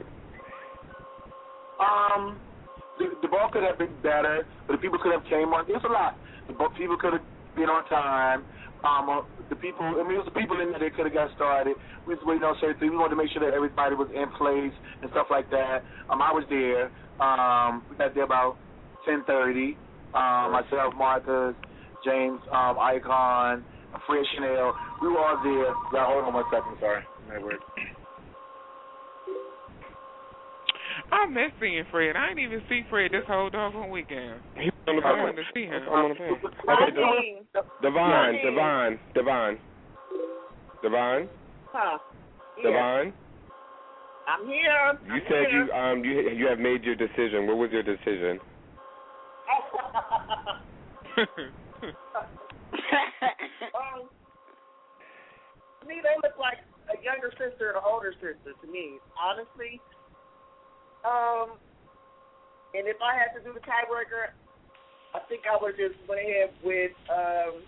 Um, the, the ball could have been better, but the people could have came on. There's a lot. The ball, people could have been on time. Um, uh, the people, I mean, it was the people in there that could have got started. We was waiting on certain things. We wanted to make sure that everybody was in place and stuff like that. Um, I was there. Um, we got there about ten thirty. Um, myself, Martha, James, um, Icon, Fred Chanel. We were all there. Yeah, hold on one second. Sorry. My word. I miss seeing Fred. I didn't even see Fred this whole doggone weekend. He was on the I phone. wanted to see him. I'm on the phone. Okay, Devon, Devon, Devon, Devon, Huh? Yeah. Devon. I'm here. You I'm said here. you um you you have made your decision. What was your decision? um, to me, they look like a younger sister and an older sister to me, honestly. Um, and if I had to do the tiebreaker, I think I would have just went ahead with. Um,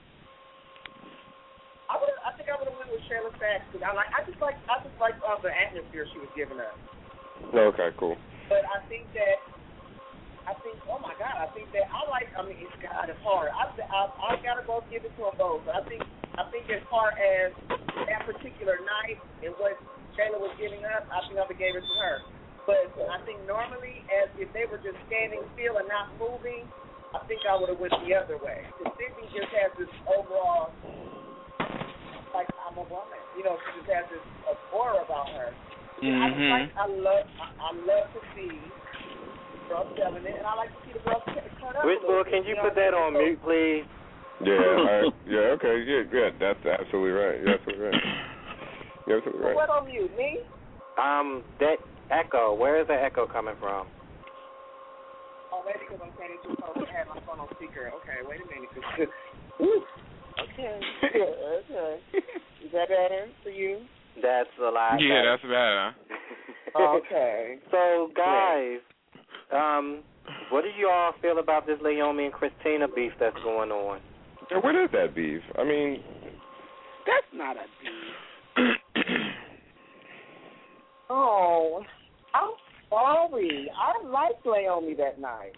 I would. I think I would have went with Shayla Saxton. I like. I just like. I just like uh, the atmosphere she was giving us. Okay, cool. But I think that. I think. Oh my God! I think that I like. I mean, it's God. It's hard. I. I, I gotta both give it to them both. But I think. I think as far as that particular night and what Shayla was giving us, I think I would have gave it to her. But I think normally, as if they were just standing still and not moving, I think I would have went the other way. Because Sydney just has this overall, like, I'm a woman. You know, she just has this aura about her. Mm-hmm. I just like, I love, I, I love to see girls selling it, and I like to see the girls turn up. Rich can you, you put that on so, mute, please? Yeah, I, yeah, okay, yeah, yeah, that's absolutely right. You're absolutely right. You're absolutely right. So what on mute, me? Um, that echo, where is the echo coming from? Oh, maybe because I'm saying it too close. I had my phone on speaker. Okay, wait a minute. Woo. Okay. Okay. Is that better for you? That's a lot Yeah, better. that's better. Okay. So, guys, um, what do you all feel about this Naomi and Christina beef that's going on? Yeah, what is that beef? I mean, that's not a beef. Oh, I'm sorry. I liked Naomi that night.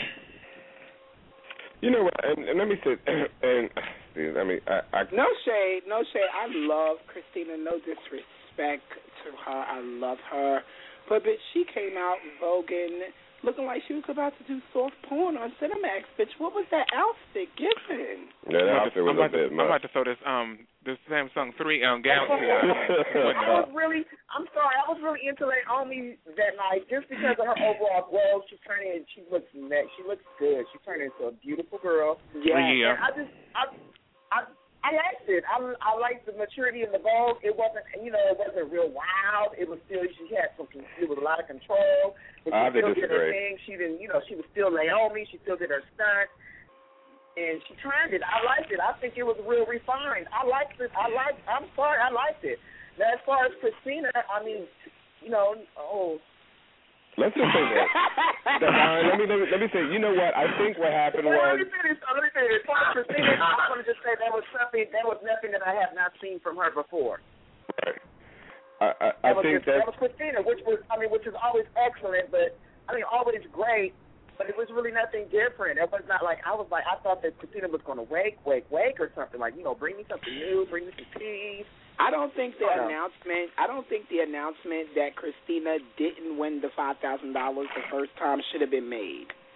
You know what? And, and let me say, and I mean, I, I no shade, no shade. I love Christina. No disrespect to her. I love her, but bitch, she came out voguing, looking like she was about to do soft porn on Cinemax. Bitch, what was that outfit giving? Yeah, that outfit was I'm a bit to, much. I'm about to throw this um this Samsung three um Galaxy. I was really, I'm sorry, I was really into Naomi that night just because of her overall growth. She turned in, she looks next, she looks good. She turned into a beautiful girl. Yeah. yeah. And I just, I, I, I liked it. I, I liked the maturity in the vogue. It wasn't, you know, it wasn't real wild. It was still, she had some, it was a lot of control. But she I still did her disagree. thing. She didn't, you know, she was still Naomi. She still did her stunt. And she turned it. I liked it. I think it was real refined. I liked it. I liked. I'm sorry. I liked it. Now, as far as Christina, I mean, you know, oh. Let's just say that. Devon, let me let me let me say. You know what? I think what happened well, was. Let me say this. Let me say this. As far as Christina, I want to just say there was something. There was nothing that I have not seen from her before. Right. I I, I that think was, that. That was Christina, which was I mean, which is always excellent, but I mean, always great. But it was really nothing different. It was not like, I was like, I thought that Christina was going to wake, wake, wake or something. Like, you know, bring me something new, bring me some peas. I don't think the Oh, no. announcement, I don't think the announcement that Christina didn't win the five thousand dollars the first time should have been made.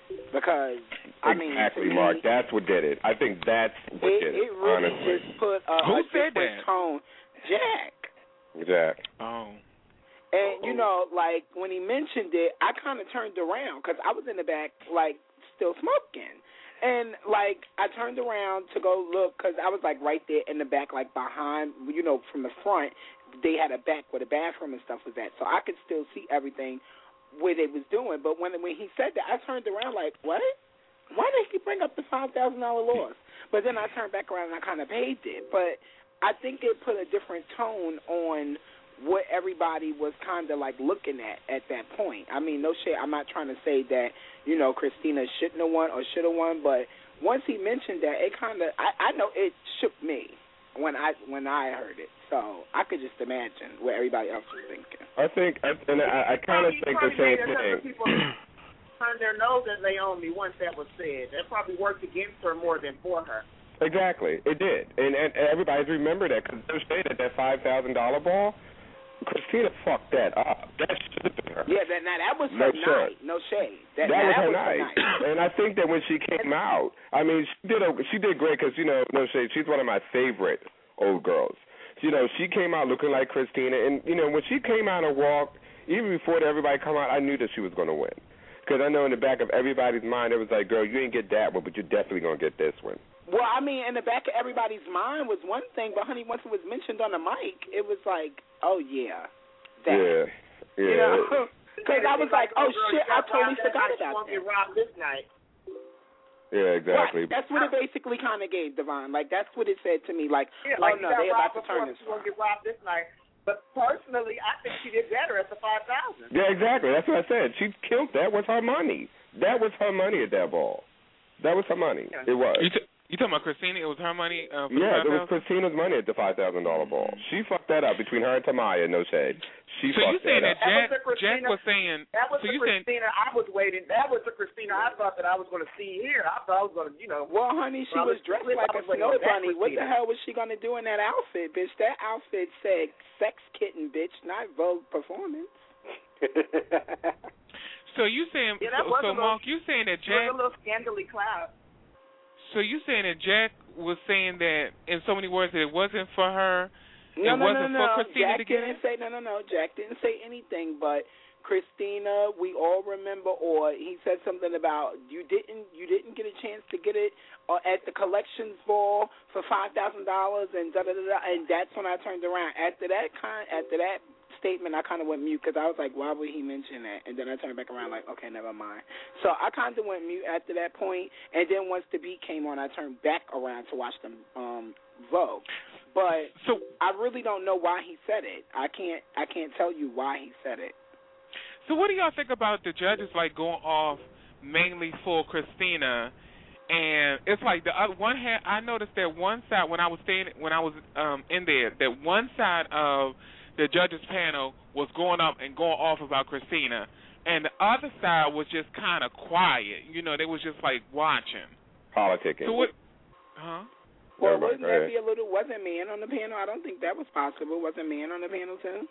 Because I mean, exactly, me, Mark. That's what did it. I think that's what it, did it. it. really honestly, just put a, Who a said different that? tone. Jack. Jack. Oh. And you know, like when he mentioned it, I kind of turned around because I was in the back, like still smoking, and like I turned around to go look because I was like right there in the back, like behind, you know, from the front. They had a back where the bathroom and stuff was at, so I could still see everything where they was doing. But when when he said that, I turned around like, what? Why did he bring up the five thousand dollar loss? But then I turned back around and I kind of paid it. But I think it put a different tone on what everybody was kind of like looking at at that point. I mean, no shit. I'm not trying to say that, you know, Christina shouldn't have won or should have won, but once he mentioned that, it kind of, I, I know it shook me when I when I heard it. So I could just imagine what everybody else was thinking. I think, and I, I kind of think the same thing. People turned their nose at Naomi once that was said. That probably worked against her more than for her. Exactly, it did, and and everybody's remembered that because they say that that five thousand dollar ball, Christina fucked that up. That should have been her. Yeah, that now that was No her shit. night. No shade. That, That now, was that her was night, her night. and I think that when she came out, I mean, she did a, she did great because you know, no shade, she's one of my favorite old girls. You know, she came out looking like Christina, and you know, when she came out and walked, even before everybody come out, I knew that she was going to win because I know in the back of everybody's mind it was like, girl, you ain't get that one, but you're definitely going to get this one. Well, I mean, in the back of everybody's mind was one thing, but honey, once it was mentioned on the mic, it was like, oh yeah, that. Yeah, yeah. You know, because I was like, oh shit, I totally forgot She about won't that. get robbed this night. Yeah, exactly. Right. That's what it basically kind of gave, Devon. Like that's what it said to me. Like, Yeah, oh like no, she got they about robbed to turn before, this. she won't get robbed this night. But personally, I think she did better at the five thousand. Yeah, exactly. That's what I said. She killed that. Was her money. That was her money at that ball. That was her money. Yeah. It was. You, t- you talking about Christina? It was her money uh, for Yeah, the it was Christina's money at the five thousand dollar ball. She fucked that up between her and Tamaya. No shade. She So you fucked saying that that up. Jack, That was the Jack Christina- was saying? That was so the you saying? Christina I was waiting. That was the Christina I thought that I was going to see here. I thought I was going to, you know. Well, honey, she well, was dressed I like a was waiting snow on that bunny. What the Christina. hell was she gonna do in that outfit, bitch? That outfit said "sex kitten," bitch, not Vogue performance. So you saying? Yeah, that so, was so a little- Mark, you saying that It Jack? was a little scandally cloud. So you saying that Jack was saying that in so many words that it wasn't for her? No, it no, wasn't no, no. for Christina Jack to get didn't say no, no, no. Jack didn't say anything, but Christina, we all remember, or he said something about you didn't, you didn't get a chance to get it uh, at the collections ball for five thousand dollars, and da da da da. And that's when I turned around. After that kind, after that statement, I kind of went mute because I was like, why would he mention that? And then I turned back around like, okay, never mind. So I kind of went mute after that point, and then once the beat came on, I turned back around to watch them um, Vogue. But so I really don't know why he said it. I can't. I can't tell you why he said it. So what do y'all think about the judges like going off mainly for Christina? And it's like the other one hand. I noticed that one side when I was staying when I was um, in there, that one side of the judges panel was going up and going off about Christina, and the other side was just kind of quiet. You know, they was just like watching. Politicking. So what? Huh? Well, Never mind, wouldn't go that ahead. be a little? Wasn't man on the panel? I don't think that was possible. Wasn't man on the panel too?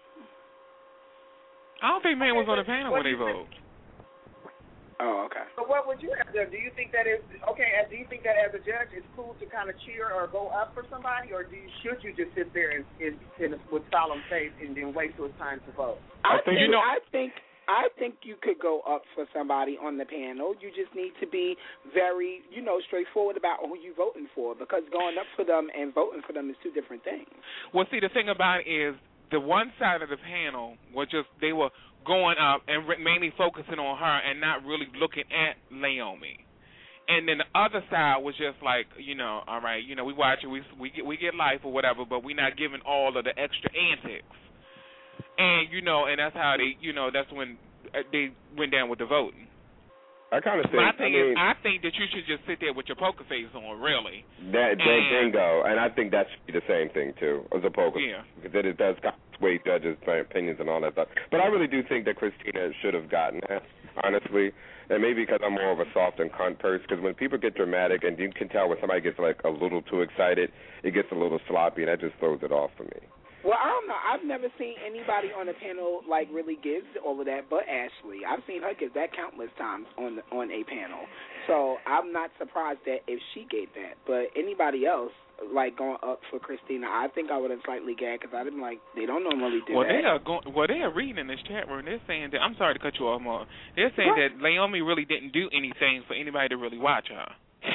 I don't think man was on the panel when they voted. Oh, okay. So what would you have done? Do you think that is okay? as- Do you think that as a judge, it's cool to kind of cheer or go up for somebody, or do you, should you just sit there and, and, and with solemn face and then wait till it's time to vote? I, think think you know- I think I think you could go up for somebody on the panel. You just need to be very, you know, straightforward about who you're voting for, because going up for them and voting for them is two different things. Well, see, the thing about it is the one side of the panel was just they were going up and re- mainly focusing on her and not really looking at Naomi. And then the other side was just like, you know, all right, you know, we watch it, we we get we get life or whatever, but we're not giving all of the extra antics. And you know, and that's how they, you know, that's when they went down with the voting. I kind of think. My thing I mean, is, I think that you should just sit there with your poker face on, really. That, that And- bingo, and I think that should be the same thing too as a poker. Yeah. Because it does kind of sway judges' opinions and all that stuff. But I really do think that Christina should have gotten that, honestly. And maybe because I'm more of a soft and cunt person. Because when people get dramatic, and you can tell when somebody gets like a little too excited, it gets a little sloppy, and that just throws it off for me. Well, I don't know. I've never seen anybody on the panel like really give all of that, but Ashley. I've seen her give that countless times on the, on a panel. So I'm not surprised that if she gave that. But anybody else, like going up for Christina, I think I would have slightly gagged because I'd been like, they don't normally do well, that. They are going, well, they are reading in this chat room. They're saying that, I'm sorry to cut you off, Mark. They're saying what? that Naomi really didn't do anything for anybody to really watch her.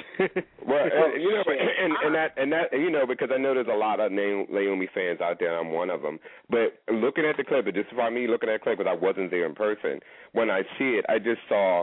Well, and, you know, and, and that, and that, you know, because I know there's a lot of Naomi fans out there, and I'm one of them. But looking at the clip, this is why me looking at the clip, because I wasn't there in person. When I see it, I just saw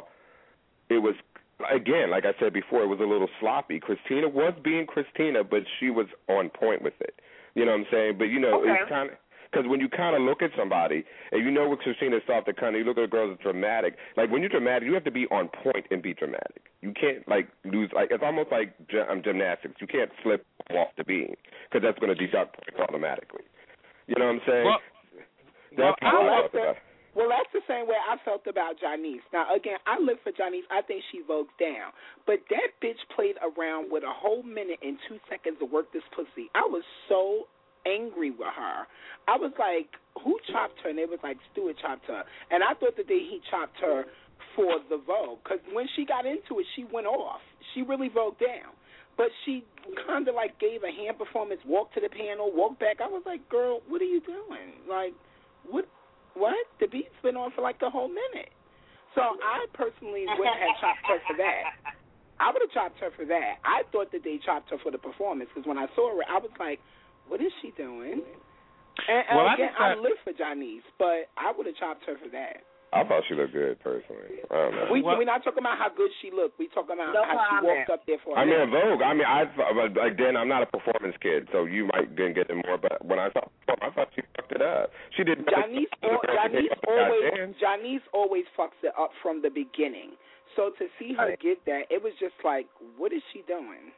it was, again, like I said before, it was a little sloppy. Christina was being Christina, but she was on point with it. You know what I'm saying? But you know, okay. it's kind of. Because when you kind of look at somebody, and you know what Christina's soft to kind of, you look at girls that's dramatic. Like, when you're dramatic, you have to be on point and be dramatic. You can't, like, lose, like, it's almost like um, gymnastics. You can't slip off the beam, because that's going to deduct points automatically. You know what I'm saying? Well, that's well, how I that's felt about it. Well, that's the same way I felt about Janice. Now, again, I live for Janice. I think she votes down. But that bitch played around with a whole minute and two seconds to work this pussy. I was so angry with her. I was like, who chopped her? And it was like, Stewart chopped her. And I thought that they, he chopped her for the vote. Because when she got into it, she went off. She really voted down. But she kind of like gave a hand performance, walked to the panel, walked back. I was like, girl, what are you doing? Like, what? What? The beat's been on for like the whole minute. So I personally wouldn't have chopped her for that. I would have chopped her for that. I thought that they chopped her for the performance. Because when I saw her, I was like, what is she doing? And, and well, again, I, I live for Janice, but I would have chopped her for that. I thought she looked good, personally. I don't know. We, well, we're not talking about how good she looked. We're talking about no how she walked up there for a I mean, minute. Vogue. I mean, I again, I'm not a performance kid, so you might didn't get it more. But when I saw, I thought she fucked it up. She did. Janice, Janice always, Janice always fucks it up from the beginning. So to see her get that, it was just like, what is she doing?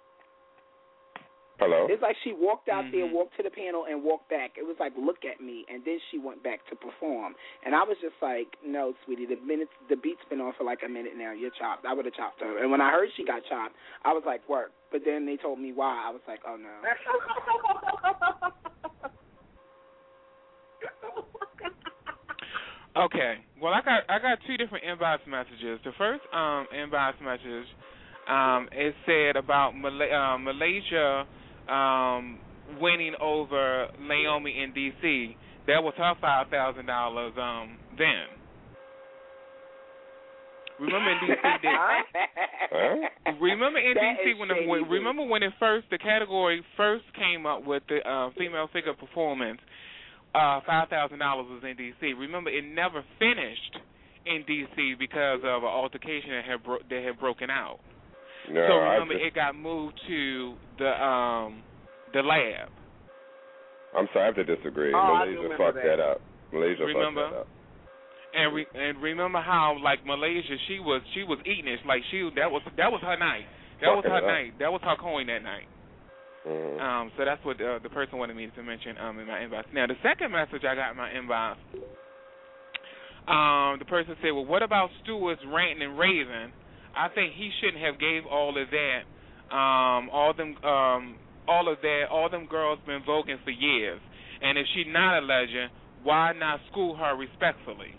Hello? It's like she walked out mm-hmm. there, walked to the panel, and walked back. It was like, look at me, and then she went back to perform. And I was just like, no, sweetie, the minutes, the beat's been on for like a minute now. You're chopped. I would have chopped her. And when I heard she got chopped, I was like, work. But then they told me why. I was like, oh, no. Okay. Well, I got I got two different inbox messages. The first um, inbox message, um, it said about Mal- uh, Malaysia um, winning over Naomi in D C. That was her five thousand dollars um, then. Remember in D C? Did, remember in That D C is when, the, when remember when it first the category first came up with the uh, female figure performance. Uh, five thousand dollars was in D C. Remember, it never finished in D C because of an altercation that had bro- that had broken out. No, so remember, just, it got moved to the um the lab. I'm sorry, I have to disagree. Oh, Malaysia fucked that. that up. Malaysia remember? fucked that up. And re- and remember how like Malaysia, she was she was eating it like she that was that was her night. That Fucking was her up. night. That was her coin that night. Mm-hmm. Um, so that's what uh, the person wanted me to mention um, in my inbox. Now, the second message I got in my inbox, um, the person said, well, what about Stewart's ranting and raving? I think he shouldn't have gave all of that, um, all them, um, all of that, all them girls been voguing for years. And if she's not a legend, why not school her respectfully?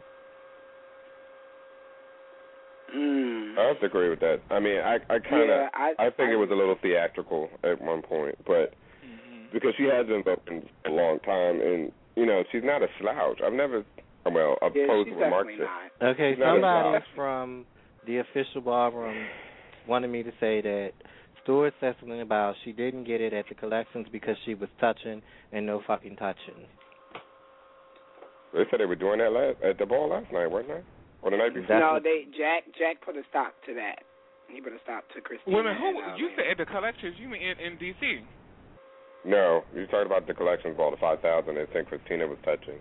Mm. I have to agree with that. I mean, I I kind of yeah, I, I think I, it was a little theatrical at one point, but mm-hmm. because she has been voting for a long time, and you know she's not a slouch. I've never, well, yeah, opposed she's remarks. not. Okay, she's not somebody from the official ballroom wanted me to say that Stewart said something about she didn't get it at the collections because she was touching and no fucking touching. They said they were doing that last at the ball last night, weren't they? Or the night before? No, they Jack Jack put a stop to that. He put a stop to Christina. Women, who and, uh, you said at the collections? You mean in, in D C? No, you talking about the collections ball, the five thousand. They think Christina was touching.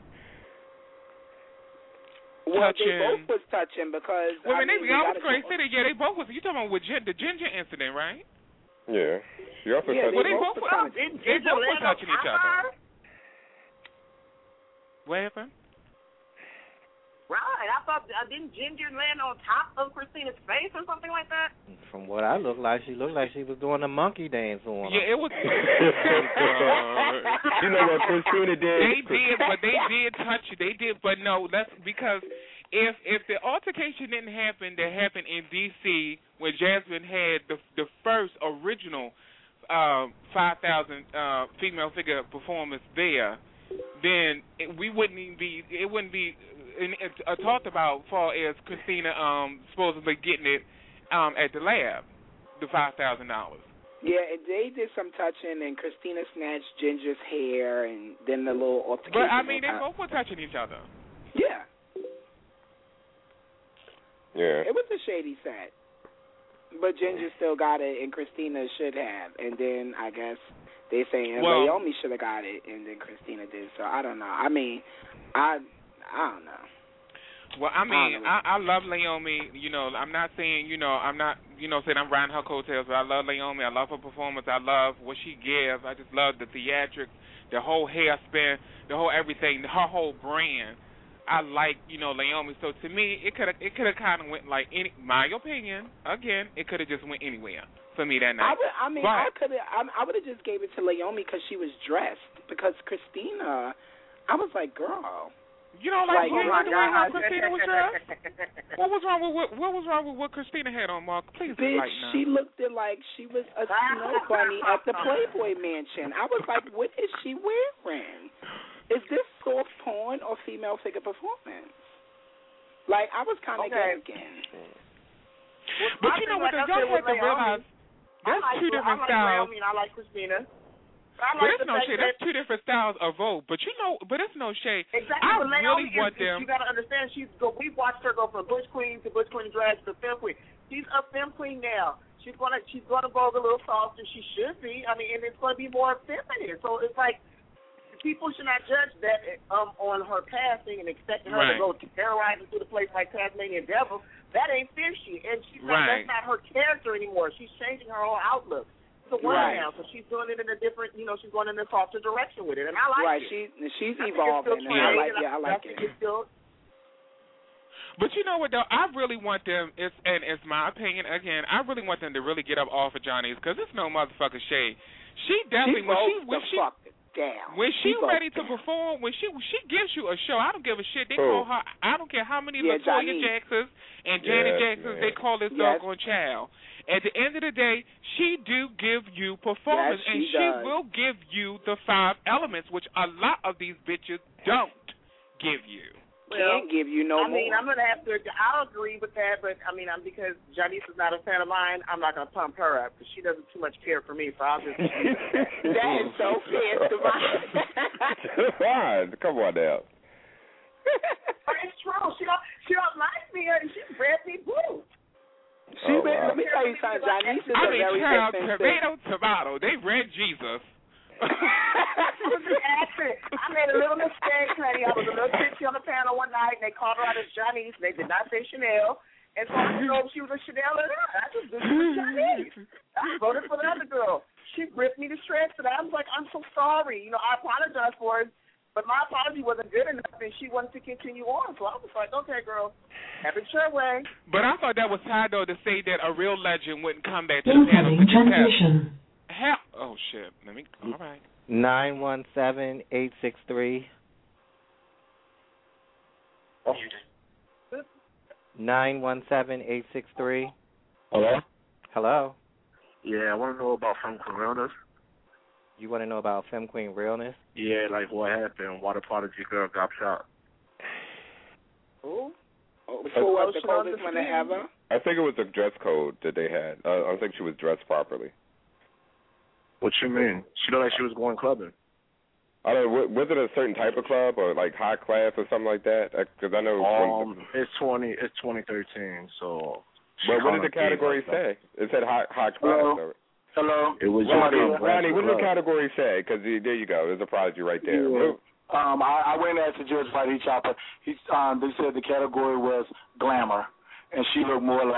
Well, touching. they both was touching because. Well, I they, mean, I gotta was going to go- say that. Yeah, they both was. You talking about with Gin, the Ginger incident, right? Yeah, she also Yeah, touched. Well, they both both, was were, they, they both were touching each other. What happened? Right. I thought, uh, didn't Ginger land on top of Christina's face or something like that? From what I looked like, she looked like she was doing a monkey dance on her. Yeah, it was. You know what Christina did? They did, but they did touch you. They did, but no, that's because if if the altercation didn't happen that happened in D C when Jasmine had the the first original uh, five thousand uh, female figure performance there, then it, we wouldn't even be. It wouldn't be uh, talked about far as Christina um, supposedly getting it um, at the lab, the five thousand dollars. Yeah, and they did some touching, and Christina snatched Ginger's hair, and then the little altercation. But I mean, they both were touching each other. Yeah. Yeah. It was a shady set. But Ginger still got it, and Christina should have. And then I guess they saying well, Naomi should have got it, and then Christina did. So I don't know. I mean, I I don't know. Well, I mean, I, I, I love Naomi. You know, I'm not saying, you know, I'm not, you know, saying I'm riding her coattails, but I love Naomi. I love her performance. I love what she gives. I just love the theatrics, the whole hair spin, the whole everything, her whole brand. I like, you know, Naomi. So to me, it could have, it could have kind of went like any. My opinion, again, it could have just went anywhere for me that night. I, would, I mean, but, I could have, I, I would have just gave it to Naomi because she was dressed. Because Christina, I was like, girl. You don't like, like you oh like the way how Christina was dressed? What was wrong with what, what was wrong with what Christina had on, Mark? Please Bitch, enlighten us. she looked it like she was a snow bunny at the Playboy Mansion. I was like, what is she wearing? Is this soft porn or female figure performance? Like, I was kind of okay. gagging. But you know what? Y'all have to realize there's like, two different I like styles. Naomi and I like Christina. I But like it's the no fact shade. that- That's two different styles of vote. But you know, but it's no shade. Exactly. I but really Naomi want is, them. You got to understand, she's go. We watched her go from Butch Queen to Butch Queen drag to Femme Queen. She's a Femme Queen now. She's gonna she's gonna vogue a little softer. She should be. I mean, and it's gonna be more feminine. So it's like people should not judge that um on her passing and expecting her Right. to go terrorizing through the place like Tasmanian Devil. That ain't fishy, and she's not. Right. That's not her character anymore. She's changing her whole outlook. The one Right. now, so she's doing it in a different, you know, she's going in a softer direction with it, and I like right, it. she, she's I think it's evolving, still and I trade, like and yeah, I like think it. it's still, But you know what though? I really want them. It's and it's my opinion again. I really want them to really get up off of Johnny's because it's no motherfucking shade. She definitely she when she rolls when the she fuck down. when she, She goes ready to down. perform, when she she gives you a show, I don't give a shit. They Who? call her. I don't care how many Yeah, Latoya Johnny. Jacksons and Janet Yes, Jacksons man. they call this Yes. doggone child. At the end of the day, she do give you performance, Yes, and she she does. will give you the five elements, which a lot of these bitches don't give you. Can't give you no I mean, more. I'm gonna have to. I'll agree with that, but I mean, I'm because Janice is not a fan of mine. I'm not gonna pump her up because she doesn't too much care for me. So I'll just. That is so fair to Fine. Come on now. But it's true. She don't. She don't like me, and she read me blue. She Oh, been, wow. let me tell you something. Janice is I a mean, very child, different tomato, tomato. They read Jesus. She was an actress. I made a little mistake, honey. I was a little tipsy on the panel one night, and they called her out as Janice. They did not say Chanel. And so I didn't know if she was a Chanel or not. I just knew she was Janice. I voted for the other girl. She ripped me to shreds for that. I was like, I'm so sorry. You know, I apologize for it, but my apology wasn't good enough, and she wanted to continue on. So I was like, okay, girl, have it your way. But I thought that was high, though, to say that a real legend wouldn't come back to the panel. Incoming transmission. Hell, oh, shit. Let me, all right. Nine one seven eight six three. Nine one seven eight six three. Hello? Hello. Yeah, I want to know about Femme Queen Realness. You want to know about Femme Queen Realness? Yeah, like what happened, why the prodigy girl got shot. Who? Oh, who was the coldest one ever? I think it was the dress code that they had. Uh, I don't think she was dressed properly. What you mean? She looked like she was going clubbing. I don't know. Was it a certain type of club or like high class or something like that? Because I know. Um, when, it's twenty. It's twenty thirteen. So. But what did the category say? It said high high class. Hello. Hello. It was Ronnie. just Ronnie, what did the category say? Because there you go. There's a prodigy right there. Yeah. Um, I, I went and asked the judge why he chopper. He um, they said the category was glamour, and she looked more like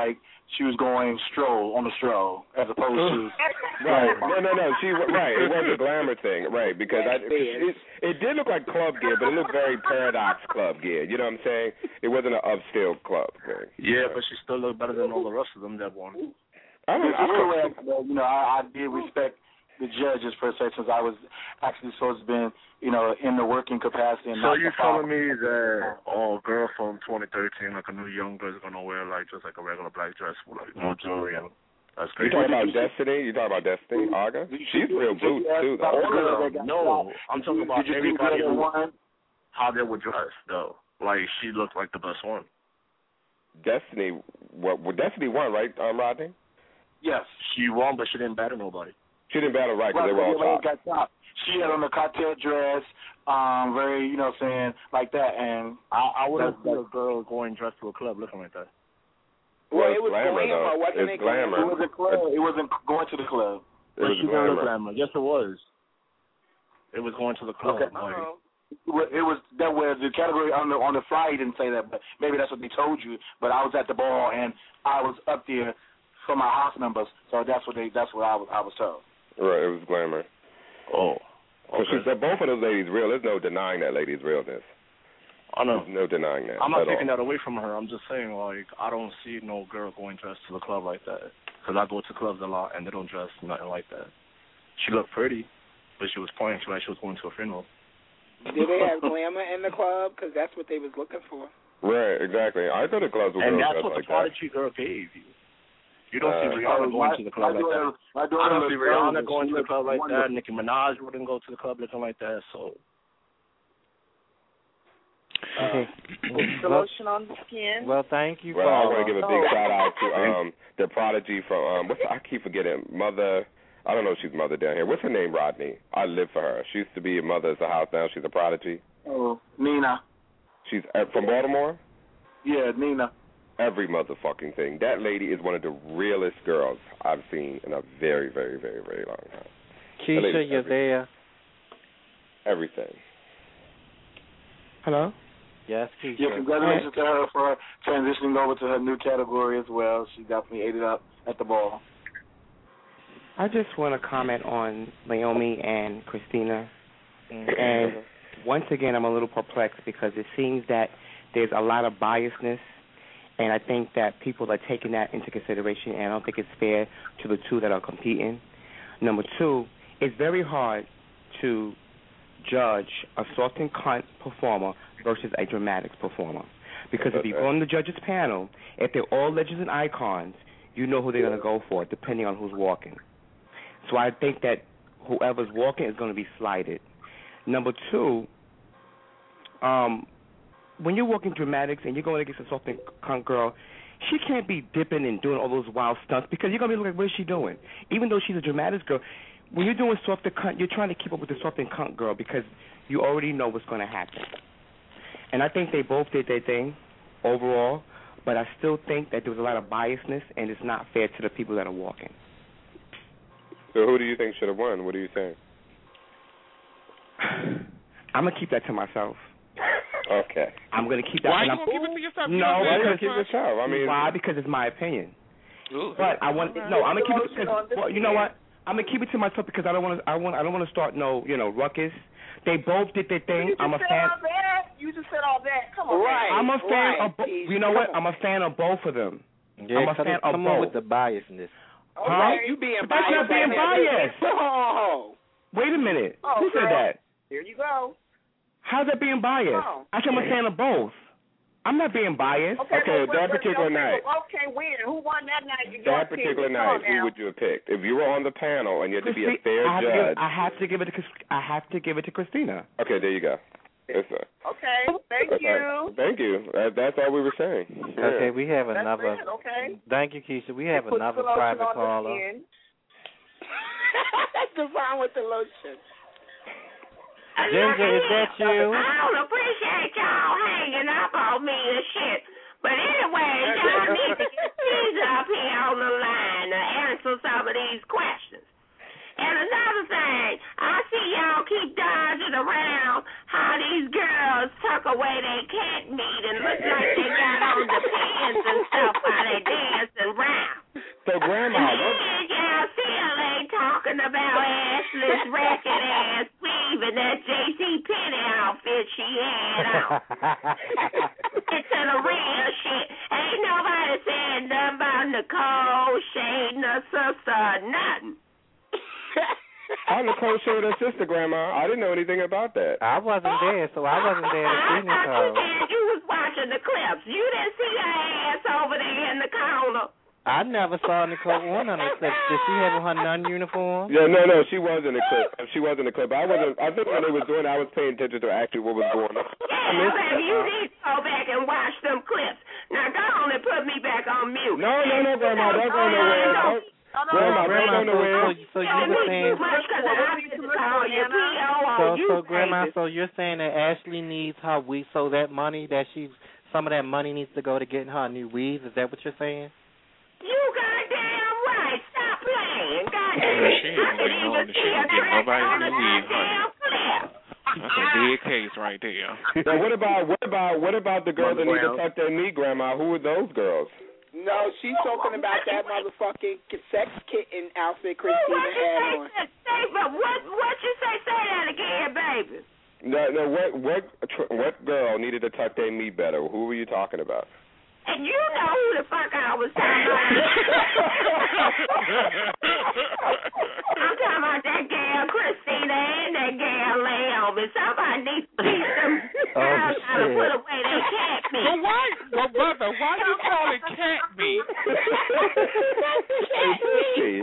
she was going stroll on the stroll as opposed to right. No, no, no. She right. It was a glamour thing, right? Because I, it, it did look like club gear, but it looked very Paradox club gear. You know what I'm saying? It wasn't an upstill club thing. Yeah, but she still looked better than all the rest of them that won. I don't know. You know, I, I did respect the judges per se, since I was actually supposed to be, you know, in the working capacity. And so not you're the telling me that a girl from twenty thirteen, like a new young girl, is gonna wear like just like a regular black dress with like no jewelry and that's you crazy. talking about Destiny? You talking about Destiny, Aga? She's real boots too, though. All of them. No, I'm talking about everybody who how they were dressed though. Like she looked like the best one. Destiny, what? Well, Destiny won, right, um, Rodney? Yes, she won, but she didn't battle nobody. She didn't battle right because they were all top. Got top. She had on the cocktail dress, um, very, you know what I'm saying, like that. And I, I wouldn't see a girl going dressed to a club looking like that. Well, Well, it was glamour, glamour, though. wasn't It's it? glamour. It was a club. It wasn't going to the club. It was she didn't look glamour. glamour. Yes, it was. It was going to the club. Okay. Like, It was that where the category on the on the flyer didn't say that, but maybe that's what they told you. But I was at the ball and I was up there for my house members, so that's what they that's what I was I was told. Right, it was glamour. Oh, okay. She said both of those ladies real. There's no denying that lady's realness. I know. There's no denying that. I'm not at taking all. that away from her. I'm just saying, like, I don't see no girl going dressed to the club like that. Because I go to clubs a lot, and they don't dress nothing like that. She looked pretty, but she was playing. She like she was going to a funeral. Did they have glamour in the club? Because that's what they was looking for. Right, exactly. I go to clubs with And girls that's dressed what like the Prodigy girl gave you. You don't Uh, see Rihanna uh, going my- to the club my like daughter- that. my I daughter don't see looked Rihanna nervous. going She to the club like looked that. Nicki Minaj wouldn't go to the club looking like that. So. Okay. The lotion on the skin. Well, thank you. Well, I want to for, give a big shout out to um the Prodigy from um what's I keep forgetting Mother. I don't know if she's Mother down here. What's her name, Rodney? I live for her. She used to be a Mother at the house. Now she's a Prodigy. Oh, Nina. She's uh, from Baltimore. Yeah, Nina. Every motherfucking thing. That lady is one of the realest girls I've seen in a very, very, very, very long time. That Keisha, lady's you're everything. there. Everything. Hello? Yes, Keisha. Yeah, congratulations to her for transitioning over to her new category as well. She definitely ate it up at the ball. I just want to comment on Naomi and Christina. And once again, I'm a little perplexed because it seems that there's a lot of biasness, and I think that people are taking that into consideration, and I don't think it's fair to the two that are competing. Number two, it's very hard to judge a soft and cunt performer versus a dramatics performer. Because if you go on the judges panel, if they're all legends and icons, you know who they're going to go for, depending on who's walking. So I think that whoever's walking is going to be slighted. Number two, um, when you're walking dramatics and you're going against a soft and cunt girl, she can't be dipping and doing all those wild stunts because you're going to be looking like, what is she doing? Even though she's a dramatics girl, when you're doing soft and cunt, you're trying to keep up with the soft and cunt girl because you already know what's going to happen. And I think they both did their thing overall, but I still think that there was a lot of biasness and it's not fair to the people that are walking. So who do you think should have won? What do you think? I'm going to keep that to myself. Okay. I'm going to keep that. Why and you I'm, gonna keep it to yourself? No, You don't Why you say gonna that keep it first. to yourself? I mean, why? Because it's my opinion. Ooh. But I want no. I'm gonna keep it because well, you know what? I'm gonna keep it to myself because I don't want to. I want. I don't want to start no. You know, ruckus. They both did their thing. You just I'm a said fan. all that. You just said all that. Come on. Right. I'm a fan right. of. Bo- you know what? I'm a fan of both of them. Yeah, I'm a come, fan of come both. on with the biasness. Oh, Huh? right. You being That's biased. not being right biased. there. Oh. Wait a minute. Oh, Who said girl. that? Here you go. How's that being biased? Oh. I said I'm a fan of both. I'm not being biased. Okay, Okay, well, that what- particular okay, night. well, okay, win. Who won that night? You That got particular picked. night, Come on who now. would you have picked? If you were on the panel and you had to be a Christi- fair I have to give- judge. I have to give it to. Chris- I have to give it to Christina. Okay, there you go. Yes, sir. Okay, thank That's you. right. Thank you. That, that's all we were saying. Yeah. Okay, we have That's another. it, okay. Thank you, Keisha. We have Put another the lotion private on the caller. skin. That's the fine with the lotion. Ginger, is that you? I don't appreciate y'all hanging up on me and shit. But anyway, y'all need to get these up here on the line to answer some of these questions. And another thing, I see y'all keep dodging around how these girls tuck away their cat meat and look like they got on the pants and stuff while they dance and rap. So, Grandma, what? Y'all still ain't talking about Ashley's record ass weave and that J C Penney outfit she had on. It's to the real shit. Ain't nobody saying nothing about Nicole shading her sister or nothing. How Nicole showed her sister, Grandma? I didn't know anything about that. I wasn't there, so I wasn't there to see Nicole. You was watching the clips. You didn't see her ass over there in the corner. I never saw Nicole on the clips. Did she have her nun uniform? Yeah, no, no, she was in the clip. She was in the clip. I wasn't. I think when they was doing it, I was paying attention to actually what was going on. Yeah, baby, you need to go back and watch them clips. Now go on and put me back on mute. No, no, no, Grandma, don't go nowhere. Don't. Grandma, don't go nowhere. So, so you were saying. So, so Grandma, so you're saying that Ashley needs her weave, so that money that she, some of that money needs to go to getting her a new weave. Is that what you're saying? You goddamn right. Stop playing. Goddamn. Well, she ain't gonna know that she can get nobody's new weave, honey. That's a big case right there. Now, what about what about what about the girls that need to tuck their knee, Grandma? Who are those girls? No, she's talking about that motherfucking sex kitten outfit Christina had on. But what what you say? Say that again, baby. No, no. What what what girl needed to tuck their knee better? Who were you talking about? And you know who the fuck I was talking about. I'm talking about that gal Christina and that gal Naomi. Somebody needs to teach them how to put away their cat meat. But why, well, brother, why you call it cat meat? Hey, pussy.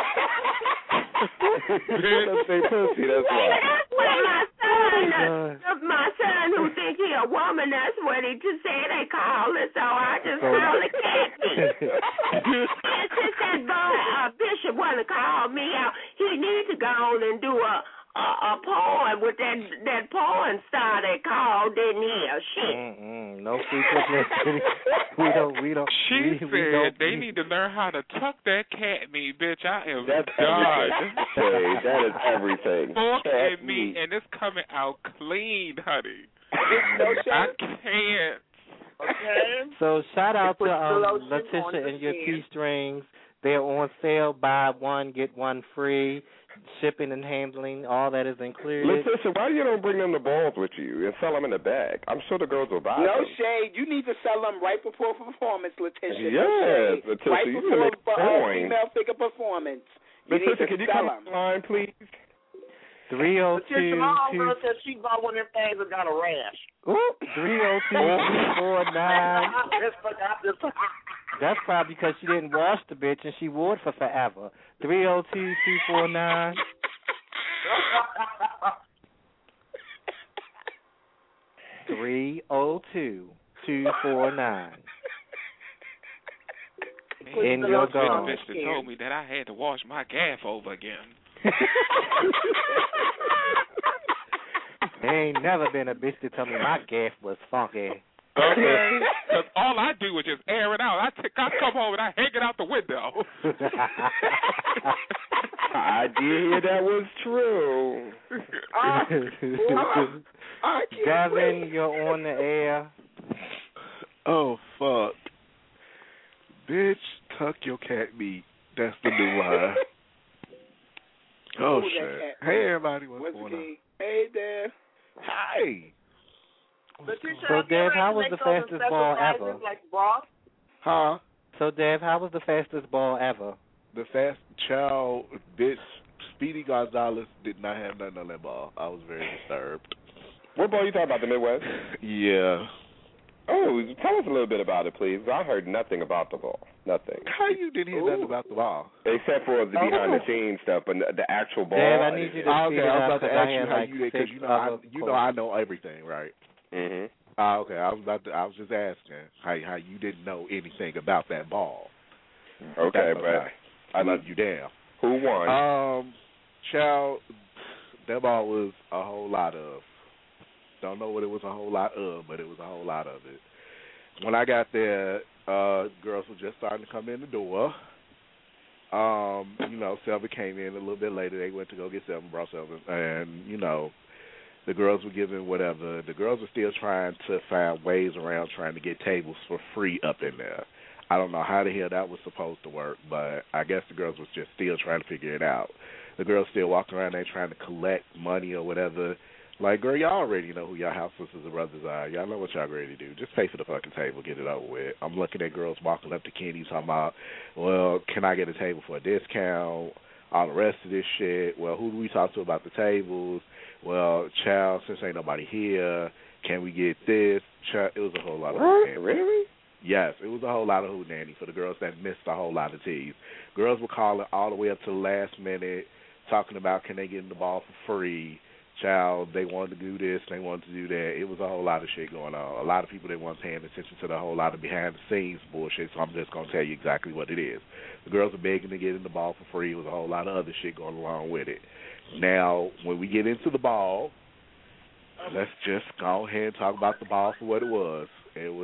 Say pussy, that's why. That's what my son, uh, my son who think he a woman, that's what he just said they call it, so I just call it cat meat. And since that boy, uh, Bishop want to call me out, he needs to go on and do a A, a poem with that that porn star they called, didn't he? Or shit. Mm-mm, no free publicity. we don't. We don't. She we, said we don't, they need to learn how to tuck that cat meat, bitch. I am That's done. everything. That is everything. Pork cat and meat, and it's coming out clean, honey. No I can't. Okay. So shout out to um, lotion on Letitia the and your skin. T strings. They're on sale. Buy one get one free. Shipping and handling, all that is included. Letitia, why you don't bring them the balls with you and sell them in the bag? I'm sure the girls will buy No them. shade. You need to sell them right before performance, Letitia. Yes, no Letitia, right you before make a uh, point. female figure performance. You Letitia, need to can you sell come them. online, please? Three oh two Letitia, my homegirl said she bought one of them things and got a rash. three oh two, two four nine. I just forgot this. That's probably because she didn't wash the bitch and she wore it for forever. three oh two, two four nine. three oh two, two four nine. And you're gone. Bitch that told me that I had to wash my gaff over again. There ain't never been a bitch to tell me my gaff was funky. Okay, because all I do is just air it out. I, t- I come home and I hang it out the window. I did hear that was true. Uh, I Devin, you're on the air. Oh, fuck. Bitch, tuck your cat meat. That's the new line. Oh, Who's that shit. cat? Hey, everybody. What's, What's going the on? key? Hey, there. Hi. So, Dev, how was the fastest ball ever? Like broth? Huh? So, Dev, how was the fastest ball ever? The fast child, bitch, Speedy Gonzalez did not have nothing on that ball. I was very disturbed. What ball you talking about, the Midwest? Yeah. Oh, tell us a little bit about it, please. I heard nothing about the ball. Nothing. How you didn't hear Ooh. nothing about the ball? Except for the behind-the-scenes stuff, but the actual ball. Dad, I need you to oh, speed okay, it I was up about to because ask I you had how like you did, because six you know, I, other you know I know everything, right? Mhm. Ah, okay. I was about to. I was just asking how how you didn't know anything about that ball. Okay, but okay. I love you, damn. Who won? Um, child, that ball was a whole lot of. Don't know what it was a whole lot of, but it was a whole lot of it. When I got there, uh, girls were just starting to come in the door. Um, you know, Selva came in a little bit later. They went to go get Selva, brought Selva, and you know, the girls were giving whatever. The girls were still trying to find ways around trying to get tables for free up in there. I don't know how the hell that was supposed to work, but I guess the girls was just still trying to figure it out. The girls still walking around there trying to collect money or whatever. Like, girl, y'all already know who y'all house sisters and brothers are. Y'all know what y'all ready to do. Just pay for the fucking table, get it over with. I'm looking at girls walking up to Kenny talking about, well, can I get a table for a discount? All the rest of this shit. Well, who do we talk to about the tables? Well, child, since ain't nobody here, can we get this? Child, it was a whole lot of what? hootenanny. Really? Yes, it was a whole lot of hootenanny for the girls that missed a whole lot of teas. Girls were calling all the way up to the last minute, talking about can they get in the ball for free. Child, they wanted to do this, they wanted to do that. It was a whole lot of shit going on. A lot of people that weren't paying attention to the whole lot of behind-the-scenes bullshit, so I'm just going to tell you exactly what it is. The girls are begging to get in the ball for free. It was a whole lot of other shit going along with it. Now, when we get into the ball, let's just go ahead and talk about the ball for what it was. It was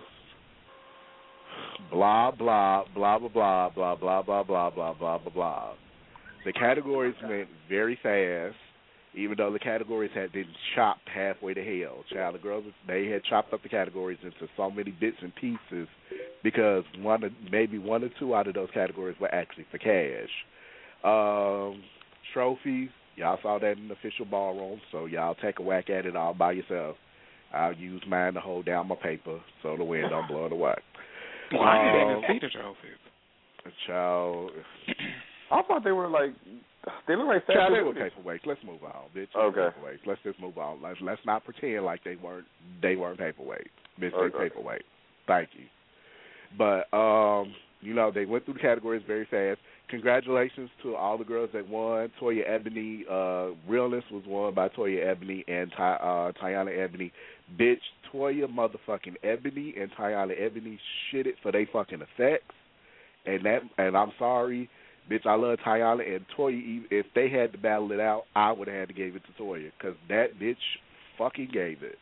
blah, blah, blah, blah, blah, blah, blah, blah, blah, blah, blah, blah, blah. The categories went very fast, even though the categories had been chopped halfway to hell. Child, the girls, they had chopped up the categories into so many bits and pieces because one, maybe one or two out of those categories were actually for cash. Um, trophies, y'all saw that in the official ballroom, so y'all take a whack at it all by yourself. I'll use mine to hold down my paper so the wind don't blow it away. Well, I didn't Um, even see the trophies. Child, I thought they were like they look like Child, fat they were booties. paperweights. Let's move on, bitch. Okay. Paperweights. Let's just move on. Let's let's not pretend like they weren't they weren't paperweights. Bitch, Okay. they paperweight. Thank you. But um, you know, they went through the categories very fast. Congratulations to all the girls that won. Toya Ebony, uh, Realness was won by Toya Ebony and Ty, uh, Tiana Ebony. Bitch, Toya motherfucking Ebony and Tiana Ebony shitted for they fucking effects. And that, and I'm sorry, bitch, I love Tiana and Toya. If they had to battle it out, I would have had to give it to Toya because that bitch fucking gave it.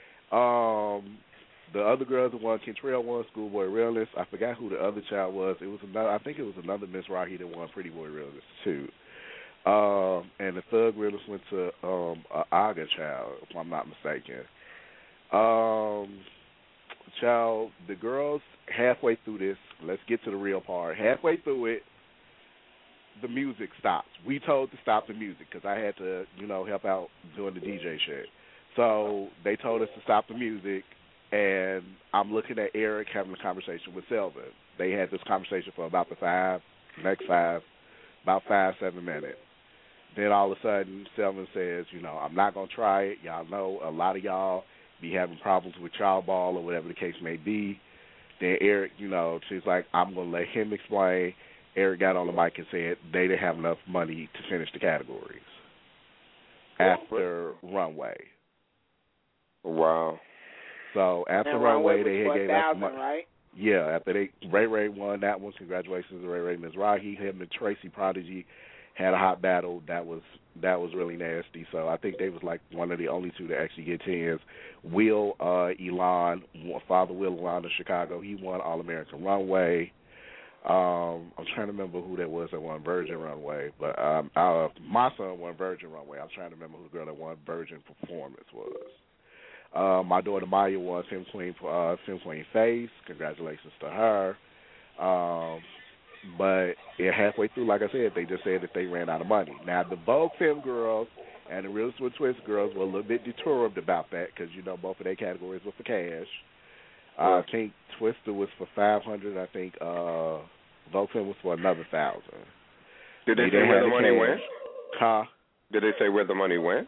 Um, the other girls that won, Kentrell won Schoolboy Realness. I forgot who the other child was. It was another. I think it was another Miss Rahi that won Pretty Boy Realness too. Um, and the Thug Realness went to um, a Aga child, if I'm not mistaken. Um, child, the girls halfway through this. Let's get to the real part. Halfway through it, the music stopped. We told to stop the music because I had to, you know, help out doing the D J shit. So they told us to stop the music, and I'm looking at Eric having a conversation with Selvin. They had this conversation for about the five, next five, about five, seven minutes. Then all of a sudden, Selvin says, you know, I'm not going to try it. Y'all know a lot of y'all be having problems with child ball or whatever the case may be. Then Eric, you know, she's like, I'm going to let him explain. Eric got on the mic and said they didn't have enough money to finish the categories after Runway. Wow. So after and Runway, Runway they was had gave us money. right? Yeah, after they Ray Ray won that one. Congratulations to Ray Ray. Miz Rahi, him and Tracy Prodigy had a hot battle. That was that was really nasty. So I think they was like one of the only two to actually get tens. Will uh, Elon, Father Will Elon of Chicago, he won All American Runway. Um, I'm trying to remember who that was that won Virgin Runway, but um, uh, my son won Virgin Runway. I was trying to remember who the girl that won Virgin Performance was. Uh, my daughter Maya won Film Queen uh, Film Queen Face. Congratulations to her. Um, but yeah, halfway through, like I said, they just said that they ran out of money. Now the Vogue Film girls and the Real Swim Twist girls were a little bit deterred about that because you know both of their categories were for cash. Uh, I think Twister was for five hundred. I think uh, Vogue Film was for another thousand. Did they, they say where the money cash. went? Huh? Did they say where the money went?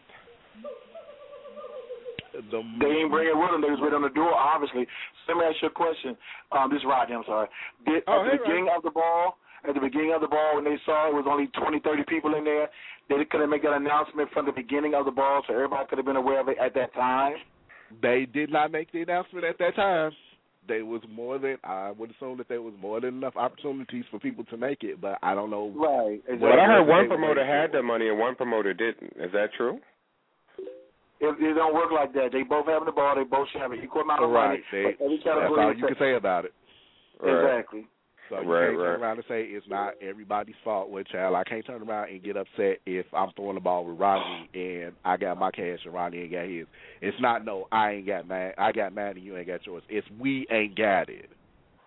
The they ain't bring it with them. They was waiting on the door, obviously. So let me ask you a question. Um, this is Rodney, I'm sorry. Did, oh, at hey, the beginning Rodney. of the ball, at the beginning of the ball, when they saw it was only twenty, thirty people in there, they couldn't make that announcement from the beginning of the ball so everybody could have been aware of it at that time? They did not make the announcement at that time. There was more than, I would assume that there was more than enough opportunities for people to make it, but I don't know. Right. Exactly. But I heard one promoter had the money and one promoter didn't. Is that true? It, it don't work like that. They both have the ball. They both should have an equal amount of Right. money. They, But every that's category all is you can say about it. Exactly. So you right, can't right. turn around and say it's not everybody's fault with child. I can't turn around and get upset if I'm throwing the ball with Rodney and I got my cash and Rodney ain't got his. It's not no I ain't got mine. I got mine and you ain't got yours. It's we ain't got it.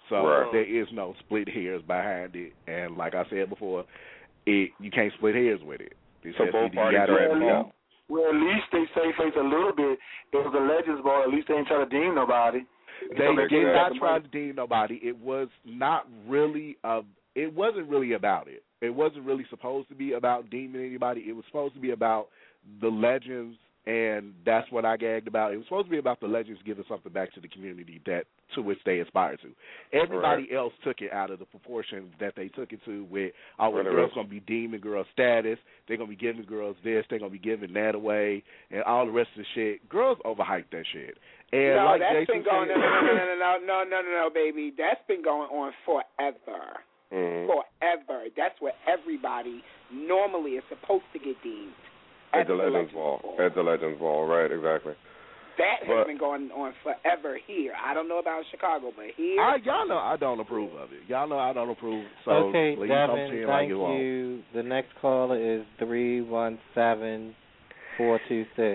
So right. there is no split hairs behind it. And like I said before, it you can't split hairs with it. It's so just both you parties gotta are let it go. Well, at least they save face a little bit. It was a Legends Ball. At least they ain't trying to deem nobody. They did not try to deem nobody. It was not really a. It wasn't really about it. It wasn't really supposed to be about deeming anybody. It was supposed to be about the Legends, and that's what I gagged about. It was supposed to be about the Legends giving something back to the community that to which they aspire to. Everybody right. else took it out of the proportion that they took it to. With our right, girls right. going to be deeming girls status. They're going to be giving girls this. They're going to be giving that away, and all the rest of the shit. Girls overhype that shit. And no, like that's Jason been going. said, No, no, no, no, no, no, no, no, no, baby. That's been going on forever. Mm-hmm. Forever. That's where everybody normally is supposed to get deemed. At the Legends Ball. At the Legends Ball, right, exactly. That has but, been going on forever here. I don't know about Chicago, but here. I, y'all know I don't approve of it. Y'all know I don't approve. So okay, please Devin, don't thank like you. you. The next caller is three one seven four two six.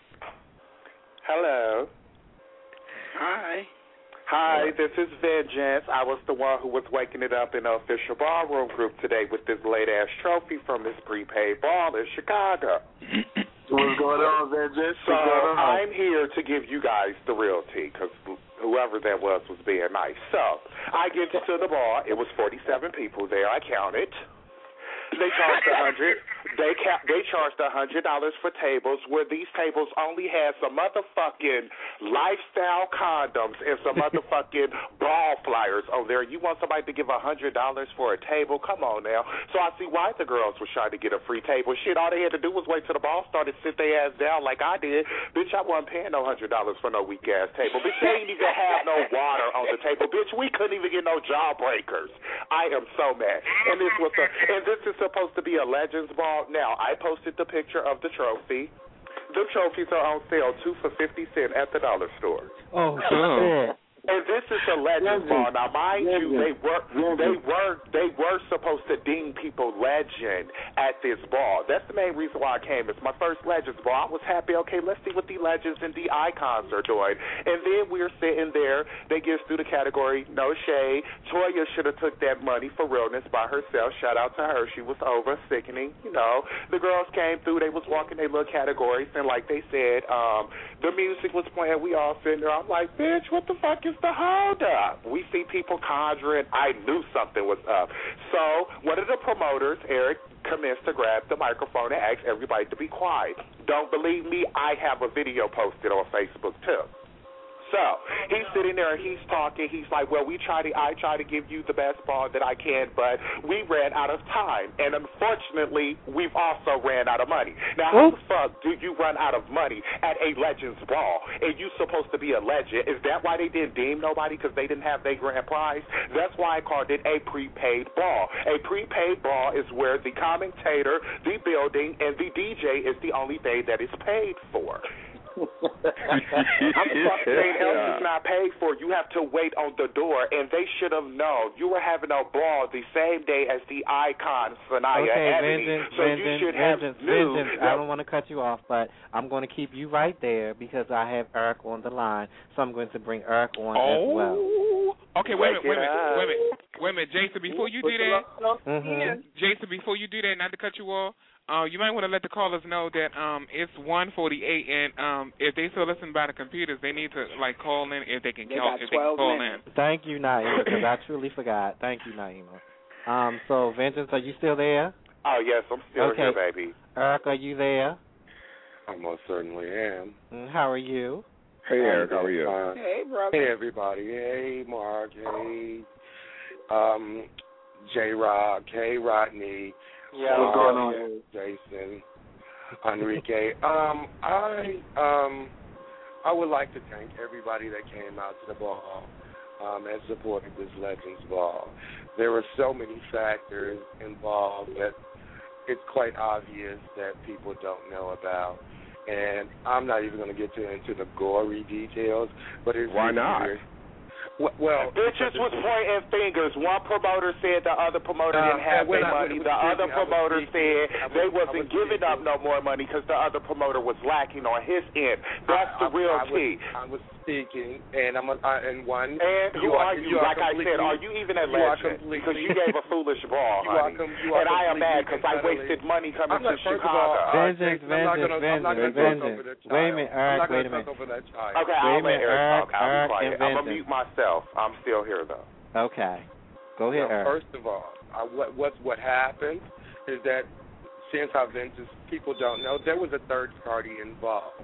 Hello. Hi. Hi, this is Vengeance. I was the one who was waking it up in the official ballroom group today with this late-ass trophy from this prepaid ball in Chicago. What's going on, Vengeance? So I'm here to give you guys the real tea, because whoever that was was being nice. So I get to the bar. It was forty-seven people there. I counted. They charged a hundred. They ca- they charged a hundred dollars for tables, where these tables only had some motherfucking lifestyle condoms and some motherfucking ball flyers on there. You want somebody to give a hundred dollars for a table? Come on now. So I see why the girls were trying to get a free table. Shit, all they had to do was wait till the ball started, sit their ass down like I did. Bitch, I wasn't paying no hundred dollars for no weak ass table. Bitch, they ain't even have no water on the table. Bitch, we couldn't even get no jawbreakers. I am so mad. And this was a, and this is supposed to be a Legends Ball. Now, I posted the picture of the trophy. The trophies are on sale, two for fifty cents at the dollar store. Oh, shit. And this is a Legends Ball. Now, mind you, they were they were they were supposed to deem people legend at this ball. That's the main reason why I came. It's my first Legends Ball. I was happy. Okay, let's see what the legends and the icons are doing. And then we're sitting there. They give us through the category. No shade. Toya should have took that money for realness by herself. Shout out to her. She was over sickening. You know, the girls came through. They was walking their little categories, and like they said, um, the music was playing. We all sitting there. I'm like, bitch, what the fuck is the hold up? We see people conjuring. I knew something was up. So one of the promoters, Eric, commenced to grab the microphone and ask everybody to be quiet. Don't believe me? I have a video posted on Facebook too. So he's sitting there and he's talking. He's like, well, we try to, I try to give you the best ball that I can, but we ran out of time. And unfortunately, we've also ran out of money. Now, how the fuck do you run out of money at a Legends Ball and you supposed to be a legend? Is that why they didn't deem nobody, because they didn't have their grand prize? That's why I called it a prepaid ball. A prepaid ball is where the commentator, the building, and the D J is the only thing that is paid for. I'm fucking else is not paid for. You have to wait on the door, and they should have known. You were having a ball the same day as the icon Sanaya okay, Ebony, vengeance, so vengeance, you should vengeance, have knew. vengeance. I don't want to cut you off, but I'm going to keep you right there because I have Eric on the line, so I'm going to bring Eric on oh. as well. Okay, wait a minute, wait a minute, wait a minute, wait a minute, Jason. Before you do that, mm-hmm. Jason, before you do that, not to cut you off. Uh, you might want to let the callers know that um, it's one forty-eight, and um, if they still listen by the computers, they need to like call in if they can they call. If they can call in. Thank you, Naima, because I truly forgot. Thank you, Naima. Um, so, Vengeance, are you still there? Oh yes, I'm still okay. here, baby. Eric, are you there? I most certainly am. And how are you? Hey, Eric, how are you? Uh, hey, brother. Hey, everybody. Hey, Mark. Hey, um, J. Rock. Hey, Rodney. Yeah, what's going on? Jason. Enrique. um, I um, I would like to thank everybody that came out to the ball um, and supported this Legends Ball. There were so many factors involved that it's quite obvious that people don't know about. And I'm not even going to get to, into the gory details, but it's why really not? Weird. Well, bitches was pointing fingers. One promoter said the other promoter Uh, didn't have when their I- money. when The I was other speaking, I was promoter speaking, said I was- they I wasn't was giving up speaking. no more money because the other promoter was lacking on his end. That's I, the I, real I key. Was, I was speaking, and I'm a, I, and one. And who are you? Like I said, are you even a you are legend? completely- Because you gave a foolish ball, You are honey. com- you are and I am mad completely because I internally- wasted money coming I'm not, to first of all, Chicago. uh, Vengeance, Jason, I'm not vengeance, gonna, I'm not vengeance, gonna talk over vengeance. the child. Wait a minute, I'm Eric, not wait gonna a minute. talk over that child. Okay, Wait I'll a let minute, Eric Eric, talk. I'll Eric, be quiet. and I'm going to Vincent. mute myself. I'm still here, though. Okay. Go ahead, Now, Eric. first of all, I, what, what, what happened is that since I've been to, people don't know, there was a third party involved.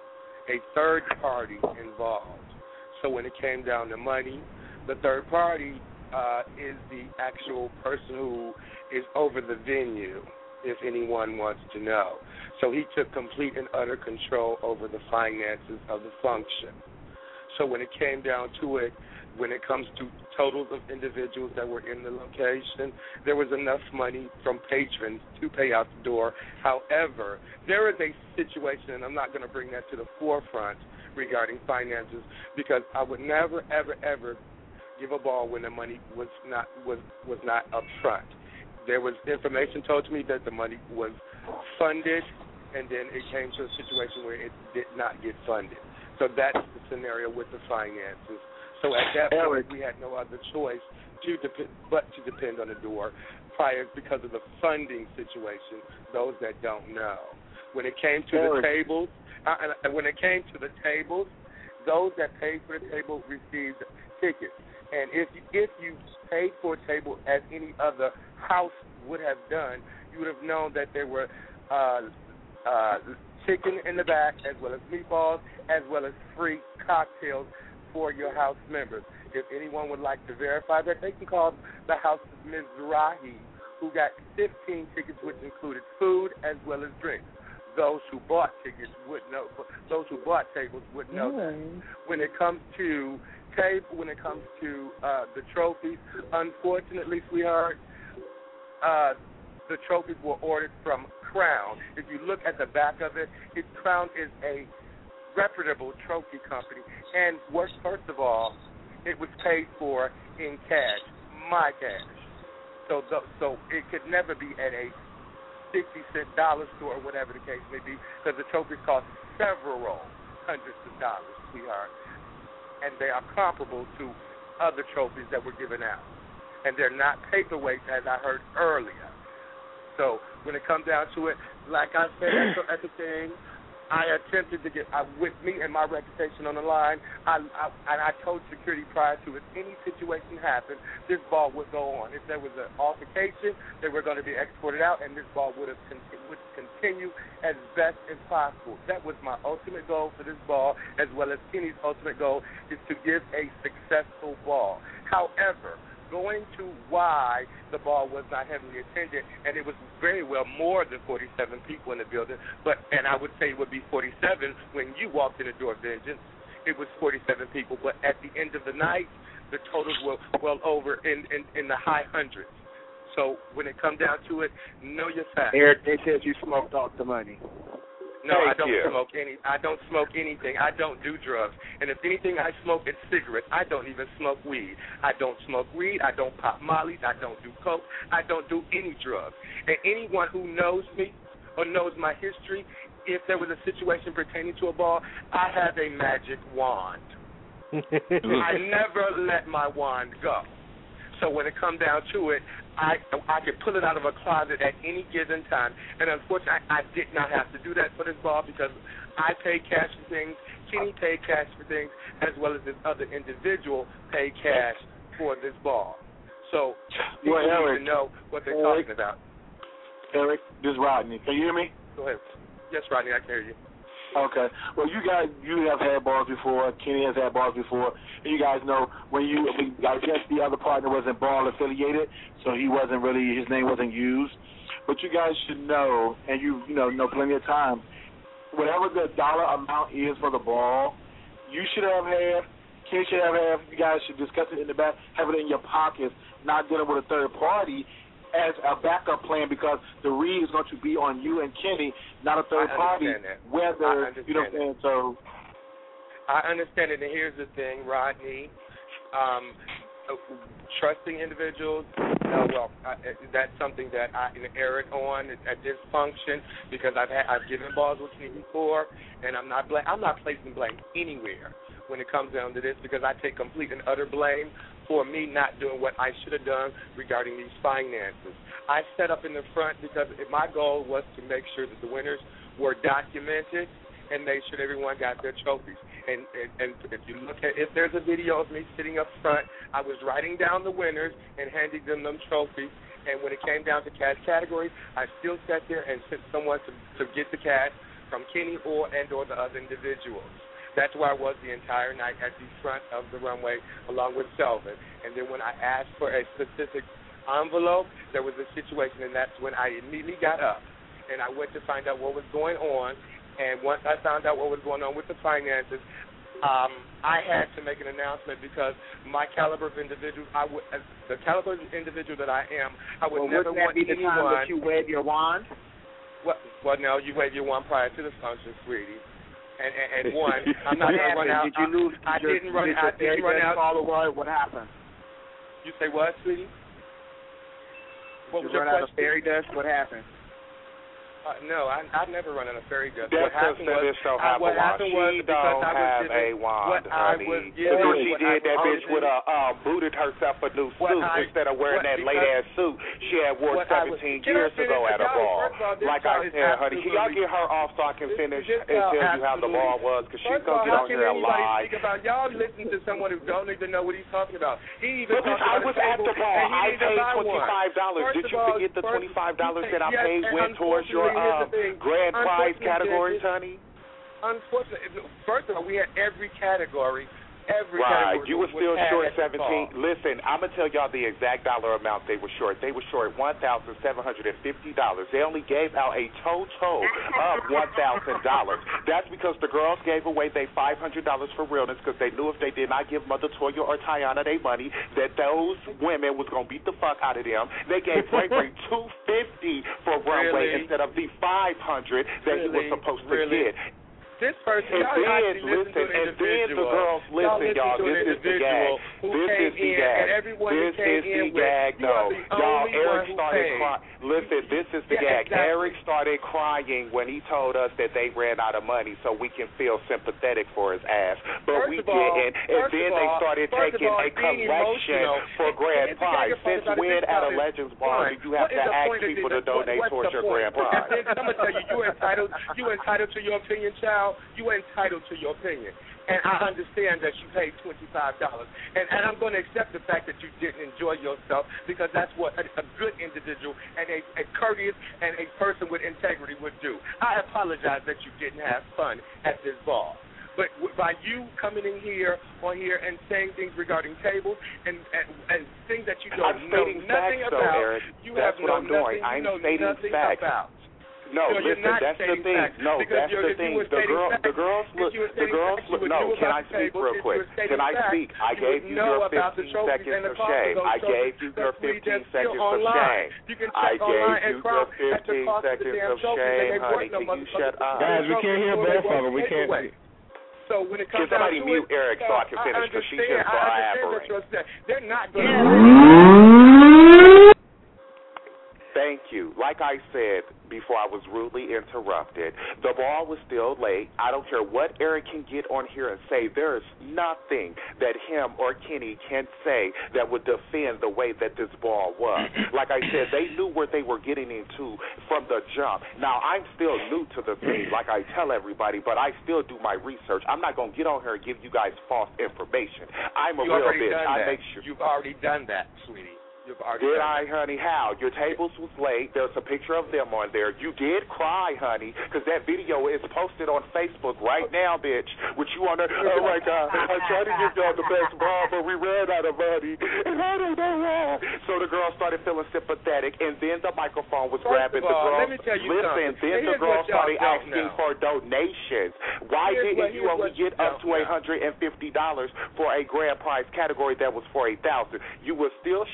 A third party involved. So when it came down to money, the third party uh, is the actual person who is over the venue, if anyone wants to know. So he took complete and utter control over the finances of the function. So when it came down to it, when it comes to totals of individuals that were in the location, there was enough money from patrons to pay out the door. However, there is a situation, and I'm not going to bring that to the forefront regarding finances, because I would never, ever, ever give a ball when the money was not was was not up front. There was information told to me that the money was funded, and then it came to a situation where it did not get funded. So that's the scenario with the finances. So at that point, we had no other choice to dep- but to depend on the door prior because of the funding situation, those that don't know. When it came to Eric. the tables, uh, and when it came to the tables, those that paid for the table received tickets. And if you, if you paid for a table as any other house would have done, you would have known that there were uh, uh, chicken in the back, as well as meatballs, as well as free cocktails for your house members. If anyone would like to verify that, they can call the house of Miz Zarahi, who got fifteen tickets, which included food as well as drinks. Those who bought tickets would know. Those who bought tables would know that. When it comes to table, when it comes to uh, the trophies, unfortunately, sweetheart, uh, the trophies were ordered from Crown. If you look at the back of it, it Crown is a reputable trophy company, and what, first of all, it was paid for in cash, my cash. So, the, so it could never be at a sixty cent dollar store or whatever the case may be, because the trophies cost several hundreds of dollars, sweetheart, and they are comparable to other trophies that were given out, and they're not paperweights, as I heard earlier. So when it comes down to it, like I said at the, at the thing, I attempted to get, I, with me and my reputation on the line, I, I, and I told security prior to if any situation happened, this ball would go on. If there was an altercation, they were going to be escorted out, and this ball would have con- would continue as best as possible. That was my ultimate goal for this ball, as well as Kenny's ultimate goal, is to give a successful ball. However, going to why the ball was not heavily attended, and it was very well more than forty-seven people in the building, but and I would say it would be forty-seven when you walked in the door of Vengeance. It was forty-seven people, but at the end of the night, the totals were well over in, in, in the high hundreds. So when it comes down to it, know your facts. Eric, they said you smoked off the money. No, Thank I don't you. smoke any. I don't smoke anything. I don't do drugs. And if anything, I smoke is cigarettes. I don't even smoke weed. I don't smoke weed. I don't pop mollies. I don't do coke. I don't do any drugs. And anyone who knows me or knows my history, if there was a situation pertaining to a ball, I have a magic wand. I never let my wand go. So when it comes down to it, I I could pull it out of a closet at any given time. And unfortunately, I, I did not have to do that for this ball because I paid cash for things, Kenny paid cash for things, as well as this other individual paid cash for this ball. So you Well, need Eric, to know what they're Eric, talking about. Eric, this is Rodney. Can you hear me? Go ahead. Yes, Rodney, I can hear you. Okay. Well, you guys, you have had balls before. Kenny has had balls before. And you guys know when you, I guess the other partner wasn't ball affiliated, so he wasn't really, his name wasn't used. But you guys should know, and you, you know, know plenty of time, whatever the dollar amount is for the ball, you should have had, Kenny should have had, you guys should discuss it in the back, have it in your pockets, not dealing with a third party as a backup plan, because the read is going to be on you and Kenny, not a third I party. that. Whether I you know what I'm saying. So I understand it, and here's the thing, Rodney. Um, trusting individuals, uh, well, uh, that's something that I inherit on at this function because I've had I've given balls with me before, and I'm not bl- I'm not placing blame anywhere when it comes down to this because I take complete and utter blame for me not doing what I should have done regarding these finances. I set up in the front because my goal was to make sure that the winners were documented and make sure everyone got their trophies. And, and, and if you look at, if there's a video of me sitting up front, I was writing down the winners and handing them them trophies. And when it came down to cash categories, I still sat there and sent someone to, to get the cash from Kenny or and or the other individuals. That's where I was the entire night at the front of the runway along with Selvin. And then when I asked for a specific envelope, there was a situation, and that's when I immediately got up and I went to find out what was going on. And once I found out what was going on with the finances, um, I had to make an announcement because my caliber of individual, I would, as the caliber of individual that I am, I would well, never wouldn't that want be the anyone. time that you wave your wand? Well, well, no, you wave your wand prior to the function, sweetie. And, and, and one, I'm not going to run out. Did you lose? I, I your, didn't run did out. I didn't run out. All the way. What happened? You say what, sweetie? What Did was you your run question? out of fairy dust? What happened? Uh, no, I I never run on a fairy dust. That's what happened was, this don't I, have what a wand. happened was She because don't I was have given, a wand, what I honey. was The given, way she what did, I that was bitch given, would have uh, booted herself a new what suit I, instead of wearing what, that late ass suit she had wore what I was, seventeen can years I finish? ago at a Y'all, ball. all, Like I said, honey, can y'all get her off so I can this, finish this and tell you how the absolutely. ball was? Because she's First going to get all, on here and lie. Speak about, y'all listen to someone who don't even know what he's talking about. He even Because I was at the ball. I paid twenty-five dollars. Did you forget the twenty-five dollars that I paid went towards your uh, grand prize categories, honey? Unfortunately, first of all, we had every category. Every right, category you were was still short seventeen. seventeen. Listen, I'm gonna tell y'all the exact dollar amount they were short. They were short one thousand seven hundred and fifty dollars. They only gave out a total of one thousand dollars. That's because the girls gave away their five hundred dollars for realness because they knew if they did not give Mother Toya or Tiana their money, that those women was gonna beat the fuck out of them. They gave Ray Ray two fifty for runway really? instead of the five hundred that really? he was supposed to really? get. This person, and y'all then, listen, listen, to and then the girls, y'all listen, y'all, this is the gag. This is the gag. This is the gag, though. Y'all, Eric started crying. Listen, this is the yeah, gag. Exactly. Eric started crying when he told us that they ran out of money so we can feel sympathetic for his ass. But first we of all, didn't. And then all, they started taking all, a collection for grand prize. Since when at a Legends Ball do you have to ask people to donate towards your grand prize? And then I'm going to tell you, you entitled, you entitled to your opinion, child. You entitled to your opinion. And I understand that you paid twenty-five dollars. And, and I'm going to accept the fact that you didn't enjoy yourself because that's what a, a good individual and a, a courteous and a person with integrity would do. I apologize that you didn't have fun at this ball. But by you coming in here on here and saying things regarding tables and, and, and things that you don't I'm know stating nothing facts, about, though, Eric. you That's have what no I'm doing. nothing, I'm you know stating nothing facts. about. No, no listen, that's the thing. Facts. No, because that's the thing. The girl, the girls, look, the girls. Look, no, can I speak real quick? Can I speak? I gave you your fifteen seconds of shame. I gave you your fifteen seconds of shame. I gave you your fifteen seconds of shame, honey. Can you shut up? Guys, we can't hear both of them. We can't. So when it comes can somebody down to mute it, Eric so I can finish because she's just blabbering. They're not going to. Thank you. Like I said before I was rudely interrupted, the ball was still late. I don't care what Eric can get on here and say. There is nothing that him or Kenny can say that would defend the way that this ball was. Like I said, they knew where they were getting into from the jump. Now, I'm still new to the thing, like I tell everybody, but I still do my research. I'm not going to get on here and give you guys false information. I'm a you real bitch. I that. make sure. You've already done that, sweetie. Did I, honey? How? Your tables was late. There's a picture of them on there. You did cry, honey, because that video is posted on Facebook right now, bitch. With you on there. Oh, my God. I tried to give y'all the best ball, but we ran out of money. And I don't know why. So the girl started feeling sympathetic, and then the microphone was First grabbing of all, the girl. let me tell you Listen, something. then Here's the girl started don't asking know. for donations. Why Here's didn't what, you only get up to one hundred fifty dollars for a grand prize category that was for eight thousand dollars? You were still short a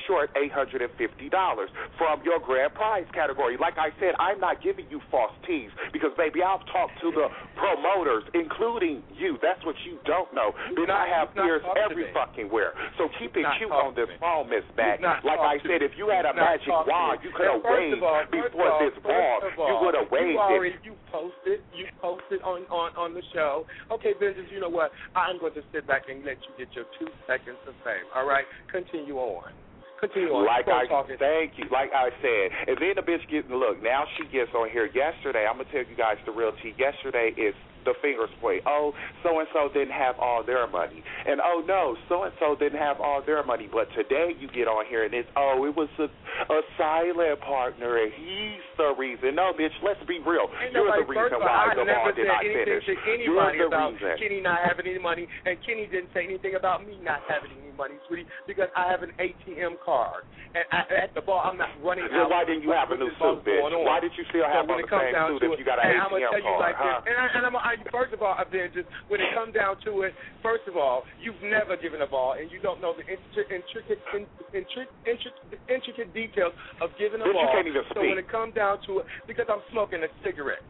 eight hundred fifty dollars from your grand prize category. Like I said, I'm not giving you false teas because, baby, I've talked to the promoters, including you. That's what you don't know. Then I have ears every fucking where. So keep it cute on this phone, Miss Mac. Like I said, if you had a magic wand, you could have waved before this ball. You would have waved it. You posted, you posted on, on, on the show. Okay, Vengeance, you know what? I'm going to sit back and let you get your two seconds of fame. All right? Continue on. Continue on. Like I talking. thank you. Like I said, and then the bitch gets look. Now she gets on here. Yesterday, I'm gonna tell you guys the real tea. Yesterday is the fingers point. Oh, so and so didn't have all their money, and oh no, so and so didn't have all their money. But today you get on here and it's oh, it was a, a silent partner and he's the reason. No, bitch, let's be real. Ain't You're the reason why the ball did not finish. You're the about reason. Kenny not having any money, and Kenny didn't say anything about me not having any money, sweetie, because I have an A T M card. And I, at the ball, I'm not running Then out. why didn't you have a new suit, bitch? Why did you still have so on the same suit if you got an A T M I'm gonna tell you card? like huh? this, and, I, and I'm, I, first of all, Avengers, when it comes down to it, first of all, you've never given a ball, and you don't know the intricate, intricate, intricate, intricate, intricate details of giving a bitch, ball. You can't even so speak. when it comes down to it, because I'm smoking a cigarette.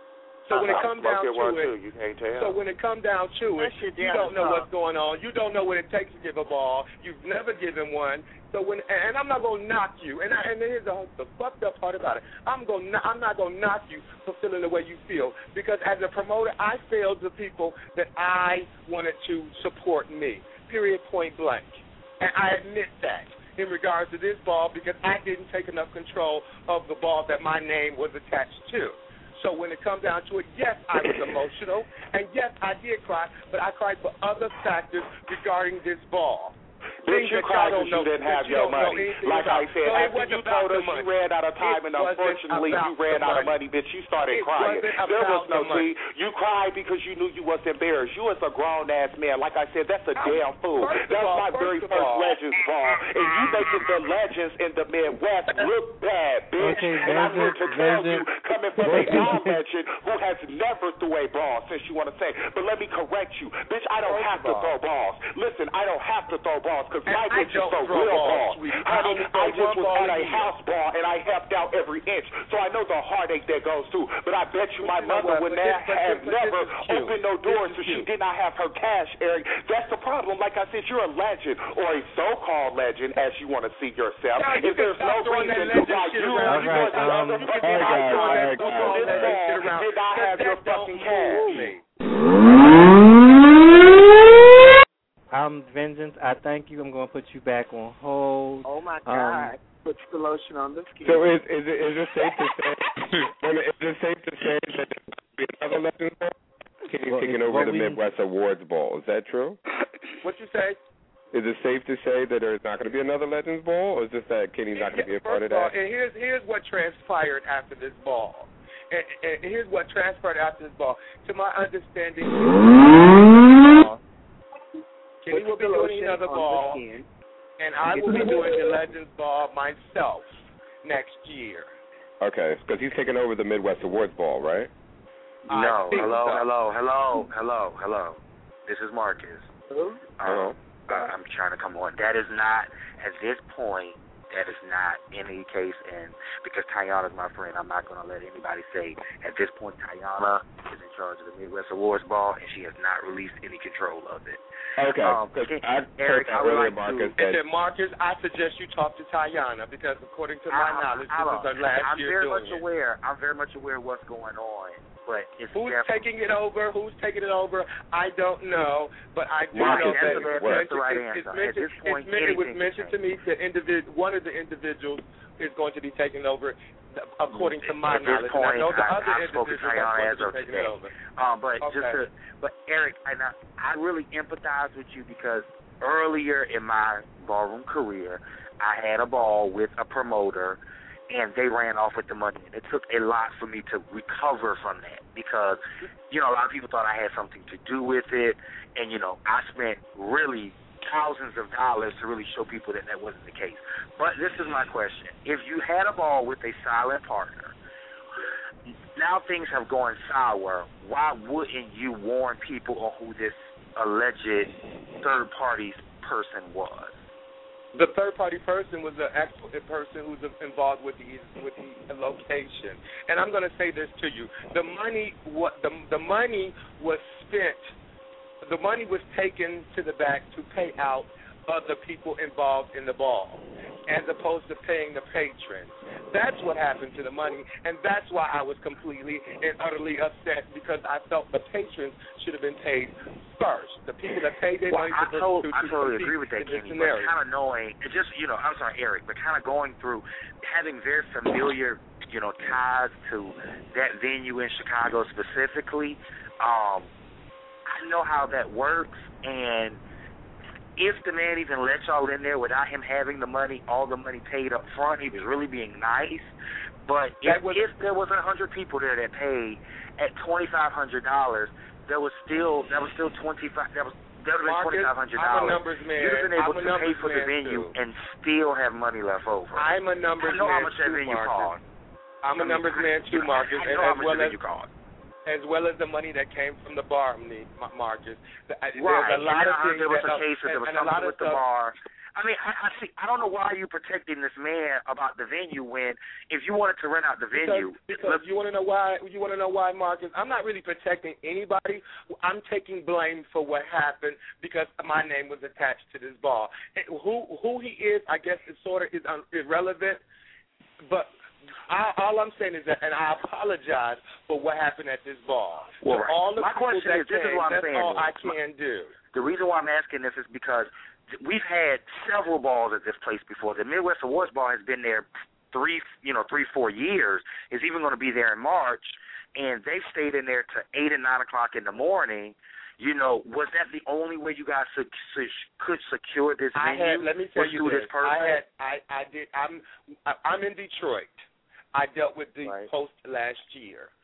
So when it I'm comes down to one it, too. You can't tell. so when it comes down to it, you don't know what's going on. You don't know what it takes to give a ball. You've never given one. So when and I'm not gonna knock you. And I, and here's the, the fucked up part about it. I'm gonna I'm not gonna knock you for feeling the way you feel because as a promoter, I failed the people that I wanted to support me. Period. Point blank. And I admit that in regards to this ball because I didn't take enough control of the ball that my name was attached to. So when it comes down to it, yes, I was emotional, and yes, I did cry, but I cried for other factors regarding this ball. Bitch, you cried because you didn't have your money. Like I said, no, after you told us you ran out of time, and unfortunately you ran out of money, bitch, you started it crying. There was no tea. You cried because you knew you was embarrassed. You was a grown-ass man. Like I said, that's a damn fool. That's all, my very first first all, Legends ball, and you making the Legends in the Midwest look bad, bitch. Okay, and I'm here to tell you, coming from a non-legend who has never threw a ball, since you want to say, but let me correct you. Bitch, I don't have to throw balls. Listen, I don't have to throw balls because my bitch is a real ball. Honey, I just was at a house ball and I helped out every inch, so I know the heartache that goes through. But I bet you my mother would not have never opened no doors, so she did not have her cash, Eric. That's the problem. Like I said, you're a legend or a so-called legend, as you want to see yourself. Now, if there's no reason why you or the other fucking icon who's on this ball did not have your fucking cash. I'm Vengeance. I thank you. I'm going to put you back on hold. Oh, my God. Um, Put the lotion on the skin. So is, is, it, is it safe to say is it safe to say that there will be another Legends Ball? Kenny's well, taking over the we, Midwest Awards Ball. Is that true? What you say? Is it safe to say that there's not going to be another Legends Ball, or is this that Kenny's not going to be a part of that? All, and here's, here's what transpired after this ball. And, and here's what transpired after this ball. To my understanding, Kenny will be doing another ball, and I will be doing the Legends Ball myself next year. Okay, because he's taking over the Midwest Awards Ball, right? No, hello, so. hello, hello, hello, hello. This is Marcus. Who? Um, uh, I'm trying to come on. That is not, at this point, that is not any case, and because Tayana's my friend, I'm not going to let anybody say, at this point, Tayana is in charge of the Midwest Awards Ball, and she has not released any control of it. Okay. Um, I Eric, I would like Marcus to... And then, Marcus, I suggest you talk to Tayana, because according to my I, knowledge, I, this is her last I'm year very doing much it. aware. I'm very much aware of what's going on. But it's Who's definitely... taking it over? Who's taking it over? I don't know, but I do Marcus, know that that's, it's that's the right it's, answer. it's At this point, it's, it was anything mentioned to me that individ, one of the individuals is going to be taking over, according to my At this knowledge. point, and I know the I, other I've spoken to individuals Tayana are as going of to be taking today. it over. Um, but okay. just to, but Eric, and I, I really empathize with you because earlier in my ballroom career, I had a ball with a promoter, and they ran off with the money. And it took a lot for me to recover from that because, you know, a lot of people thought I had something to do with it, and, you know, I spent really thousands of dollars to really show people that that wasn't the case. But this is my question. If you had a ball with a silent partner, now things have gone sour, why wouldn't you warn people on who this alleged third-party person was? The third party person was the actual person who's involved with the with the location. And I'm going to say this to you: the money, what the the money was spent, the money was taken to the back to pay out other people involved in the ball, as opposed to paying the patrons. That's what happened to the money, and that's why I was completely and utterly upset, because I felt the patrons should have been paid first. The people that paid their well, money I, to, told, to, I to totally compete agree with that, in this Kenny, scenario. but kind of knowing, it just, you know, I'm sorry, Eric, but kind of going through, having very familiar, you know, ties to that venue in Chicago specifically, um, I know how that works, and if the man even let y'all in there without him having the money, all the money paid up front, he was really being nice. But if, was, if there was a hundred people there that paid at twenty five hundred dollars, there was still that was still twenty five. That was that would have been twenty five hundred dollars. I'm a numbers man. You'd have been able I'm to pay for the venue too. and still have money left over. I'm a numbers man. I know man how much that too, venue Marcus. cost. I'm a numbers man too, Marcus, I know and how as much well the as venue cost. as well as the money that came from the bar, Marcus. Right. There's a lot and of things there was that, a case that there was and, and something with the stuff. bar. I mean, I, I see. I don't know why you're protecting this man about the venue when, if you wanted to rent out the venue, because, because you want to know why. You want to know why, Marcus? I'm not really protecting anybody. I'm taking blame for what happened because my name was attached to this bar. And who who he is, I guess, is sort of is un, irrelevant. But I, all I'm saying is that, and I apologize for what happened at this bar. Well, so all the my people question that is, this came, is what I'm that's saying. all I My, can do. The reason why I'm asking this is because we've had several balls at this place before. The Midwest Awards Bar has been there three, you know, three, four years. It's even going to be there in March, and they've stayed in there to eight and nine o'clock in the morning. You know, was that the only way you guys could, could secure this I venue? had, let me tell you this. this person? I had, I, I did. I'm, I'm in Detroit. I dealt with the right. post last year.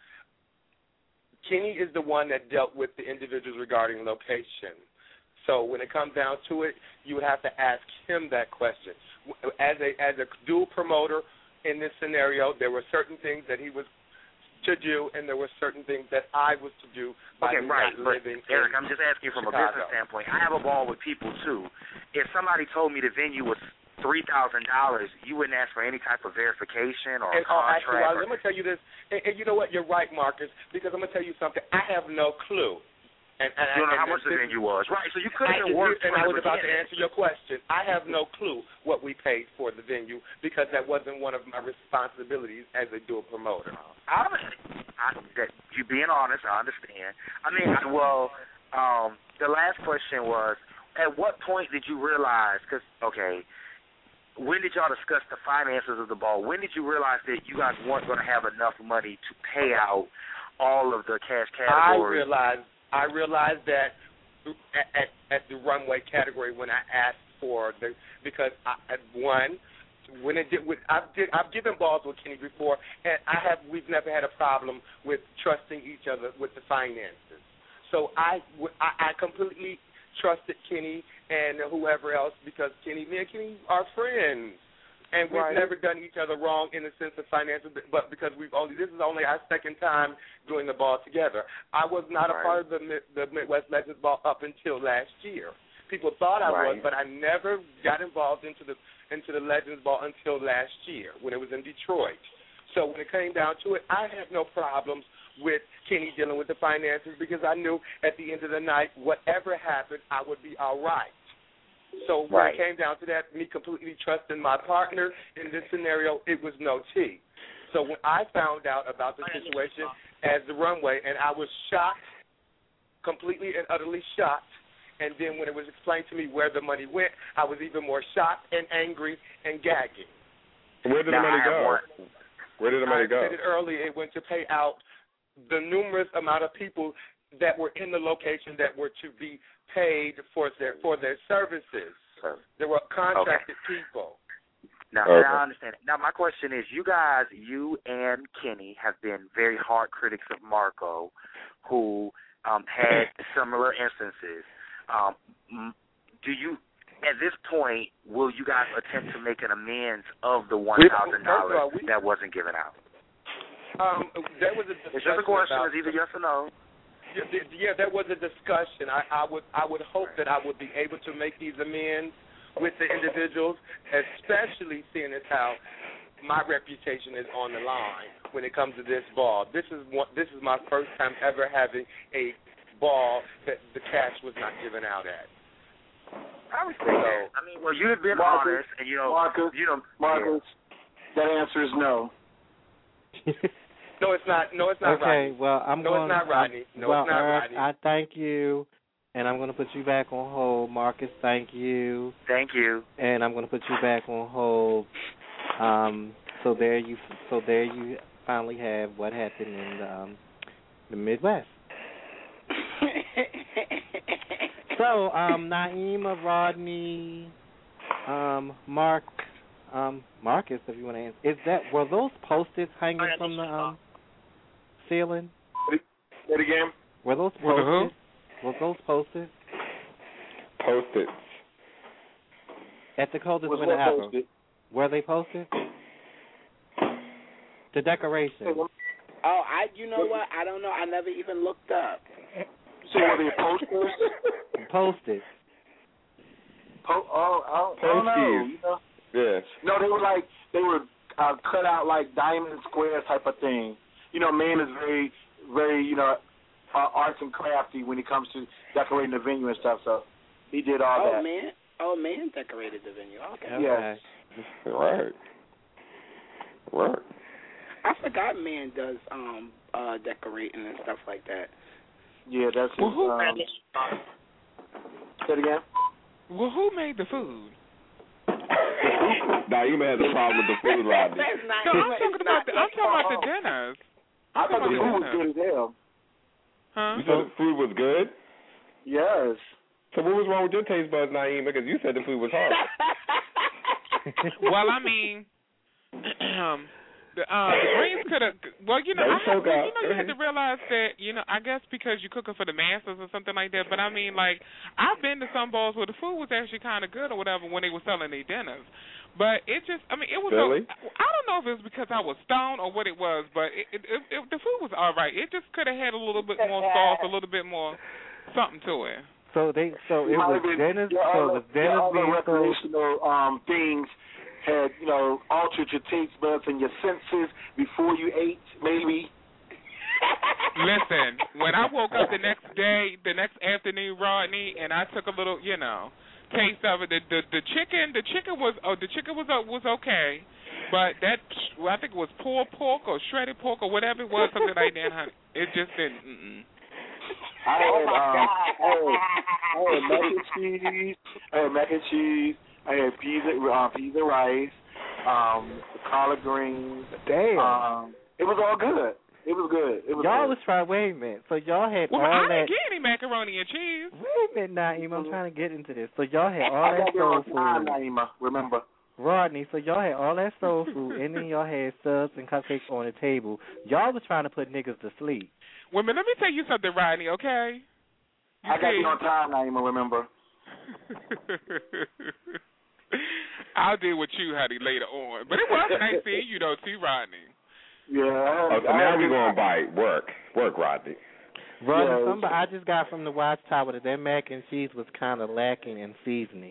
Kenny is the one that dealt with the individuals regarding location. So when it comes down to it, you would have to ask him that question. As a as a dual promoter in this scenario, there were certain things that he was to do, and there were certain things that I was to do by okay, right. not but living Eric, in I'm just asking from Chicago. a business standpoint. I have a ball with people, too. If somebody told me the venue was three thousand dollars, you wouldn't ask for any type of verification or and, a contract. Actually, or... let me tell you this, and, and you know what? You're right, Marcus, because I'm going to tell you something. I have no clue. And, and, you don't know and, how much and, the venue was. Right, so you could have I, worked. And I was about to answer your question. I have no clue what we paid for the venue because that wasn't one of my responsibilities as a dual promoter. Honestly, I, that you being honest, I understand. I mean, well, um, the last question was, at what point did you realize, because, okay, when did y'all discuss the finances of the ball? When did you realize that you guys weren't going to have enough money to pay out all of the cash categories? I realized I realized that at, at, at the runway category when I asked for the because I, at one when it did with I've did, I've given balls with Kenny before and I have we've never had a problem with trusting each other with the finances. So I I, I completely trusted Kenny and whoever else because Kenny me and Kenny are friends. And we've right. never done each other wrong in the sense of finances, but because we've only this is only our second time doing the ball together. I was not right. a part of the the Midwest Legends Ball up until last year. People thought I right. was, but I never got involved into the into the Legends Ball until last year when it was in Detroit. So when it came down to it, I had no problems with Kenny dealing with the finances because I knew at the end of the night, whatever happened, I would be all right. So when right. it came down to that, me completely trusting my partner in this scenario, it was no tea. So when I found out about the situation as the runway, and I was shocked, completely and utterly shocked, and then when it was explained to me where the money went, I was even more shocked and angry and gagging. Where did now, the money go? Where did the money I go? I said it earlier, it went to pay out the numerous amount of people that were in the location that were to be paid for their for their services. There were contracted okay. people. Now, okay. I understand. Now, my question is, you guys, you and Kenny have been very hard critics of Marco, who um, had similar instances. Um, do you, at this point, will you guys attempt to make an amends of the one thousand dollars that wasn't given out? Um, there was a discussion. It's just a question. About, it's either yes or no. Yeah, there was a discussion. I, I would I would hope that I would be able to make these amends with the individuals, especially seeing as how my reputation is on the line when it comes to this ball. This is one, this is my first time ever having a ball that the cash was not given out at. I respect that. I mean, well, you've been Marcus, honest, and you know, Marcus, you know, Marcus, yeah. That answer is no. No, it's not. No, it's not. Okay, Rodney. well, I'm no, going. it's not Rodney. No, well, it's not Eric, Rodney. I thank you, and I'm going to put you back on hold. Marcus, thank you. Thank you. And I'm going to put you back on hold. Um, so there you, so there you finally have what happened in um, the Midwest. So, um, Naima, Rodney, um, Mark, um, Marcus, if you want to answer, is that were those Post-its hanging from the um, ceiling? Say it again. Were those Post-its? Were those Post-its? Post-its. At the coldest Was winter what ever. Post-it? Were they Post-its? The decoration. Oh, I. You know what? I don't know. I never even looked up. So were they posters? Post-its. Po- oh, oh, I don't know. You know? Yeah. No, they were like they were uh, cut out like diamond square type of thing. You know, man is very, very, you know, uh, arts and crafty when it comes to decorating the venue and stuff. So he did all oh, that. Oh man, oh man, decorated the venue. Okay. Yes. Right. Right. I forgot man does um uh decorating and stuff like that. Yeah, that's well, who um, made say it again. Well, who made the food? Naima has a problem with the food, Rodney. No, I'm talking about the, I'm talking about the dinners. I I'm thought the talking food about was good as hell. Huh? You said the food was good? Yes. So what was wrong with your taste buds, Naima? Because you said the food was hard. Well, I mean, um, the, uh, the greens could have. Well, you know, I have, you know, you had to realize that, you know, I guess because you're cooking for the masses or something like that. But I mean, like, I've been to some balls where the food was actually kind of good or whatever when they were selling their dinners. But it just, I mean, it was. Really? A, I don't know if it was because I was stoned or what it was, but it, it, it, it, the food was all right. It just could have had a little bit more sauce, a little bit more something to it. So they, so it was dinners. So the dinners all the being recreational um, things had, you know, altered your taste buds and your senses before you ate, maybe. Listen, when I woke up the next day, the next afternoon, Rodney, and I took a little, you know, taste of it. The the, the chicken, the chicken was, oh, the chicken was uh, was okay, but that, well, I think it was pulled pork or shredded pork or whatever it was, something like that, honey. It just didn't. Mm-mm. I had, oh my um, God. I had, I had mac and cheese. I had mac and cheese. I had peas and uh, peas and rice. Um, collard greens. Damn. Um, it was all good. It was good. It was y'all good. was trying. Wait a minute. So y'all had well, all I that. didn't get any macaroni and cheese. Wait a minute, Naima. I'm trying to get into this. So y'all had all I that got there soul on time, food. Naima. Remember. Rodney, so y'all had all that soul food, and then y'all had subs and cupcakes on the table. Y'all was trying to put niggas to sleep. Well, man, let me tell you something, Rodney, okay? You I got see? you on time, Naima, remember. I'll deal with you, honey, later on. But it was nice seeing you, though, too, Rodney. Yeah. Oh, so now we're going to bite. Work. Work, Rodney. Rodney, Yes. somebody I just got from the Watchtower that that mac and cheese was kind of lacking in seasoning.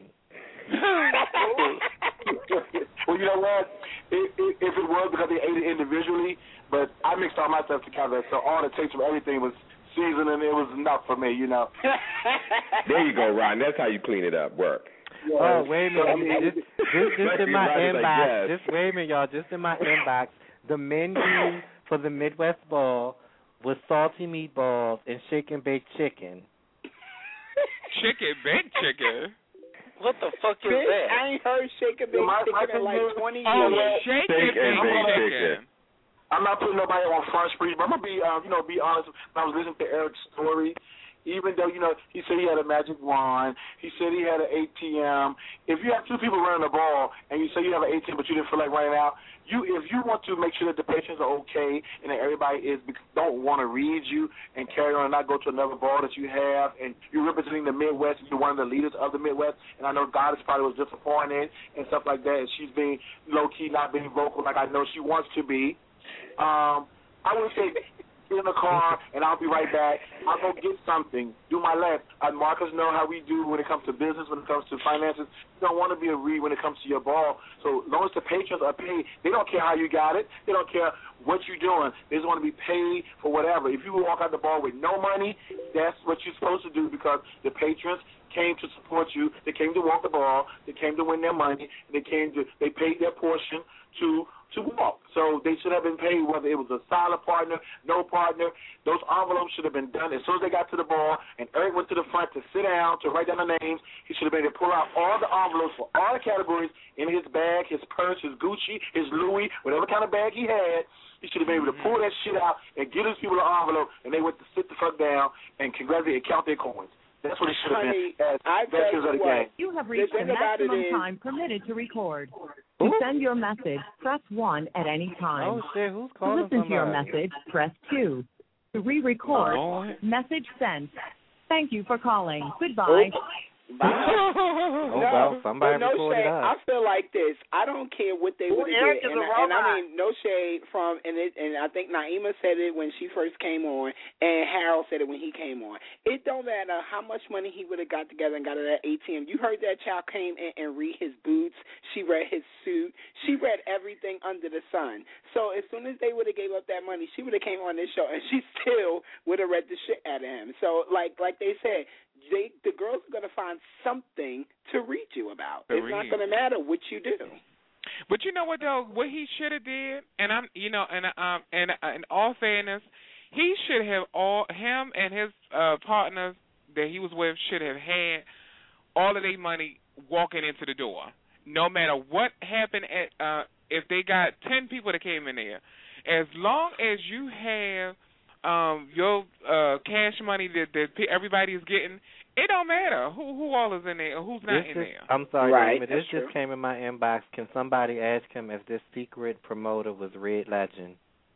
Well, you know what? It, it, if it was because they ate it individually, but I mixed all my stuff together, so all the taste of everything was seasoning. It was enough for me, you know. There you go, Ron. That's how you clean it up. Work. Yes. Oh, wait a minute. So, I mean, just, just, just in my Rodney's like, inbox, yes. just wait a minute, y'all. Just in my inbox, the menu for the Midwest Ball was salty meatballs and shake and baked chicken. Chicken, baked chicken? What the fuck is Bitch, that? I ain't heard shake and bake My- my chicken in like thing is- twenty Oh, years. shake Shake and and baked baked chicken. chicken. I'm not putting nobody on Front Street, but I'm gonna be, um, you know, be honest. When I was listening to Eric's story, even though you know he said he had a magic wand, he said he had an A T M. If you have two people running the ball and you say you have an A T M but you didn't feel like running out, you if you want to make sure that the patients are okay and that everybody is don't want to read you and carry on and not go to another ball that you have, and you're representing the Midwest and you're one of the leaders of the Midwest, and I know Goddess probably was disappointed and stuff like that, and she's being low key, not being vocal like I know she wants to be. Um, I would say get in the car, and I'll be right back. I'll go get something, do my left. Uh, Marcus know how we do when it comes to business, when it comes to finances. You don't want to be a read when it comes to your ball. So as long as the patrons are paid, they don't care how you got it. They don't care what you're doing. They just want to be paid for whatever. If you walk out the bar with no money, that's what you're supposed to do because the patrons came to support you. They came to walk the ball. They came to win their money. They came to. They paid their portion to to walk. So they should have been paid whether it was a solid partner, no partner. Those envelopes should have been done as soon as they got to the bar. And Eric went to the front to sit down to write down the names. He should have been able to pull out all the envelopes for all the categories in his bag, his purse, his Gucci, his Louis, whatever kind of bag he had. He should have been able to pull that shit out and give his people an envelope, and they went to sit the fuck down and congratulate and count their coins. That's what it should have Honey, been as I veterans of the game. You have reached the maximum time permitted to record. To send your message, press one at any time. Oh, shit, who's To calling listen to your somebody? message, press two. To re-record, Oh. message sent. Thank you for calling. Goodbye. Bye. Oh, no, well, somebody but no recorded shade. us. I feel like this. I don't care what they Well, would Eric have did, is and, a I- and I robot. mean no shade from and it, and I think Naima said it when she first came on, and Harold said it when he came on. It don't matter how much money he would have got together and got at that A T M. You heard that child came in and read his boots. She read his suit. She read everything under the sun. So as soon as they would have gave up that money, she would have came on this show, and she still would have read the shit out of him. So like like they said. They, the girls are going to find something to read you about. To it's read. not going to matter what you do. But you know what though? What he should have did, and I'm, you know, and um, and uh, in all fairness, he should have all him and his uh, partners that he was with should have had all of their money walking into the door, no matter what happened. At uh, if they got ten people that came in there, as long as you have um, your uh, cash money that, that everybody is getting, it don't matter who who all is in there or who's not This in is- there. I'm sorry, Right, but that's this just true. came in my inbox. Can somebody ask him if this secret promoter was Red Legend?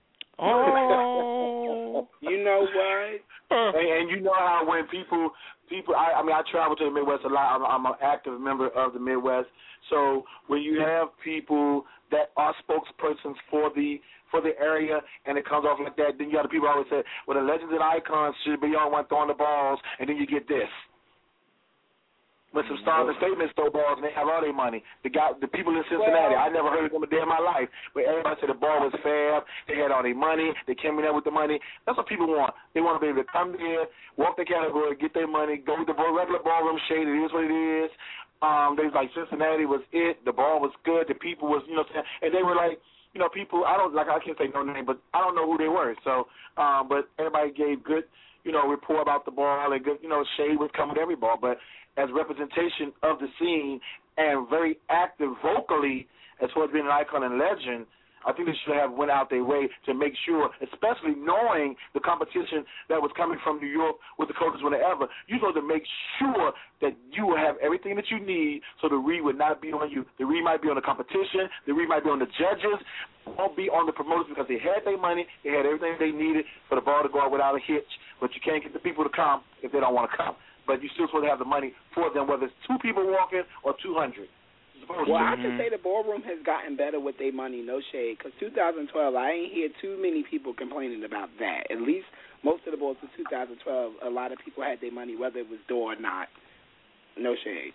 Oh, you know what? And, and you know how when people, people, I, I mean, I travel to the Midwest a lot. I'm, I'm an active member of the Midwest. So when you have people that are spokespersons for the for the area, and it comes off like that, then you got the people always say, well, the legends and icons should be on one throwing the balls, and then you get this. When some stars and statements throw balls and they have all their money. The guy, the people in Cincinnati, Well- I never heard of them a day in my life. But everybody said the ball was fab. They had all their money. They came in there with the money. That's what people want. They want to be able to come in, walk the category, get their money, go with the ball- regular ballroom shade. It is what it is. Um, they was like Cincinnati was it. The ball was good. The people was, you know, what I'm saying? And they were like, you know, people. I don't like. I can't say no name, but I don't know who they were. So, um, but everybody gave good, you know, report about the ball and good, you know, shade was coming to every ball. But as representation of the scene and very active vocally as far as being an icon and legend, I think they should have went out their way to make sure, especially knowing the competition that was coming from New York with the coaches whenever, you're supposed to make sure that you will have everything that you need so the read would not be on you. The read might be on the competition. The read might be on the judges. It won't be on the promoters because they had their money. They had everything they needed for the ball to go out without a hitch. But you can't get the people to come if they don't want to come. But you're still supposed to have the money for them, whether it's two people walking or two hundred. Well, I can say the ballroom has gotten better with their money, no shade. Because two thousand twelve, I ain't hear too many people complaining about that. At least most of the balls in two thousand twelve, a lot of people had their money, whether it was door or not. No shade.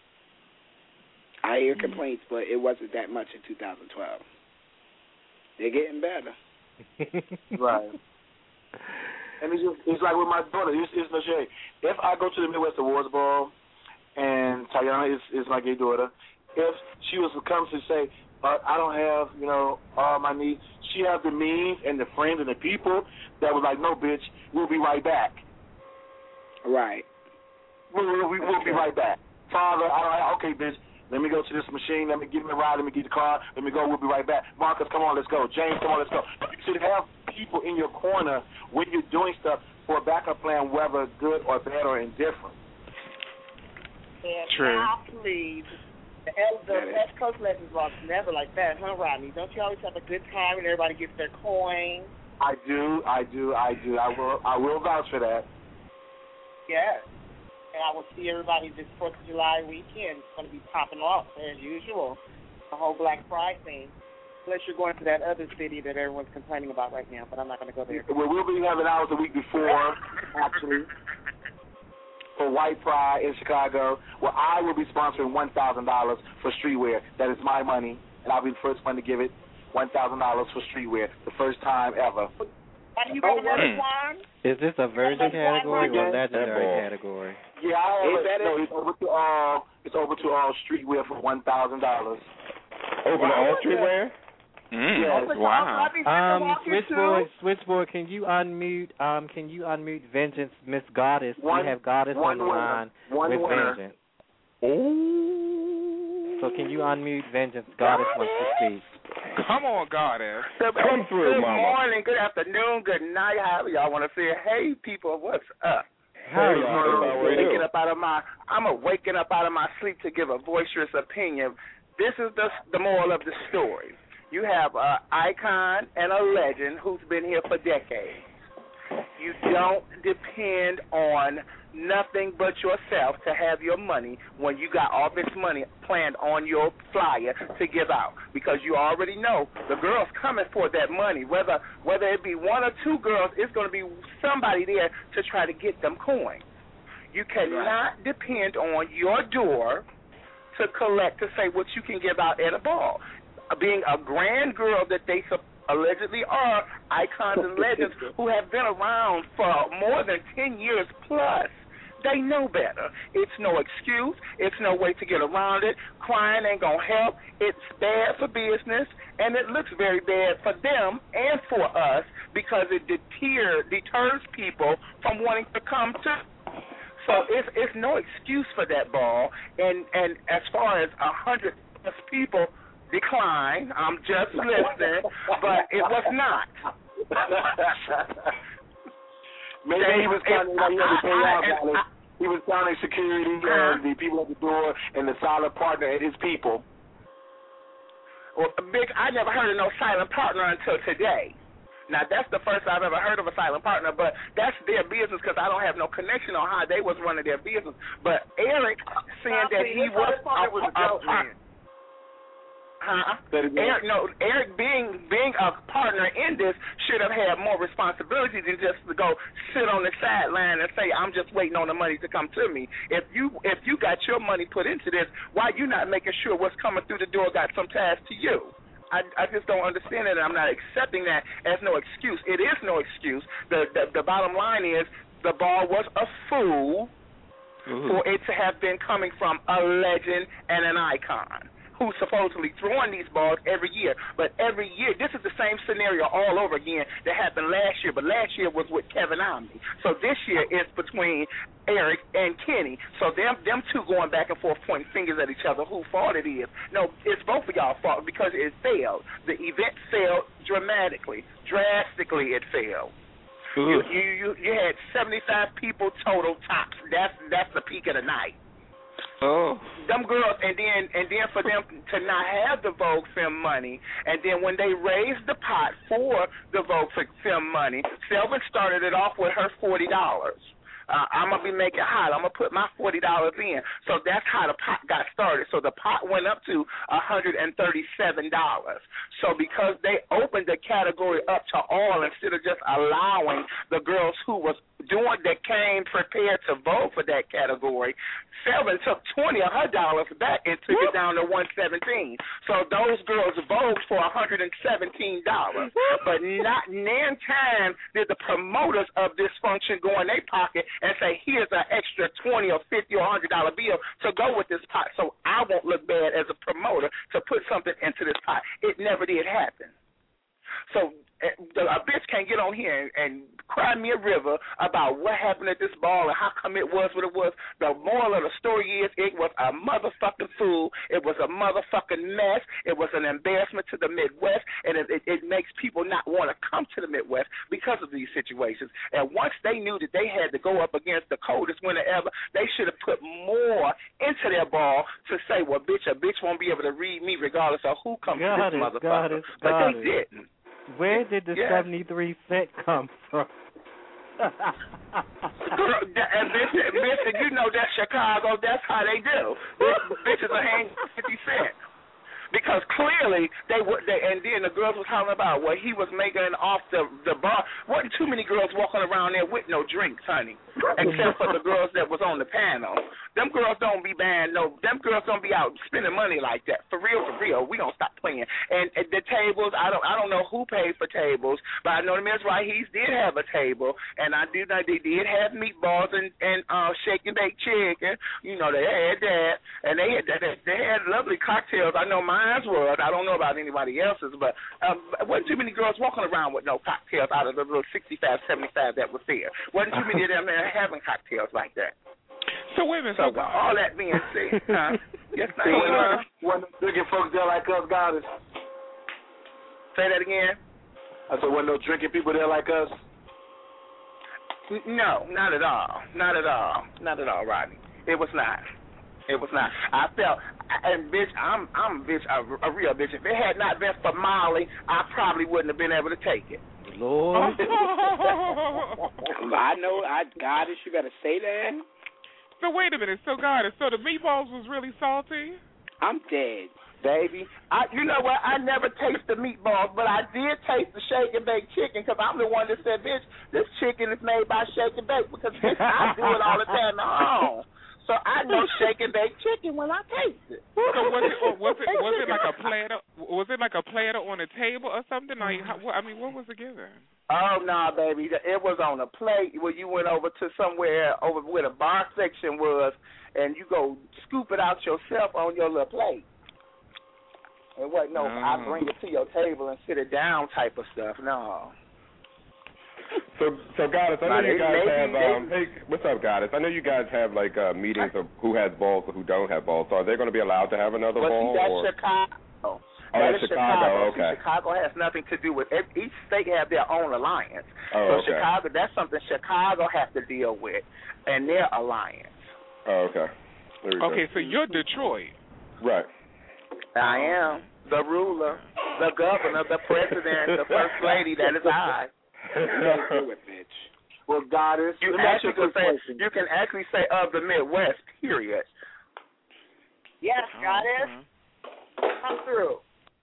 I hear complaints, but it wasn't that much in two thousand twelve. They're getting better. Right. And it's just, it's like with my daughter. It's, it's no shade. If I go to the Midwest Awards Ball, and Tayana is, is my gay daughter, if she was to come to say, uh, I don't have, you know, all my needs, she has the means and the friends and the people that was like, no, bitch, we'll be right back. Right. We'll, we'll, we'll be right back. Father, I don't, okay, bitch, let me go to this machine, let me give me a ride, let me get the car, let me go, we'll be right back. Marcus, come on, let's go. James, come on, let's go. You should have people in your corner when you're doing stuff for a backup plan, whether good or bad or indifferent. And True. now, please, the, L- the West Coast Legends was never like that, huh, Rodney? Don't you always have a good time and everybody gets their coin? I do, I do, I do. I will, I will vouch for that. Yes. And I will see everybody this fourth of July weekend. It's going to be popping off, as usual. The whole Black Pride thing. unless you're going to that other city that everyone's complaining about right now, but I'm not going to go there. Well, we'll be having hours a week before, actually, for White Pride in Chicago, where I will be sponsoring one thousand dollars for streetwear. That is my money, and I'll be the first one to give it one thousand dollars for streetwear, the first time ever. Are you going to work one? Is this a virgin category or legendary category? Yeah, I have Is it. that No, it? it's over to all. It's over to all streetwear for one thousand dollars. Over to all streetwear? Mm. Yes. Wow. Um, Switchboard, Switchboard, can you unmute? Um, can you unmute Vengeance, Miss Goddess? One, we have Goddess one on the winner. line One with winner. Vengeance. Oh. So can you unmute Vengeance? Goddess wants to speak. Come on, Goddess. Come through, Good Mama. morning, good afternoon, good night. However y'all want to say it. Hey, people, what's up? How are you How doing? are you? Waking up out of my, I'm a waking up out of my sleep to give a boisterous opinion. This is the the moral of the story. You have an icon and a legend who's been here for decades. You don't depend on nothing but yourself to have your money when you got all this money planned on your flyer to give out, because you already know the girls coming for that money. Whether whether it be one or two girls, it's going to be somebody there to try to get them coins. You cannot depend on your door to collect to say what you can give out at a ball. Being a grand girl that they allegedly are, icons and legends who have been around for more than ten years plus, they know better. It's no excuse. It's no way to get around it. Crying ain't going to help. It's bad for business, and it looks very bad for them and for us because it deter, deters people from wanting to come to. So it's it's no excuse for that ball. And, and as far as a hundred plus people decline, I'm just listening, but it was not. Maybe They- he was counting what he had to pay I- out, I- Valley. He was counting security and the people at the door and the silent partner and his people. Well, Big, I never heard of no silent partner until today. Now, that's the first I've ever heard of a silent partner, but that's their business because I don't have no connection on how they was running their business. But Eric saying that he was a, a, a partner. Huh? Eric, no, Eric being being a partner in this should have had more responsibility than just to go sit on the sideline and say, I'm just waiting on the money to come to me. If you if you got your money put into this, why you not making sure what's coming through the door got some ties to you? I, I just don't understand it, and I'm not accepting that as no excuse. It is no excuse. The the, the bottom line is the ball was a fool mm-hmm. for it to have been coming from a legend and an icon who's supposedly throwing these balls every year. But every year, this is the same scenario all over again that happened last year, but last year was with Kevin Omni. So this year is between Eric and Kenny. So them them two going back and forth pointing fingers at each other, whose fault it is. No, it's both of y'all fault because it failed. The event failed dramatically. Drastically it failed. You, you you you had seventy-five people total tops. That's that's the peak of the night. Oh, them girls, and then and then for them to not have the Vogue Film money, and then when they raised the pot for the Vogue Film money, Selvin started it off with her forty dollars. Uh, I'm going to be making hot. I'm going to put my forty dollars in. So that's how the pot got started. So the pot went up to one hundred thirty-seven dollars. So because they opened the category up to all instead of just allowing the girls who was doing that came prepared to vote for that category, Selvin took twenty of her dollars back and took it down to one hundred seventeen dollars. So those girls voted for one hundred seventeen dollars. But not nan time did the promoters of this function go in their pocket and say, here's an extra twenty or fifty or one hundred dollar bill to go with this pot so I won't look bad as a promoter to put something into this pot. It never did happen. So a bitch can't get on here and, and cry me a river about what happened at this ball and how come it was what it was. The moral of the story is it was a motherfucking fool. It was a motherfucking mess. It was an embarrassment to the Midwest, and it, it, it makes people not want to come to the Midwest because of these situations. And once they knew that they had to go up against the coldest winter ever, they should have put more into their ball to say, well, bitch, a bitch won't be able to read me regardless of who comes to this motherfucker. But they didn't. Where did the yes. seventy-three cent come from? And listen, listen, you know that's Chicago. That's how they do. Bitches are hanging fifty cent. Because clearly they were, they, and then the girls were talking about what he was making off the the bar. Wasn't too many girls walking around there with no drinks, honey, except for the girls that was on the panel. Them girls don't be buying no. Them girls don't be out spending money like that. For real, for real. We don't stop playing. And, and the tables, I don't, I don't know who paid for tables, but I know the Miz Right-He's did have a table, and I do know they did have meatballs and and uh, shake and bake chicken. You know they had that, and they had they, they had lovely cocktails. I know mine was. I don't know about anybody else's, but um, wasn't too many girls walking around with no cocktails out of the little sixty-five, seventy-five that was there. Wasn't too many of them there having cocktails like that. So women, so so all that being said, huh? Yes, so uh, when the drinking folks there like us, Goddess. Say that again. I said, when no drinking people there like us. No, not at all, not at all, not at all, Rodney. It was not. It was not. I felt, and bitch, I'm, I'm bitch, a, a real bitch. If it had not been for Molly, I probably wouldn't have been able to take it. Lord. I know, I Goddess, you gotta say that. So wait a minute, so Goddess, so the meatballs was really salty? I'm dead. Baby, I, you know what? I never taste the meatballs, but I did taste the shake and bake chicken because I'm the one that said, bitch, this chicken is made by Shake and Bake because bitch, I do it all the time at home. So I know shake and bake chicken when I taste it. So was it was it was it like a platter? Was it like a platter on a table or something? Like how, I mean, what was it given? Oh no, nah, baby, it was on a plate where you went over to somewhere over where the bar section was, and you go scoop it out yourself on your little plate. It wasn't no, no. I bring it to your table and sit it down type of stuff. No. So, so Goddess, I know now, you guys maybe, have. Um, maybe. hey, what's up, Goddess? I know you guys have like uh, meetings of who has balls or who don't have balls. So, are they going to be allowed to have another but ball? See, that's or? Chicago. Oh, that that's is Chicago. Chicago. Okay. See, Chicago has nothing to do with it. Each state have their own alliance. Oh, so okay. Chicago, that's something Chicago has to deal with, and their alliance. Oh, okay. Okay, so you're Detroit. Right. I am the ruler, the governor, the president, the first lady. That is I. Do it, bitch. Well, Goddess, you let me ask you actually a quick say question. you can actually say of the Midwest. Period. Yes, Oh, Goddess. okay. Come through.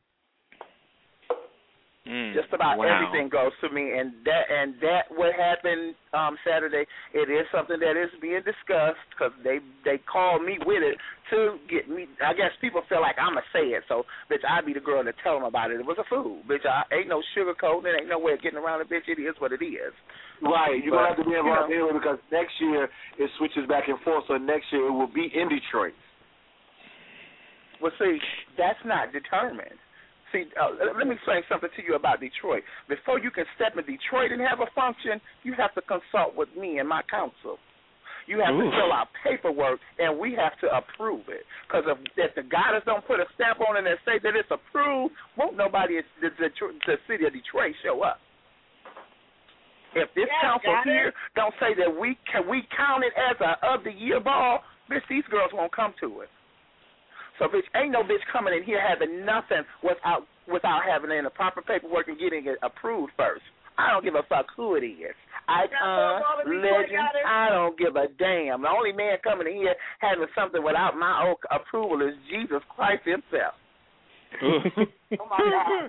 Mm, Just about wow. everything goes to me, and that and that what happened um, Saturday. It is something that is being discussed because they they called me with it to get me. I guess people feel like I'ma say it, so bitch, I be the girl to tell them about it. It was a fool, bitch. I ain't no sugarcoating. It ain't no way of getting around it, bitch. It is what it is. Right, you're going to have to be involved you know, anyway because next year it switches back and forth, so next year it will be in Detroit. Well, see, that's not determined. See, uh, let me explain something to you about Detroit. Before you can step in Detroit and have a function, you have to consult with me and my council. You have Ooh. to fill out paperwork, and we have to approve it. Because if, if the Goddess don't put a stamp on it and say that it's approved, won't nobody at the, the, the city of Detroit show up. If this Yes, council Goddess. here don't say that we can we count it as a of the year ball, bitch, these girls won't come to it. So, bitch, ain't no bitch coming in here having nothing without without having it in the proper paperwork and getting it approved first. I don't give a fuck who it is. Icon, legend, I don't give a damn. The only man coming in here having something without my own approval is Jesus Christ himself. Oh, my God.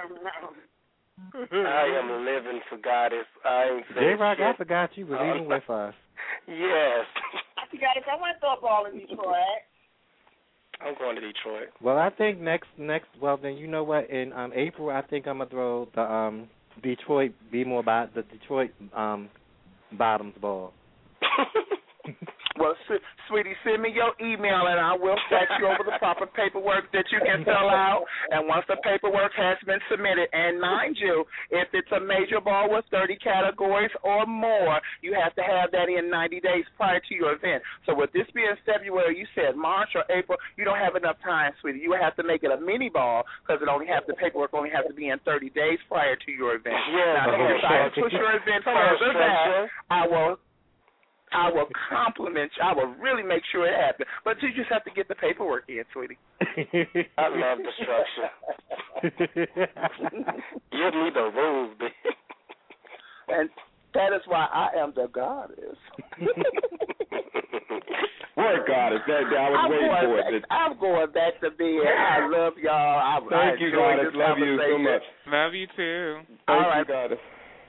I am living for Goddess. I ain't saying J-Rock, I shit. forgot you was even with us. Yes. I forgot if I want to throw a ball in Detroit. I'm going to Detroit. Well, I think next next. Well, then you know what? In um, April, I think I'm gonna throw the um, Detroit be more about the Detroit um, bottoms ball. Well, s- sweetie, send me your email and I will fax you over the proper paperwork that you can fill out. And once the paperwork has been submitted, and mind you, if it's a major ball with thirty categories or more, you have to have that in ninety days prior to your event. So with this being February, you said March or April, you don't have enough time, sweetie. You have to make it a mini ball because it only have the paperwork only has to be in thirty days prior to your event. Yeah, now, if I push your event further back, I will. I will compliment you. I will really make sure it happens. But you just have to get the paperwork in, sweetie. I love destruction. Give me the rules, bitch. And that is why I am the goddess. Word, Goddess. That, that, I was I'm waiting going for back, it. I'm going back to bed. I love y'all. I, Thank I you, enjoyed Goddess. this Love you so much. Love you too. Thank All you, right. Goddess.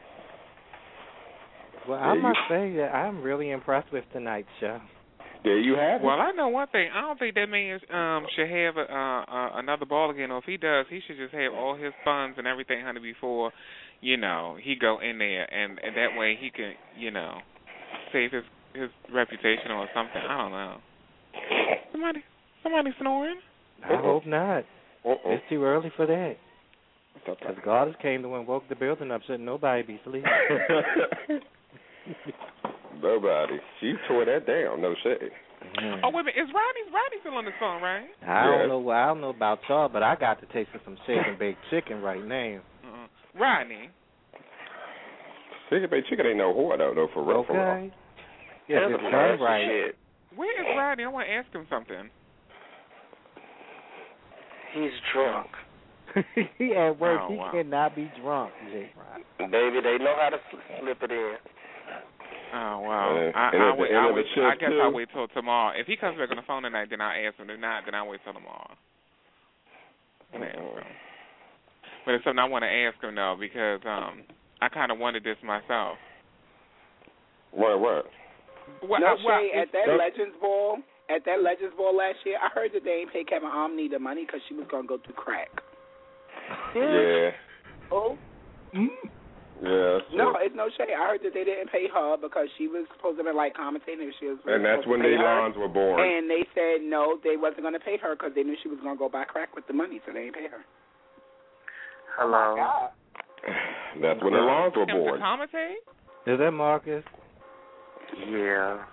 Well, There I you- must say that I'm really impressed with tonight's show. There you have it. Well, I know one thing. I don't think that man um should have uh, uh, another ball again. Or if he does, he should just have all his funds and everything, honey, before, you know, he go in there, and, and that way he can, you know, save his his reputation or something. I don't know. Somebody, somebody snoring. I hope not. Uh-uh. It's too early for that. Because God has came to and woke the building up, shouldn't nobody be sleeping. Nobody. She tore that down. No shade. Mm. Oh wait a minute, is Rodney Rodney still on the phone, right? I Yes. don't know. I don't know about y'all, but I got to taste of some chicken baked chicken right now. Uh-uh. Rodney. Chicken baked chicken ain't no whore though, though for real. For real. Okay. Yeah, That's it's some done nasty right. shit. Where is Rodney? I want to ask him something. He's drunk. He at work. Oh, he wow. cannot be drunk, J. Baby, they know how to slip it in. Oh wow! Uh, I, and I, at the wait, end I, of the wait, shift, I guess too. I'll wait till tomorrow. If he comes back on the phone tonight, then I'll ask him. If not, then I'll wait till tomorrow. I'll ask him. But it's something I want to ask him though, because um, I kind of wanted this myself. What? What? Well, no I, well, shade. At it's- that Nope. Legends Ball, at that Legends Ball last year, I heard that they ain't pay Kevin Omni the money because she was gonna go through crack. Yeah. Oh. Yeah. that's No, true. it's no shade. I heard that they didn't pay her because she was supposed to be like commentating. If she was And that's when supposed to the pay her. lawns were born. And they said no, they wasn't going to pay her because they knew she was going to go buy crack with the money, so they didn't pay her. Hello. That's when the lawns were him born. to commentate? Is that Marcus? Yeah.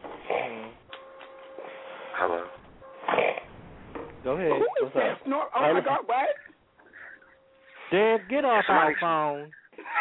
Hello. Go ahead. Who is What's that? up? Snort? Oh my God, what? Deb, get off our Somebody- phone.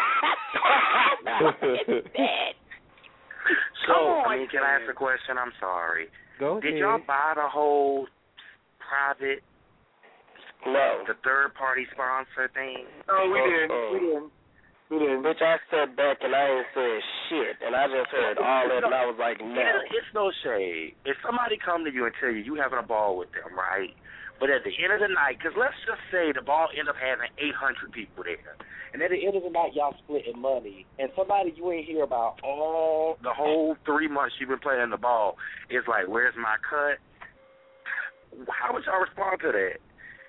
So, I mean, can I ask a question? I'm sorry. Go Did ahead. y'all buy the whole private, No. the third party sponsor thing? Oh, we did. Uh-uh. We did. We did. Bitch, I sat back and I ain't said shit, and I just heard all that, and I was like, no. It- It's no shade. If somebody come to you and tell you you having a ball with them, right? But at the end of the night, because let's just say the ball end up having eight hundred people there, and at the end of the night y'all splitting money, and somebody you ain't hear about all the whole three months you've been playing the ball is like, where's my cut? How would y'all respond to that?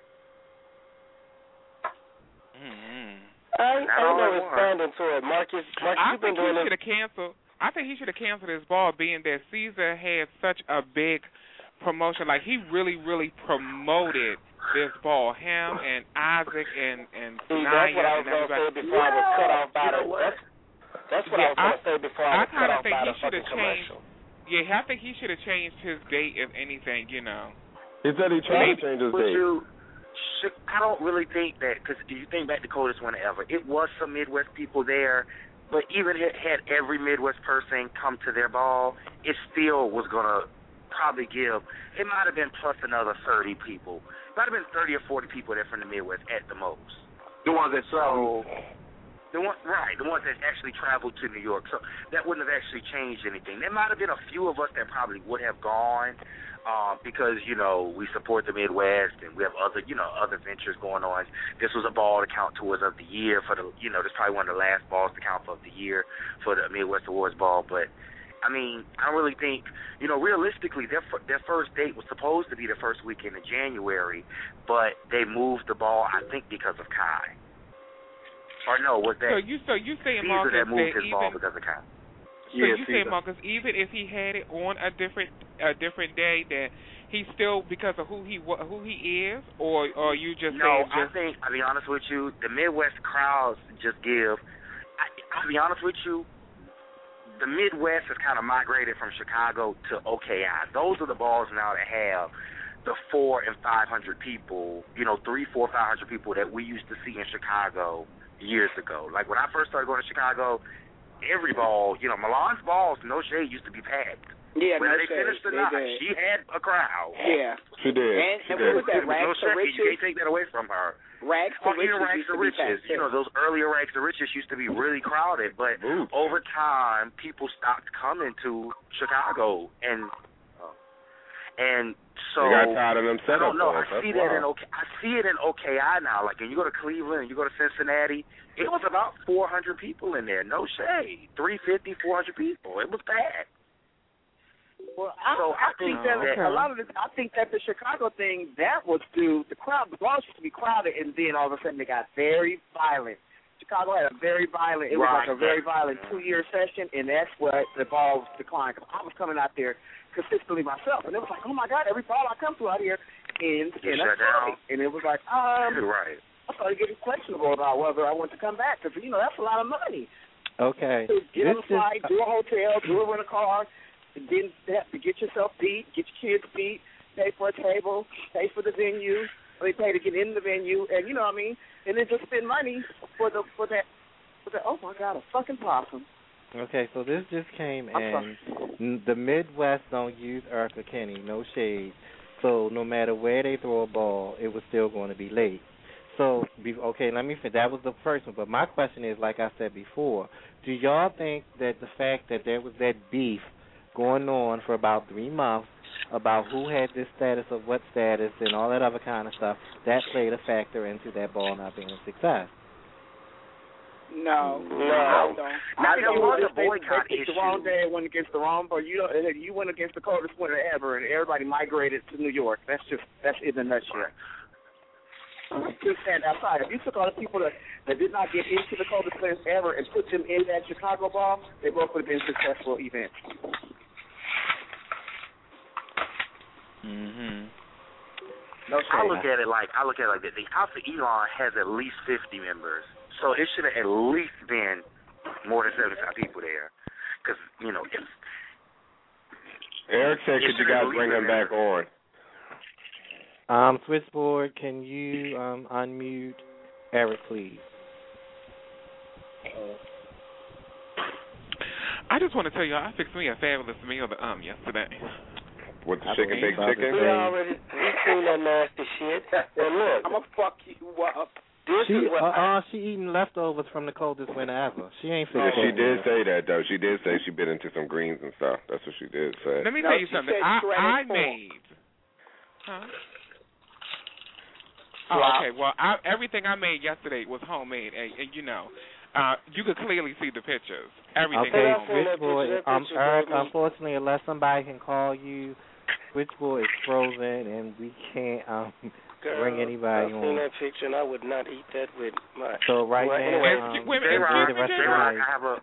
Mm-hmm. I, I Not ain't all no at once. responding to it. Marcus, Marcus, I you've been think he doing should this. have canceled. I think he should have canceled his ball, being that Caesar had such a big promotion. Like he really, really promoted this ball. Him and Isaac and and See, Naya that's what I was and going to say everybody. before I was cut off by the. That's, that's what Yeah, I was going to say before I I was cut kinda off think by he the should have fucking changed. commercial. Yeah, I think he should have changed his date, if anything. You know. He said he tried to change his Would date. you, should, I don't really think that, because if you think back to Coldest Winter Ever, it was some Midwest people there, but even if had every Midwest person come to their ball, it still was going to probably give, it might have been plus another thirty people. It might have been thirty or forty people there from the Midwest at the most. The ones that So, the one, right, the ones that actually traveled to New York. So that wouldn't have actually changed anything. There might have been a few of us that probably would have gone, uh, because, you know, we support the Midwest and we have other, you know, other ventures going on. This was a ball to count towards of the year for the, you know, this is probably one of the last balls to count for of the year for the Midwest Awards ball. But, I mean, I don't really think, you know, realistically, their their first date was supposed to be the first weekend of January, but they moved the ball, I think, because of Kai. Or no, was that So you so you saying Caesar Marcus that moved that his ball even because of Kai? so Yeah, you saying Caesar. Marcus even if he had it on a different a different day that he still because of who he wa- who he is, or or you just No, saying I just think, I'll be honest with you, the Midwest crowds just give, I, I'll be honest with you, the Midwest has kind of migrated from Chicago to O K I. Those are the balls now that have the four and five hundred people, you know, three, four, five hundred people that we used to see in Chicago years ago. Like when I first started going to Chicago, every ball, you know, Milan's balls, no shade, used to be packed. Yeah, when no they shade. finished the They night, did. she had a crowd. Yeah. She did. And, she and did. what was that, There was no Rags to second. You Riches? can't take that away from her. Rags to Fucking Riches Rags used to to be Riches. packed, You know, too. those earlier Rags to Riches used to be really crowded, but Ooh. over time, people stopped coming to Chicago. And And so they got tired of them I don't setup know. I boys. see That's that wild. in OK. I see it in O K I now. Like, when you go to Cleveland and you go to Cincinnati, it was about four hundred people in there. No shade, three fifty, four hundred people. It was bad. Well, I, So I I think think that that- a lot of this. I think that the Chicago thing that was due. The crowd, the bars used to be crowded, and then all of a sudden they got very violent. Chicago had a very violent. It was Right. like a very violent two-year session, and that's what the balls declined. Cause I was coming out there consistently myself, and it was like, oh my God, every ball I come to out here ends in a shut down. fight, and it was like, um, You're right. I started getting questionable about whether I want to come back because you know that's a lot of money. Okay. To get on This a is- flight, do a hotel, do a rent a car, and then have to get yourself beat, get your kids beat, pay for a table, pay for the venue, or they pay to get in the venue, and you know what I mean, and then just spend money for the for that for that. Oh my God, a fucking possum. Okay, so this just came I'm in. N- The Midwest don't use Erica Kenny, no shade. So no matter where they throw a ball, it was still going to be late. So, be, okay, let me finish. That was the first one. But my question is, like I said before, do y'all think that the fact that there was that beef going on for about three months about who had this status of what status and all that other kind of stuff, that played a factor into that ball not being a success? No, No. I don't. Now, I there don't. was a They- boycott they picked issue. the wrong day and went against the wrong, but you know, you went against the coldest winter ever, and everybody migrated to New York. That's just that's in a nutshell. Just stand outside. If you took all the people that, that did not get into the coldest place ever and put them in that Chicago ball, they both would have been successful events. Mhm. No I shade. look at it like I look at it like this. The House of Elon has at least fifty members, so it should have at least been more than seventy-five people there. Because you know, it's, Eric said, it could you should guys at bring least him been back on? Um, switchboard, can you um, unmute Eric, please? I just want to tell you, I fixed me a fabulous meal um yesterday. With the I chicken, believe big so, chicken? the We already we seen that nasty shit. And look, I'm gonna fuck you up. this She, is what uh, I, uh, she eating leftovers from the coldest winter ever. She ain't Yeah, fixed she that did yet. say that, though. She did say she bit into some greens and stuff. That's what she did say. Let me No, tell you she something. said I shredded I pork. made. Huh? Oh, okay. Well, I, everything I made yesterday was homemade, and, and you know, uh, you could clearly see the pictures. Everything Okay, was homemade. switchboard. that Um, picture, Eric, baby. unfortunately, unless somebody can call you, switchboard is frozen, and we can't um girl, bring anybody I on. seen that picture, and I would not eat that with my. So right well, now, anyway, um, wait a minute, enjoy excuse the rest me, of J-Rock, your I night. have a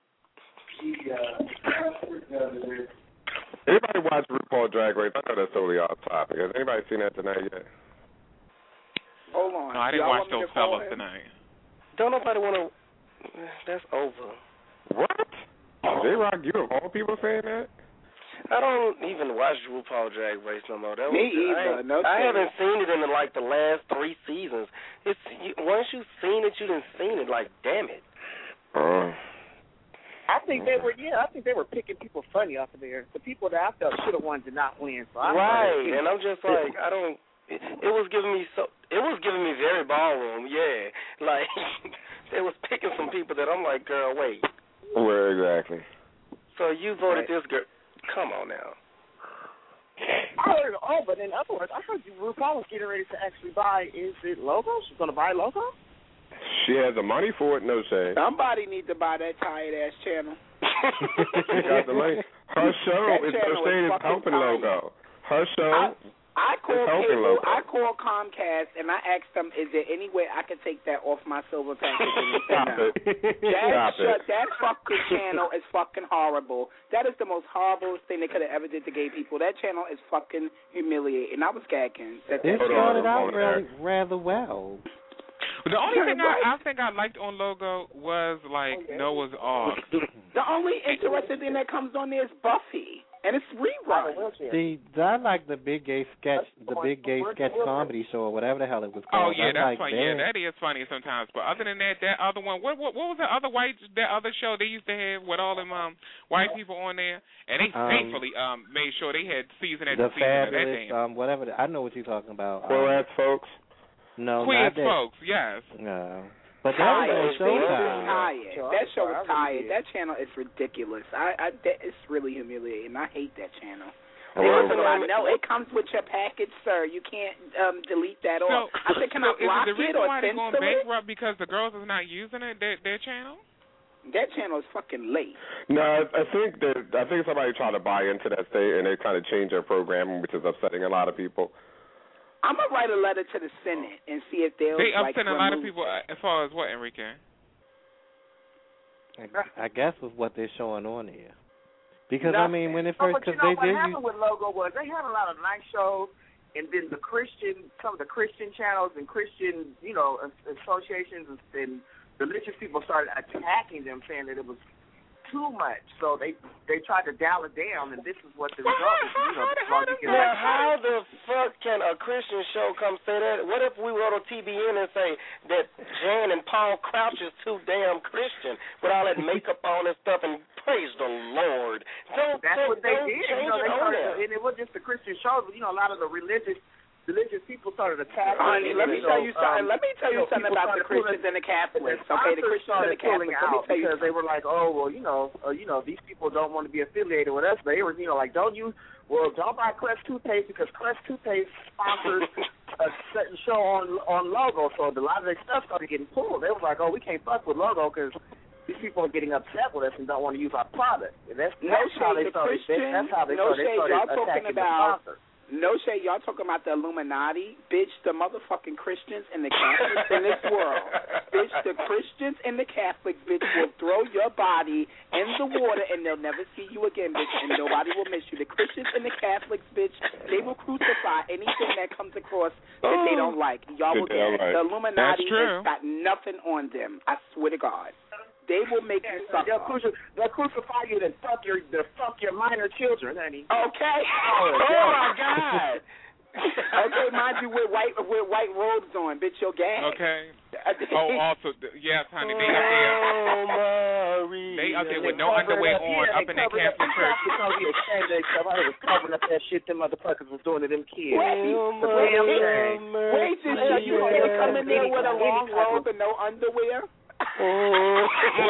Everybody watch RuPaul Drag Race. I know that's totally off topic. Has anybody seen that tonight yet? Hold on. No, I didn't Y'all watch want me those to call fellas him? tonight. Don't nobody want to. That's over. What? J-Rock, you of all people saying that? I don't even watch RuPaul Drag Race no more. That Me was, either, I, no I shade. haven't seen it in the, like the last three seasons. It's you, once you've seen it, you done seen it. Like, damn it. Uh, I think they were, yeah, I think they were picking people funny off of there. The people that I felt should have won did not win. So I Right, and I'm just like, I don't. It, it was giving me so. It was giving me very ballroom. Yeah, like they was picking some people that I'm like, girl, wait. where exactly? So you voted Right. this girl? Come on now. I heard it all, but in other words, I heard RuPaul was getting ready to actually buy, is it Logo? She's going to buy Logo? She has the money for it, no shade. Somebody need to buy that tired ass channel. She got the money. Her show That is channel no shade is is fucking helping tired. logo. Her show. I, I called helping cable, Logo. I called Comcast, and I asked them, is there any way I could take that off my silver package? And they said Stop no. it. That, Stop shut, it. that fucking channel is fucking horrible. That is the most horrible thing they could have ever did to gay people. That channel is fucking humiliating. I was gagging. That, It that Hold on, started hold out on, really, Eric. rather well. The only thing Right. I, I think I liked on Logo was like Noah's Ark. The only interesting thing that comes on there is Buffy, and it's rerun. See, I like the big gay sketch, the big gay sketch comedy show, or whatever the hell it was Oh called. yeah, I that's like funny. that. Yeah, that is funny sometimes. But other than that, that other one, what what, what was that other white that other show they used to have with all them um white people on there, and they Um, faithfully um made sure they had season The after season of that fabulous, thing. um, whatever. The, I know what you're talking about. Well, Um, that's folks. no, Queens not that. folks, yes. No, but that Tired. was on That Showtime. tired. That show is tired. That channel is ridiculous. I, I that, it's really humiliating. I hate that channel. They Well, listen, I know it comes with your package, sir. You can't um, delete that So, off. I said, can so I block is it the it reason or why they're going censor it? bankrupt because the girls is not using it, their, their channel? That channel is fucking late. No, I, I think that I think somebody tried to buy into that state and they kind of changed their programming, which is upsetting a lot of people. I'm gonna write a letter to the Senate and see if they'll They like upsetting a lot of remove people it. as far as what, Enrique? I, I guess with what they're showing on here. Because Nothing. I mean, when it No, first, but you because know they what did happened use, with Logo was they had a lot of nice shows, and then the Christian, some of the Christian channels and Christian, you know, associations and, and religious people started attacking them, saying that it was too much. So they they tried to dial it down, and this is what the result is. You know, the how, Now, yeah, how the fuck can a Christian show come say that? What if we go to T B N and say that Jan and Paul Crouch is too damn Christian with all that makeup on and stuff, and praise the Lord. Don't, That's don't, what they don't did. change You know, it they on started, there. and it wasn't just the Christian shows, but you know, a lot of the religious religious people started attacking. Honey, let me you tell know, you something. um, let me tell you know, something people about the started Christians pulling- and the Catholics. the Okay, the sponsors Christians and started the Catholics. pulling Let me out tell you because they were like, oh well, you know, uh, you know, these people don't want to be affiliated with us. They were, you know, like, don't you? Well, don't buy Crest toothpaste because Crest toothpaste sponsors a certain show on on Logo. So a lot of their stuff started getting pulled. They was like, oh, we can't fuck with Logo because these people are getting upset with us and don't want to use our product. And that's, No that's how shade, they the started. Christian, That's how they no started, shade, they started y'all talking attacking about- the sponsors. No shade, y'all talking about the Illuminati. Bitch, the motherfucking Christians and the Catholics in this world. Bitch, the Christians and the Catholics, bitch, will throw your body in the water and they'll never see you again, bitch, and nobody will miss you. The Christians and the Catholics, bitch, they will crucify anything that comes across that they don't like. Y'all will get it. Right. The Illuminati That's true. has got nothing on them. I swear to God. They will make you suffer. They'll, cruci- they'll crucify you and fuck your, they'll fuck your minor children, honey. Okay. Oh, Oh my God. Okay, mind you, with white with white robes on, bitch, your gang. Okay. Oh, also, th- yes, honey, they up there. Oh, Maria. They up there with They no covered underwear up, on, yeah, up in they that covered up Catholic the church. Because they ashamed they somebody was covering up that shit them motherfuckers was doing to them kids. Wait, Oh, wait, Maria. wait, just so you gonna come in there with a long robe and no underwear? Oh,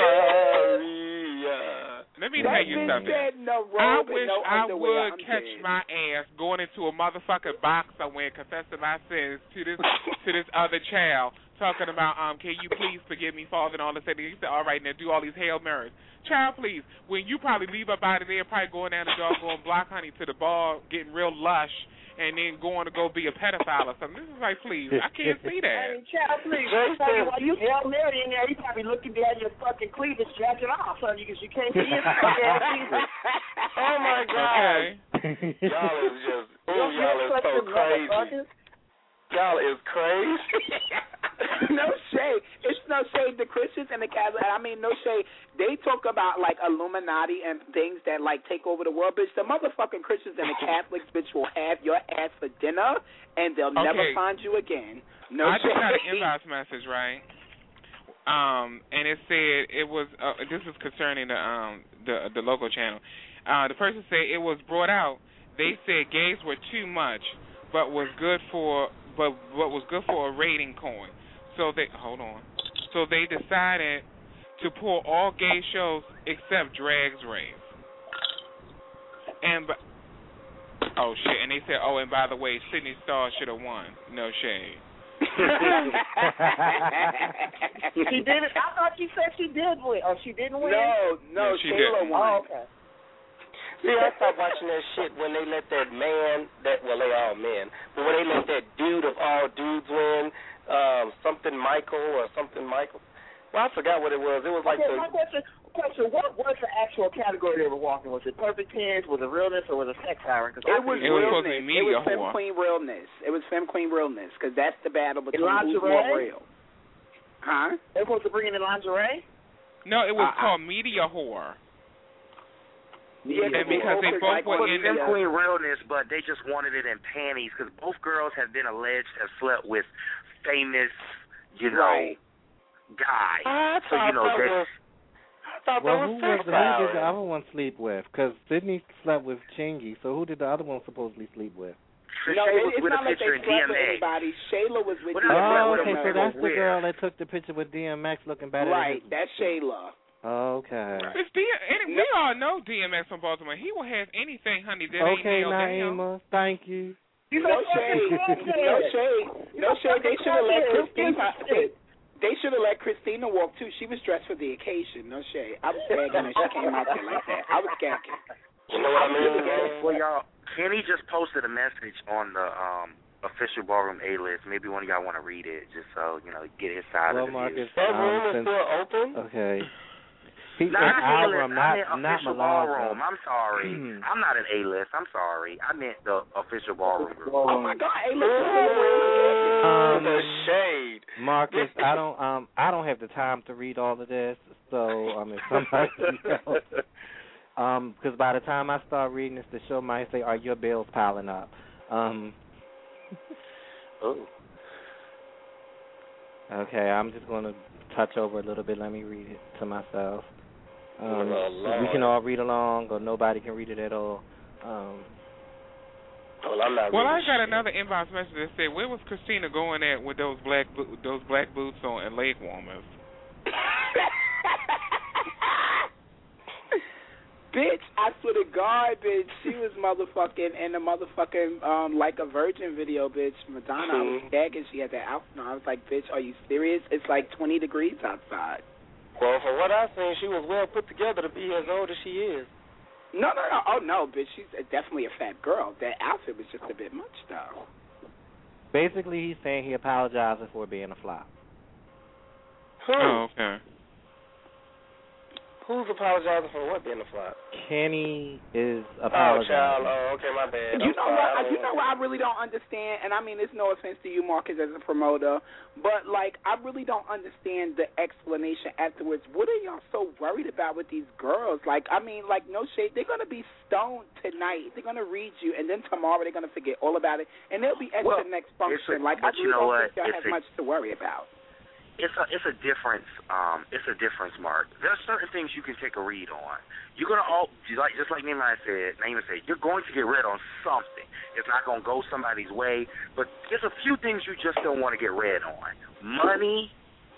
Maria. Let me That tell you bitch something. said no I robe and wish no I underwear. would I'm catch dead. my ass going into a motherfucking box somewhere confessing my sins to this to this other child, talking about, um, can you please forgive me, Father, and all this. And he said, all right, now do all these Hail Marys. Child, please, when you probably leave up out of there, probably going down the doggone block, honey, to the bar, getting real lush, and then going to go be a pedophile or something. This is like, please, I can't see that. Hey, child, please. I tell you, while you Hail Mary in there, you probably looking down your fucking cleavage, jacking off, son, because you can't see it. Oh, my God. Okay. Y'all is just, oh, y'all is so crazy. Y'all is crazy. No shade. It's no shade. The Christians and the Catholics, I mean, no shade. They talk about, like, Illuminati and things that, like, take over the world, bitch. The motherfucking Christians and the Catholics, bitch, will have your ass for dinner, and they'll Okay. never find you again. No I shade. just got an inbox message, right? Um, and it said it was. Uh, this is concerning the um the the local channel. Uh, the person said it was brought out. They said gays were too much, but was good for but what was good for a rating coin. So they hold on. So they decided to pull all gay shows except Drags Race. And oh shit! And they said, oh, and by the way, Sydney Starr should have won. No shade. She did it. I thought she said she did win. Oh, she didn't win? No, no, No, she Shayla didn't. won. Oh, okay. See, I stopped watching that shit when they let that man, that well, they all men, but when they let that dude of all dudes win, um, something Michael or something Michael. Well, I forgot what it was. It was like Okay, the. my question, question, what was the actual category they were walking? Was it perfect tens, was it realness, or was it sex siren? It was It was supposed to be realness. It media was Femme whore. Queen realness. It was Femme Queen realness, because that's the battle between who's lingerie? more real. Huh? They were supposed to bring in the lingerie? No, it was Uh, called media whore. Yeah, And because they both Like, were was in it the Queen realness, but they just wanted it in panties because both girls have been alleged to have slept with famous, you know, Right. guys. I So you thought know that that. was. I thought well, that who was was sex who did the siren. other one sleep with? Because Sydney slept with Chingy, so who did the other one supposedly sleep with? So No, Shay it, was it's with not a like picture they in slept with D M A. anybody. Shayla was with What D M A. else? Oh, What okay, else? so that's the Where? girl that took the picture with D M X looking better. Right, than his... that's Shayla. Okay. It's D- and we all know D M X from Baltimore. He will have anything, honey, that Okay, ain't nailed Naima, down. thank you. No shade. No shade. No shade. They should have let Christina. They, they should have let Christina walk too. She was dressed for the occasion. No shade. I was gagging when she came out there like that. I was gagging. You know what I mean? Well, y'all, Kenny just posted a message on the um, official Ballroom A-list. Maybe one of y'all want to read it, just so you know, get his side Well, of the Marcus, view. That um, room is since- still open? Okay. He's Not an A-list. album, not I meant not official Malazzo. ballroom. I'm sorry. I'm not an A-list. I'm sorry. I meant the official ballroom group. Oh my God, A-list. Um, the shade. Marcus, I don't um I don't have the time to read all of this, so I mean somebody else. Um, because by the time I start reading this, the show might say, "Are your bills piling up?" Um. Oh. Okay, I'm just going to touch over a little bit. Let me read it to myself. Um, Oh, we can all read along, or nobody can read it at all. Um, well, I'm not Well, I reading got shit. another inbox message that said, "Where was Christina going at with those black bo- those black boots on and leg warmers?" Bitch, I swear to God, bitch, she was motherfucking in the motherfucking um Like a Virgin video, bitch. Madonna, I was gagging. She had that outfit on. I was like, bitch, are you serious? It's like twenty degrees outside. Well, from what I've seen, she was well put together to be as old as she is. No, no, no. Oh, no, bitch. She's definitely a fat girl. That outfit was just a bit much, though. basically, he's saying he apologizes for being a flop. Oh, okay. Who's apologizing for what being a flop? Kenny is Oh, apologizing. child. Oh, okay, my bad. You I'm know sorry. what? I I, don't you know what? I really don't understand, and I mean, it's no offense to you, Marcus, as a promoter, but like, I really don't understand the explanation afterwards. What are y'all so worried about with these girls? Like, I mean, like, no shade. They're gonna be stoned tonight. They're gonna read you, and then tomorrow they're gonna forget all about it, and they'll be at Well, the next it's function. a- like, I but you really know don't what? think y'all It's have a- much to worry about. It's a it's a difference. Um, it's a difference, Mark. There are certain things you can take a read on. You're gonna all like just like Naima said. Naima said you're going to get read on something. It's not gonna go somebody's way, but there's a few things you just don't want to get read on. Money.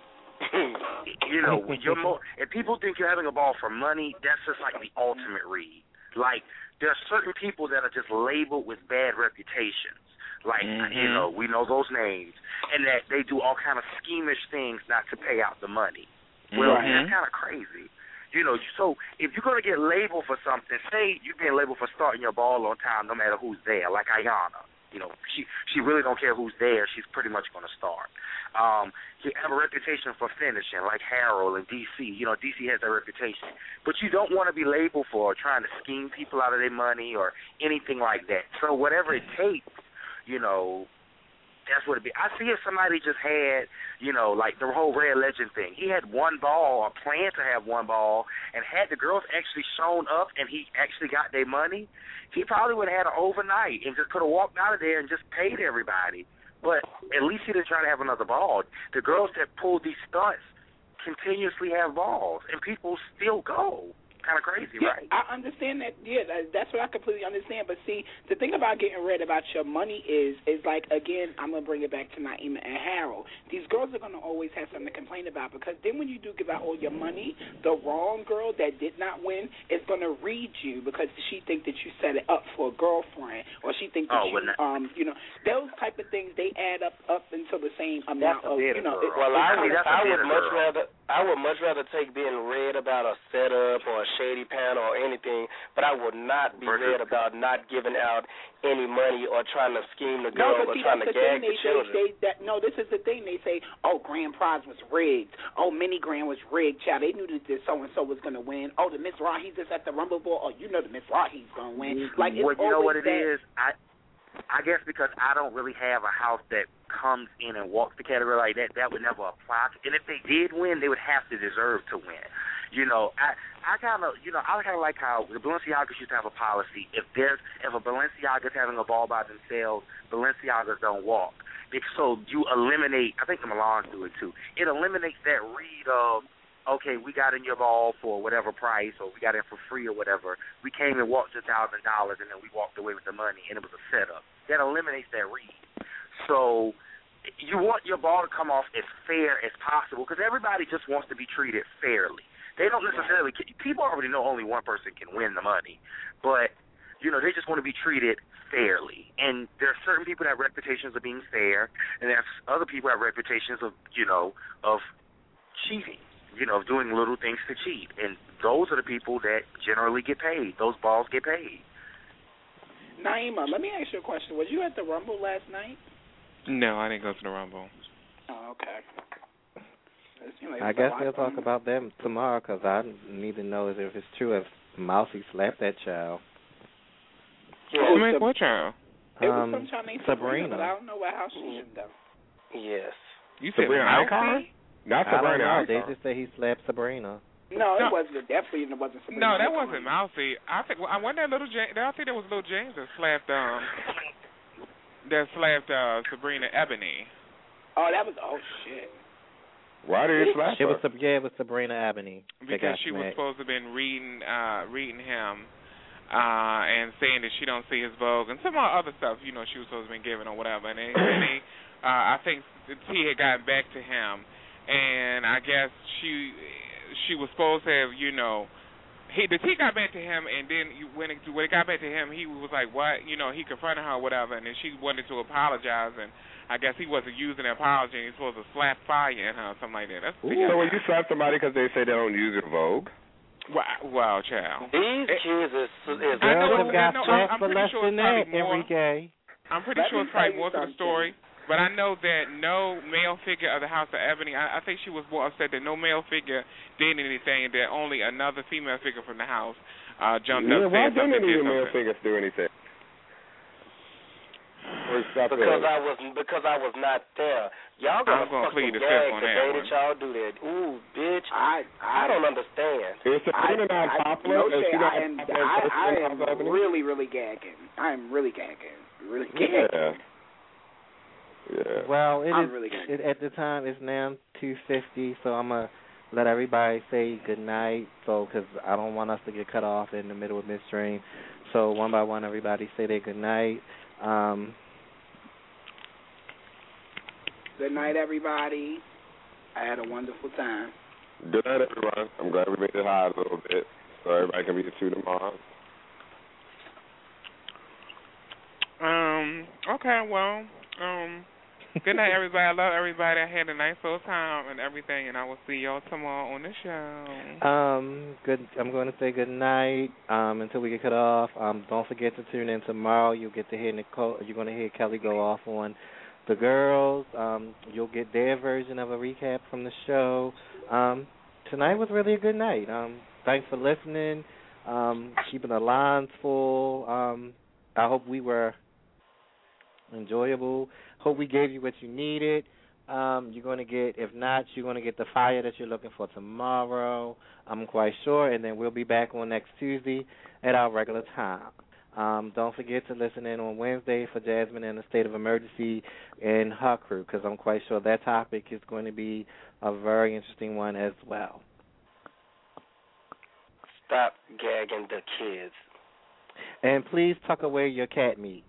You know, when you're mo- if people think you're having a ball for money, that's just like the ultimate read. Like there are certain people that are just labeled with bad reputations. Like, mm-hmm. you know, we know those names, and that they do all kind of schemish things not to pay out the money. Well, mm-hmm. that's kind of crazy. You know, so if you're going to get labeled for something, say you're being labeled for starting your ball on time no matter who's there, like Ayana. You know, she she really don't care who's there. She's pretty much going to start. Um, you have a reputation for finishing, like Harold and D C. You know, D C has that reputation. But you don't want to be labeled for trying to scheme people out of their money or anything like that. So whatever it takes, you know, that's what it be. I see if somebody just had, you know, like the whole Red Legend thing. He had one ball or planned to have one ball, and had the girls actually shown up and he actually got their money, he probably would have had an overnight and just could have walked out of there and just paid everybody. But at least he didn't try to have another ball. The girls that pulled these stunts continuously have balls, and people still go. Kind of crazy, yeah, right? I understand that. Yeah, that's what I completely understand. But see, the thing about getting read about your money is, is like, again, I'm going to bring it back to Naima and Harold. These girls are going to always have something to complain about, because then when you do give out all your money, the wrong girl that did not win is going to read you because she think that you set it up for a girlfriend, or she think that oh, you, not- um, you know, those type of things, they add up up until the same amount That's a of, you know. girl. It, Well, it, I would, that's a I would bitter much girl. rather, I would much rather take being read about a setup or a shady panel or anything, but I would not be read about not giving out any money or trying to scheme the girl no, but or see, trying that's to the thing. gag They, the children. they, they, that, no, this is the thing. They say, oh, Grand Prize was rigged. Oh, Mini Grand was rigged. Child, they knew that this so-and-so was going to win. Oh, the Miss Rahi's is at the Rumble Bowl. Oh, you know the Miss Rahi's going to win. Like, it's well, you know what it that. is? I I guess because I don't really have a house that comes in and walks the category like that, that would never apply. And if they did win, they would have to deserve to win. You know, I I kind of, you know, I kind of like how the Balenciagas used to have a policy. If there's, if a Balenciaga's having a ball by themselves, Balenciagas don't walk. So you eliminate, I think the Milans do it too, it eliminates that read of, okay, we got in your ball for whatever price, or we got in for free or whatever. We came and walked a thousand dollars, and then we walked away with the money, and it was a setup. That eliminates that read. So you want your ball to come off as fair as possible, because everybody just wants to be treated fairly. They don't necessarily. People already know only one person can win the money, but you know they just want to be treated fairly. And there are certain people that have reputations of being fair, and there's other people that have reputations of you know of cheating. You know, of doing little things to cheat, and those are the people that generally get paid. Those balls get paid. Naima, let me ask you a question. Was you at the Rumble last night? No, I didn't go to the Rumble. Oh, okay. Like I guess we'll talk about them tomorrow because I need to know if it's true if Mousy slapped that child. Yeah. Who made what child? It was Um, some child named Sabrina. Sabrina, but I don't know what how she ended up. Yes. You said Sabrina Mousy? Icon? Not I don't Sabrina know. Icon. They just say he slapped Sabrina. No, it No. wasn't. Definitely it wasn't Sabrina. No, that wasn't Mousy. I think well, I wonder that little James. I think that was little James that slapped um that slapped uh, Sabrina Ebony. Oh, that was oh shit. Why did he slap It her? was Sab- yeah, it was Sabrina Ebony. They Because got she was smacked. supposed to have been reading uh reading him uh and saying that she don't see his Vogue and some other stuff, you know, she was supposed to have been given or whatever. And they, and they uh I think T had gotten back to him and I guess she she was supposed to have, you know, he the T got back to him and then when it when it got back to him he was like, what? You know, he confronted her or whatever and then she wanted to apologize and I guess he wasn't using an apology and he's supposed to slap fire in her or something like that. That's So when you slap somebody because they say they don't use your Vogue? Wow, wow, child. These kids is, is I know, Girls have got I know, slapped I'm for pretty less sure than it's probably that, more. Enrique. I'm pretty Let sure me it's probably tell you more to the something. story, but I know that no male figure of the House of Ebony, I, I think she was more upset that no male figure did anything, that only another female figure from the House uh, jumped Yeah, up why and said didn't something, any did of the male something. figures do anything? Or stop because it? I was because I was not there. Y'all gonna, I'm gonna plead fucking the fifth gag on the that day one. that y'all do that. Ooh, bitch. I I don't understand. Is Sabrina I, not I, popular? no Is shade, she not I am, a popular I, person I in am House of Ebony? really, really gagging. I am really gagging. Really gagging. Yeah. Yeah. Well, it I'm is really gagging. it, at the time it's now two fifty, so I'm gonna let everybody say good night. So, because I don't want us to get cut off in the middle of midstream, so one by one, everybody say their good night. Um, Good night, everybody. I had a wonderful time. Good night, everyone. I'm glad we made it high a little bit, so everybody can be the two tomorrow. Um. Okay. Well. Um. Good night, everybody. I love everybody. I had a nice little time and everything, and I will see y'all tomorrow on the show. um, good. I'm going to say good night. Um, until we get cut off. Um, don't forget to tune in tomorrow. You'll get to hear Nicole. You're going to hear Kelly go off on the girls. Um, you'll get their version of a recap from the show. Um, tonight was really a good night. Um, thanks for listening. Um, keeping the lines full. Um, I hope we were enjoyable. Hope we gave you what you needed. Um, you're going to get, if not, you're going to get the fire that you're looking for tomorrow. I'm quite sure. And then we'll be back on next Tuesday at our regular time. Um, don't forget to listen in on Wednesday for Jasmine in a state of emergency and her crew, because I'm quite sure that topic is going to be a very interesting one as well. Stop gagging the kids. And please tuck away your cat meat.